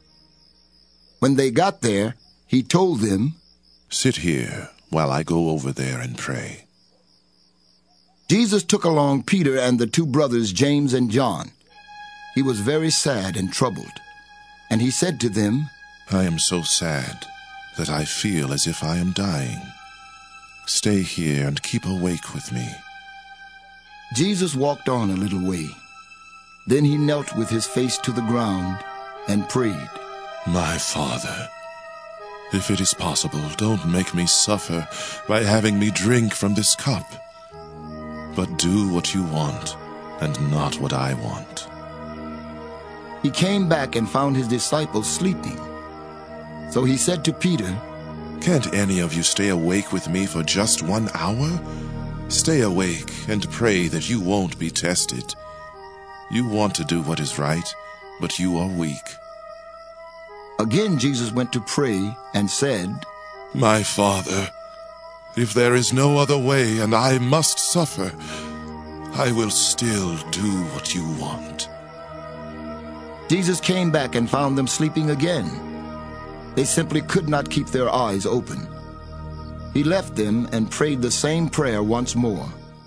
When they got there, he told them, "Sit here while I go over there and pray." Jesus took along Peter and the 2 brothers James and John. He was very sad and troubled, and he said to them, "I am so sad that I feel as if I am dying. Stay here and keep awake with me." Jesus walked on a little way. Then he knelt with his face to the ground and prayed, "My Father, if it is possible, don't make me suffer by having me drink from this cup. But do what you want, and not what I want." He came back and found his disciples sleeping. So he said to Peter, "Can't any of you stay awake with me for just 1 hour? Stay awake and pray that you won't be tested. You want to do what is right, but you are weak." Again Jesus went to pray and said, "My Father, if there is no other way and I must suffer, I will still do what you want." Jesus came back and found them sleeping again. They simply could not keep their eyes open. He left them and prayed the same prayer once more.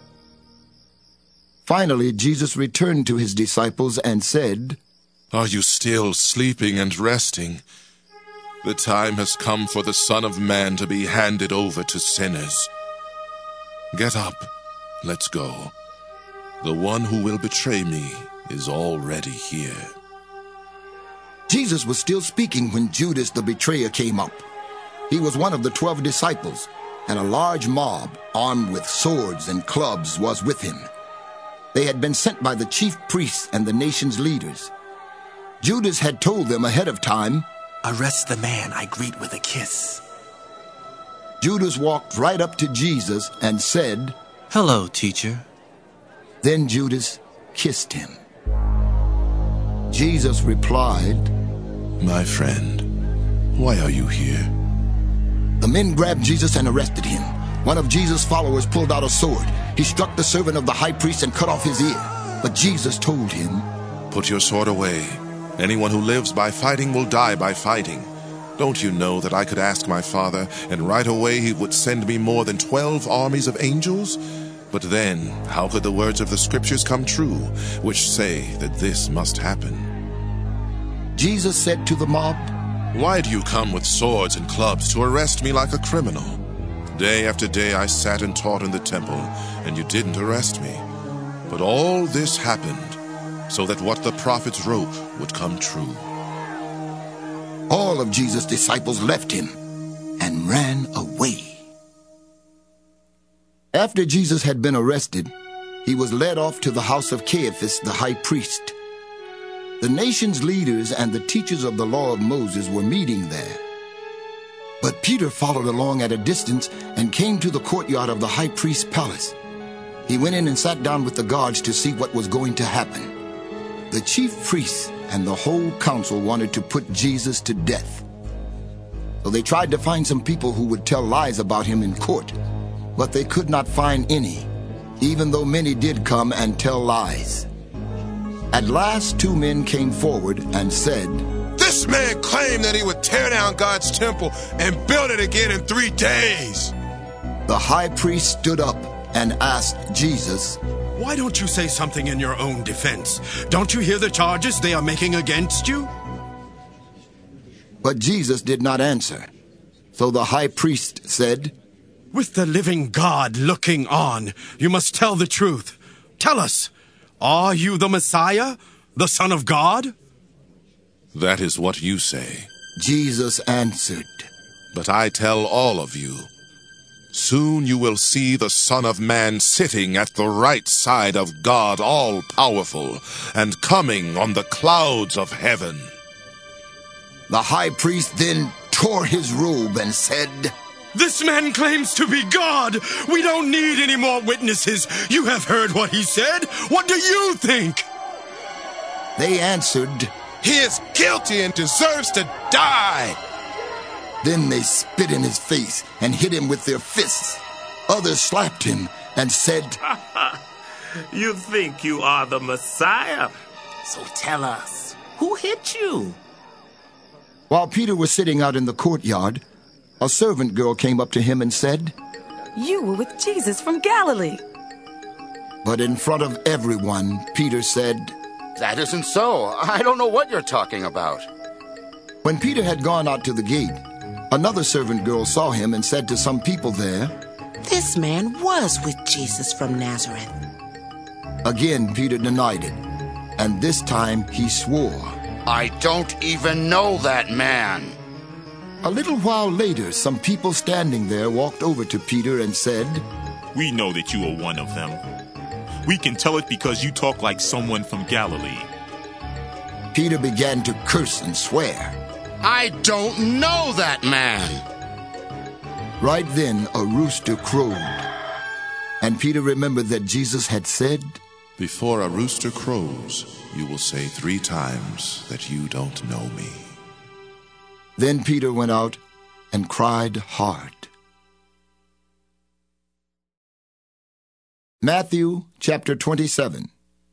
Finally, Jesus returned to his disciples and said, "Are you still sleeping and resting? The time has come for the Son of Man to be handed over to sinners. Get up, let's go. The one who will betray me is already here." Jesus was still speaking when Judas the betrayer came up. He was one of the 12 disciples, and a large mob, armed with swords and clubs, was with him. They had been sent by the chief priests and the nation's leaders. Judas had told them ahead of time, "Arrest the man I greet with a kiss." Judas walked right up to Jesus and said, "Hello, teacher." Then Judas kissed him. Jesus replied, "My friend, why are you here?" The men grabbed Jesus and arrested him. One of Jesus' followers pulled out a sword. He struck the servant of the high priest and cut off his ear. But Jesus told him, "Put your sword away. Anyone who lives by fighting will die by fighting. Don't you know that I could ask my Father, and right away he would send me more than 12 armies of angels? But then, how could the words of the scriptures come true, which say that this must happen?" Jesus said to the mob, "Why do you come with swords and clubs to arrest me like a criminal? Day after day I sat and taught in the temple, and you didn't arrest me. But all this happened so that what the prophets wrote would come true." All of Jesus' disciples left him and ran away. After Jesus had been arrested, he was led off to the house of Caiaphas the high priest. The nation's leaders and the teachers of the law of Moses were meeting there. But Peter followed along at a distance and came to the courtyard of the high priest's palace. He went in and sat down with the guards to see what was going to happen. The chief priests and the whole council wanted to put Jesus to death. So they tried to find some people who would tell lies about him in court, but they could not find any, even though many did come and tell lies. At last, 2 men came forward and said, "This man claimed that he would tear down God's temple and build it again in 3 days." The high priest stood up and asked Jesus, "Why don't you say something in your own defense? Don't you hear the charges they are making against you?" But Jesus did not answer. So the high priest said, "With the living God looking on, you must tell the truth. Tell us, are you the Messiah, the Son of God?" "That is what you say." Jesus answered, "But I tell all of you, soon you will see the Son of Man sitting at the right side of God all-powerful and coming on the clouds of heaven." The high priest then tore his robe and said, "This man claims to be God. We don't need any more witnesses. You have heard what he said. What do you think?" They answered, "He is guilty and deserves to die." Then they spit in his face and hit him with their fists. Others slapped him and said, "You think you are the Messiah? So tell us, who hit you?" While Peter was sitting out in the courtyard, a servant girl came up to him and said, "You were with Jesus from Galilee." But in front of everyone, Peter said, "That isn't so. I don't know what you're talking about." When Peter had gone out to the gate, another servant girl saw him and said to some people there, "This man was with Jesus from Nazareth." Again Peter denied it, and this time he swore, "I don't even know that man." A little while later, some people standing there walked over to Peter and said, "We know that you are one of them. We can tell it because you talk like someone from Galilee." Peter began to curse and swear, "I don't know that man." Right then a rooster crowed, and Peter remembered that Jesus had said, "Before a rooster crows, you will say 3 times that you don't know me." Then Peter went out and cried hard. Matthew chapter 27.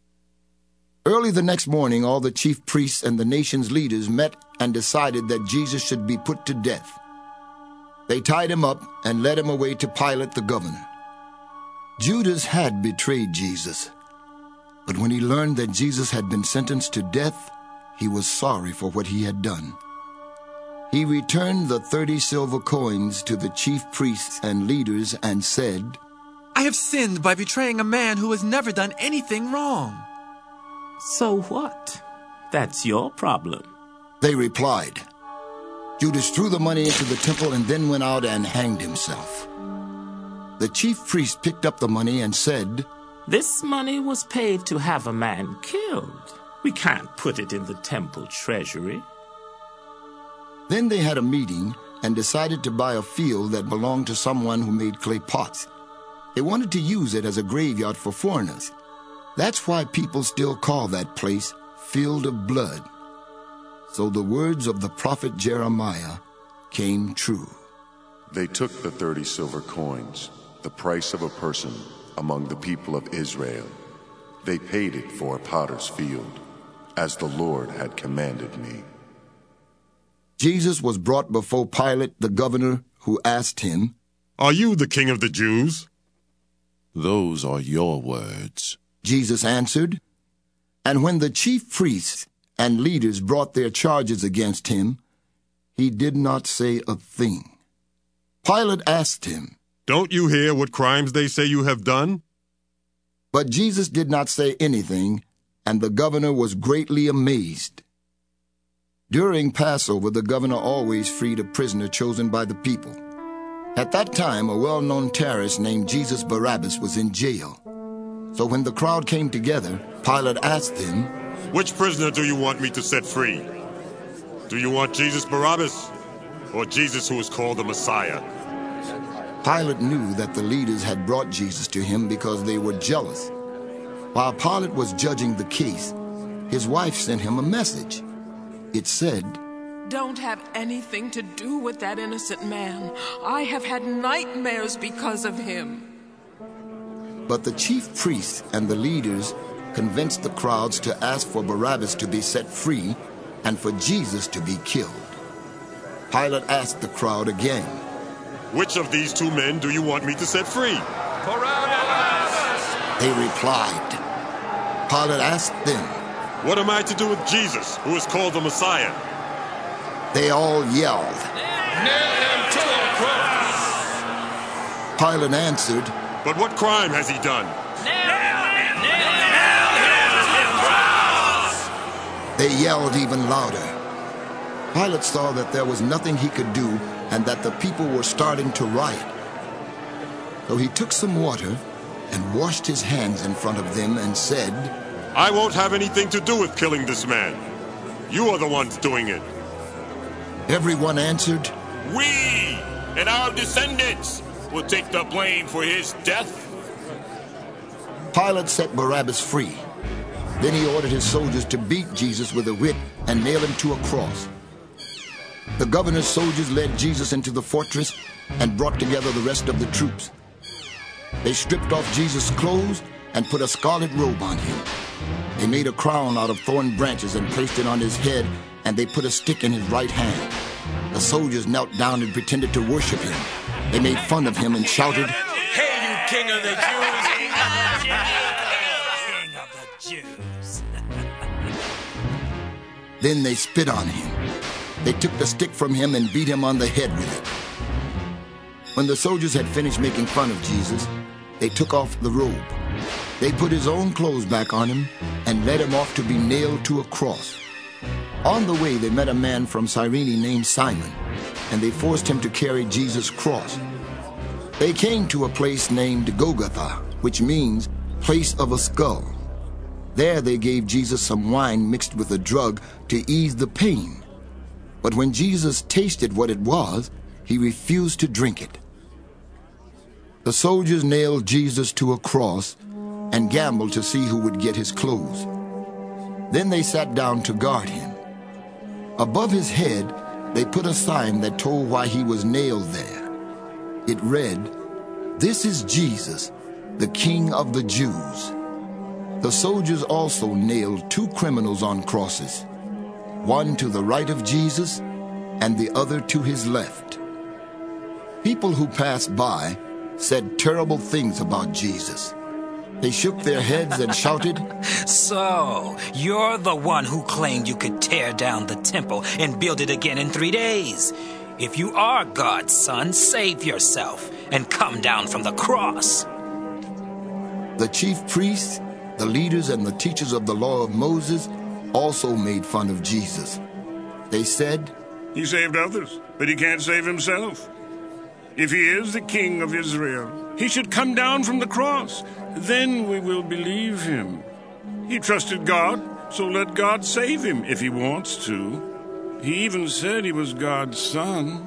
Early the next morning, all the chief priests and the nation's leaders met and decided that Jesus should be put to death. They tied him up and led him away to Pilate the governor. Judas had betrayed Jesus, but when he learned that Jesus had been sentenced to death, he was sorry for what he had done. He returned the 30 silver coins to the chief priests and leaders and said, "I have sinned by betraying a man who has never done anything wrong." "So what? That's your problem." They replied. Judas threw the money into the temple and then went out and hanged himself. The chief priest picked up the money and said, "This money was paid to have a man killed. We can't put it in the temple treasury." Then they had a meeting and decided to buy a field that belonged to someone who made clay pots. They wanted to use it as a graveyard for foreigners. That's why people still call that place Field of Blood. So the words of the prophet Jeremiah came true. They took the 30 silver coins, the price of a person among the people of Israel. They paid it for a potter's field, as the Lord had commanded me. Jesus was brought before Pilate the governor, who asked him, "Are you the king of the Jews?" "Those are your words," Jesus answered. And when the chief priests and leaders brought their charges against him, he did not say a thing. Pilate asked him, "Don't you hear what crimes they say you have done?" But Jesus did not say anything, and the governor was greatly amazed. During Passover, the governor always freed a prisoner chosen by the people. At that time, a well-known terrorist named Jesus Barabbas was in jail. So when the crowd came together, Pilate asked them, Which prisoner do you want me to set free? Do you want Jesus Barabbas, or Jesus who is called the Messiah? Pilate knew that the leaders had brought Jesus to him because they were jealous. While Pilate was judging the case, his wife sent him a message. It said, "Don't have anything to do with that innocent man. I have had nightmares because of him." But the chief priests and the leaders convinced the crowds to ask for Barabbas to be set free and for Jesus to be killed. Pilate asked the crowd again, "Which of these two men do you want me to set free?" Barabbas! They replied. Pilate asked them, "What am I to do with Jesus, who is called the Messiah?" They all yelled. "Nail him to a cross!" Pilate answered, "But what crime has he done?" They yelled even louder. Pilate saw that there was nothing he could do and that the people were starting to riot. So he took some water and washed his hands in front of them and said, "I won't have anything to do with killing this man. You are the ones doing it." Everyone answered, "We and our descendants will take the blame for his death." Pilate set Barabbas free. Then he ordered his soldiers to beat Jesus with a whip and nail him to a cross. The governor's soldiers led Jesus into the fortress and brought together the rest of the troops. They stripped off Jesus' clothes and put a scarlet robe on him. They made a crown out of thorn branches and placed it on his head, and they put a stick in his right hand. The soldiers knelt down and pretended to worship him. They made fun of him and shouted, "Hey, you King of the Jews!" King of the Jews. Then they spit on him. They took the stick from him and beat him on the head with it. When the soldiers had finished making fun of Jesus, they took off the robe. They put his own clothes back on him and led him off to be nailed to a cross. On the way, they met a man from Cyrene named Simon, and they forced him to carry Jesus' cross. They came to a place named Golgotha, which means place of a skull. There they gave Jesus some wine mixed with a drug to ease the pain. But when Jesus tasted what it was, he refused to drink it. The soldiers nailed Jesus to a cross and gambled to see who would get his clothes. Then they sat down to guard him. Above his head, they put a sign that told why he was nailed there. It read, "This is Jesus, the King of the Jews." The soldiers also nailed two criminals on crosses, one to the right of Jesus and the other to his left. People who passed by said terrible things about Jesus. They shook their heads and shouted, "So, you're the one who claimed you could tear down the temple and build it again in 3 days. If you are God's son, save yourself and come down from the cross." The chief priests, the leaders, and the teachers of the law of Moses also made fun of Jesus. They said, "He saved others, but he can't save himself. If he is the King of Israel, he should come down from the cross. Then we will believe him. He trusted God, so let God save him if he wants to. He even said he was God's son."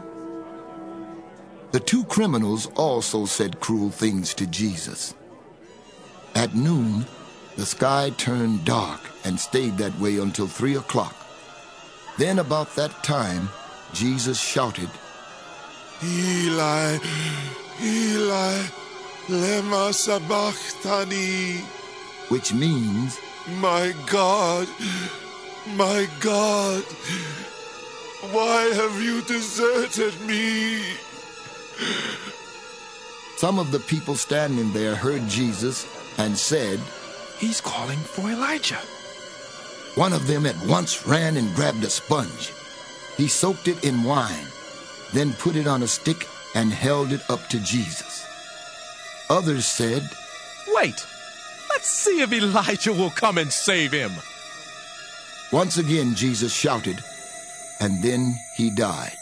The two criminals also said cruel things to Jesus. At noon, the sky turned dark and stayed that way until 3 o'clock. Then about that time, Jesus shouted, "Eli, Eli, lema sabachthani," which means, my God, why have you deserted me?" Some of the people standing there heard Jesus and said, "He's calling for Elijah." One of them at once ran and grabbed a sponge. He soaked it in wine, then put it on a stick and held it up to Jesus. Others said, "Wait, let's see if Elijah will come and save him." Once again Jesus shouted, and then he died.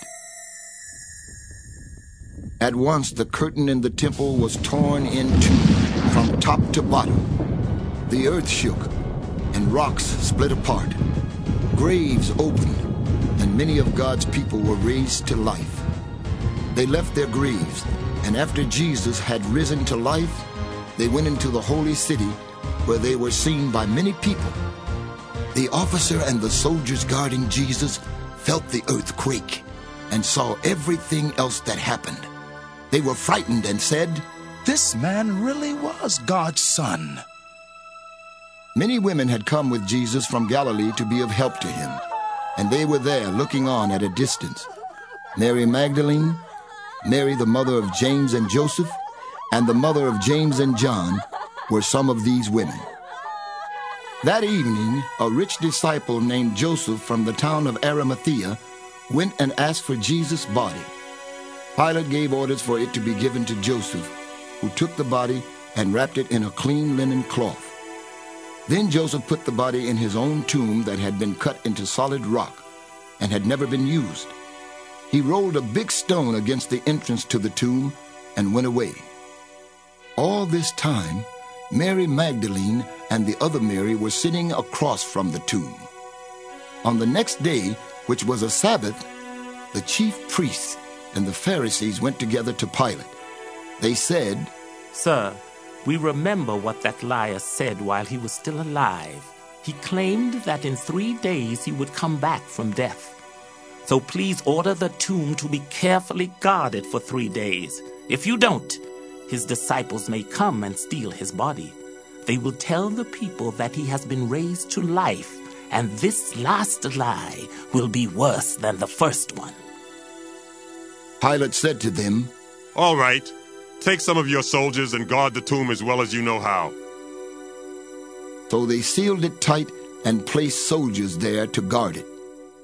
At once the curtain in the temple was torn in two from top to bottom. The earth shook. and rocks split apart. Graves opened, and many of God's people were raised to life. They left their graves, and after Jesus had risen to life, they went into the holy city, where they were seen by many people. The officer and the soldiers guarding Jesus felt the earth quake and saw everything else that happened. They were frightened and said, "This man really was God's son." Many women had come with Jesus from Galilee to be of help to him, and they were there looking on at a distance. Mary Magdalene, Mary the mother of James and Joseph, and the mother of James and John were some of these women. That evening, a rich disciple named Joseph from the town of Arimathea went and asked for Jesus' body. Pilate gave orders for it to be given to Joseph, who took the body and wrapped it in a clean linen cloth. Then Joseph put the body in his own tomb that had been cut into solid rock and had never been used. He rolled a big stone against the entrance to the tomb and went away. All this time, Mary Magdalene and the other Mary were sitting across from the tomb. On the next day, which was a Sabbath, the chief priests and the Pharisees went together to Pilate. They said, "Sir, we remember what that liar said while he was still alive. He claimed that in 3 days he would come back from death. So please order the tomb to be carefully guarded for 3 days. If you don't, his disciples may come and steal his body. They will tell the people that he has been raised to life, and this last lie will be worse than the first one." Pilate said to them, "All right, take some of your soldiers and guard the tomb as well as you know how." So they sealed it tight and placed soldiers there to guard it.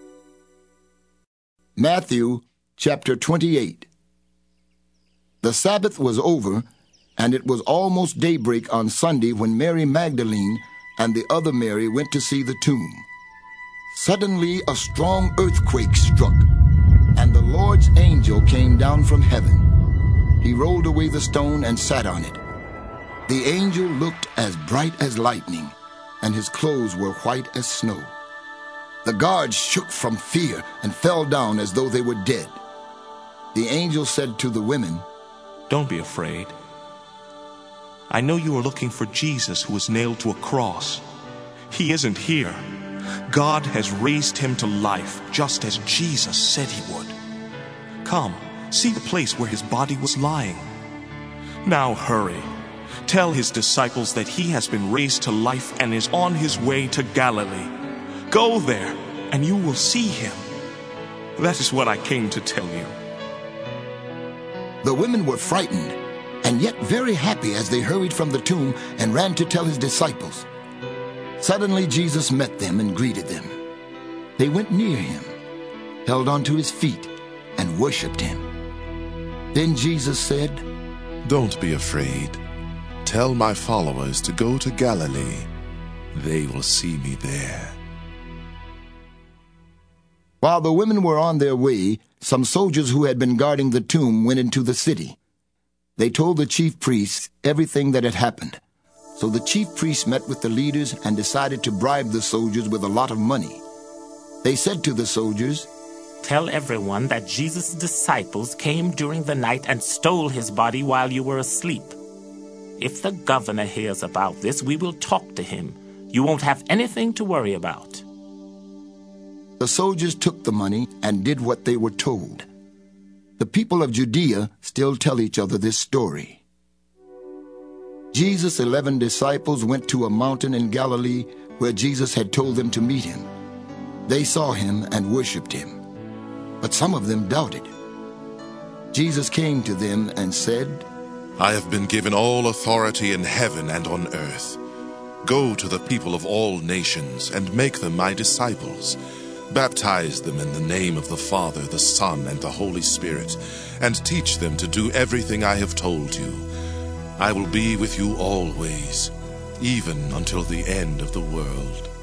Matthew chapter 28. The Sabbath was over, and it was almost daybreak on Sunday when Mary Magdalene and the other Mary went to see the tomb. Suddenly a strong earthquake struck, and the Lord's angel came down from heaven. He rolled away the stone and sat on it. The angel looked as bright as lightning, and his clothes were white as snow. The guards shook from fear and fell down as though they were dead. The angel said to the women, "Don't be afraid. I know you are looking for Jesus who was nailed to a cross. He isn't here. God has raised him to life, just as Jesus said he would. Come, see the place where his body was lying. Now hurry. Tell his disciples that he has been raised to life and is on his way to Galilee. Go there, and you will see him. That is what I came to tell you." The women were frightened, and yet very happy as they hurried from the tomb and ran to tell his disciples. Suddenly Jesus met them and greeted them. They went near him, held onto his feet, and worshipped him. Then Jesus said, "Don't be afraid. Tell my followers to go to Galilee. They will see me there." While the women were on their way, some soldiers who had been guarding the tomb went into the city. They told the chief priests everything that had happened. So the chief priests met with the leaders and decided to bribe the soldiers with a lot of money. They said to the soldiers, "Tell everyone that Jesus' disciples came during the night and stole his body while you were asleep. If the governor hears about this, we will talk to him. You won't have anything to worry about." The soldiers took the money and did what they were told. The people of Judea still tell each other this story. Jesus' 11 disciples went to a mountain in Galilee where Jesus had told them to meet him. They saw him and worshipped him, but some of them doubted. Jesus came to them and said, "I have been given all authority in heaven and on earth. Go to the people of all nations and make them my disciples. Baptize them in the name of the Father, the Son, and the Holy Spirit, and teach them to do everything I have told you. I will be with you always, even until the end of the world."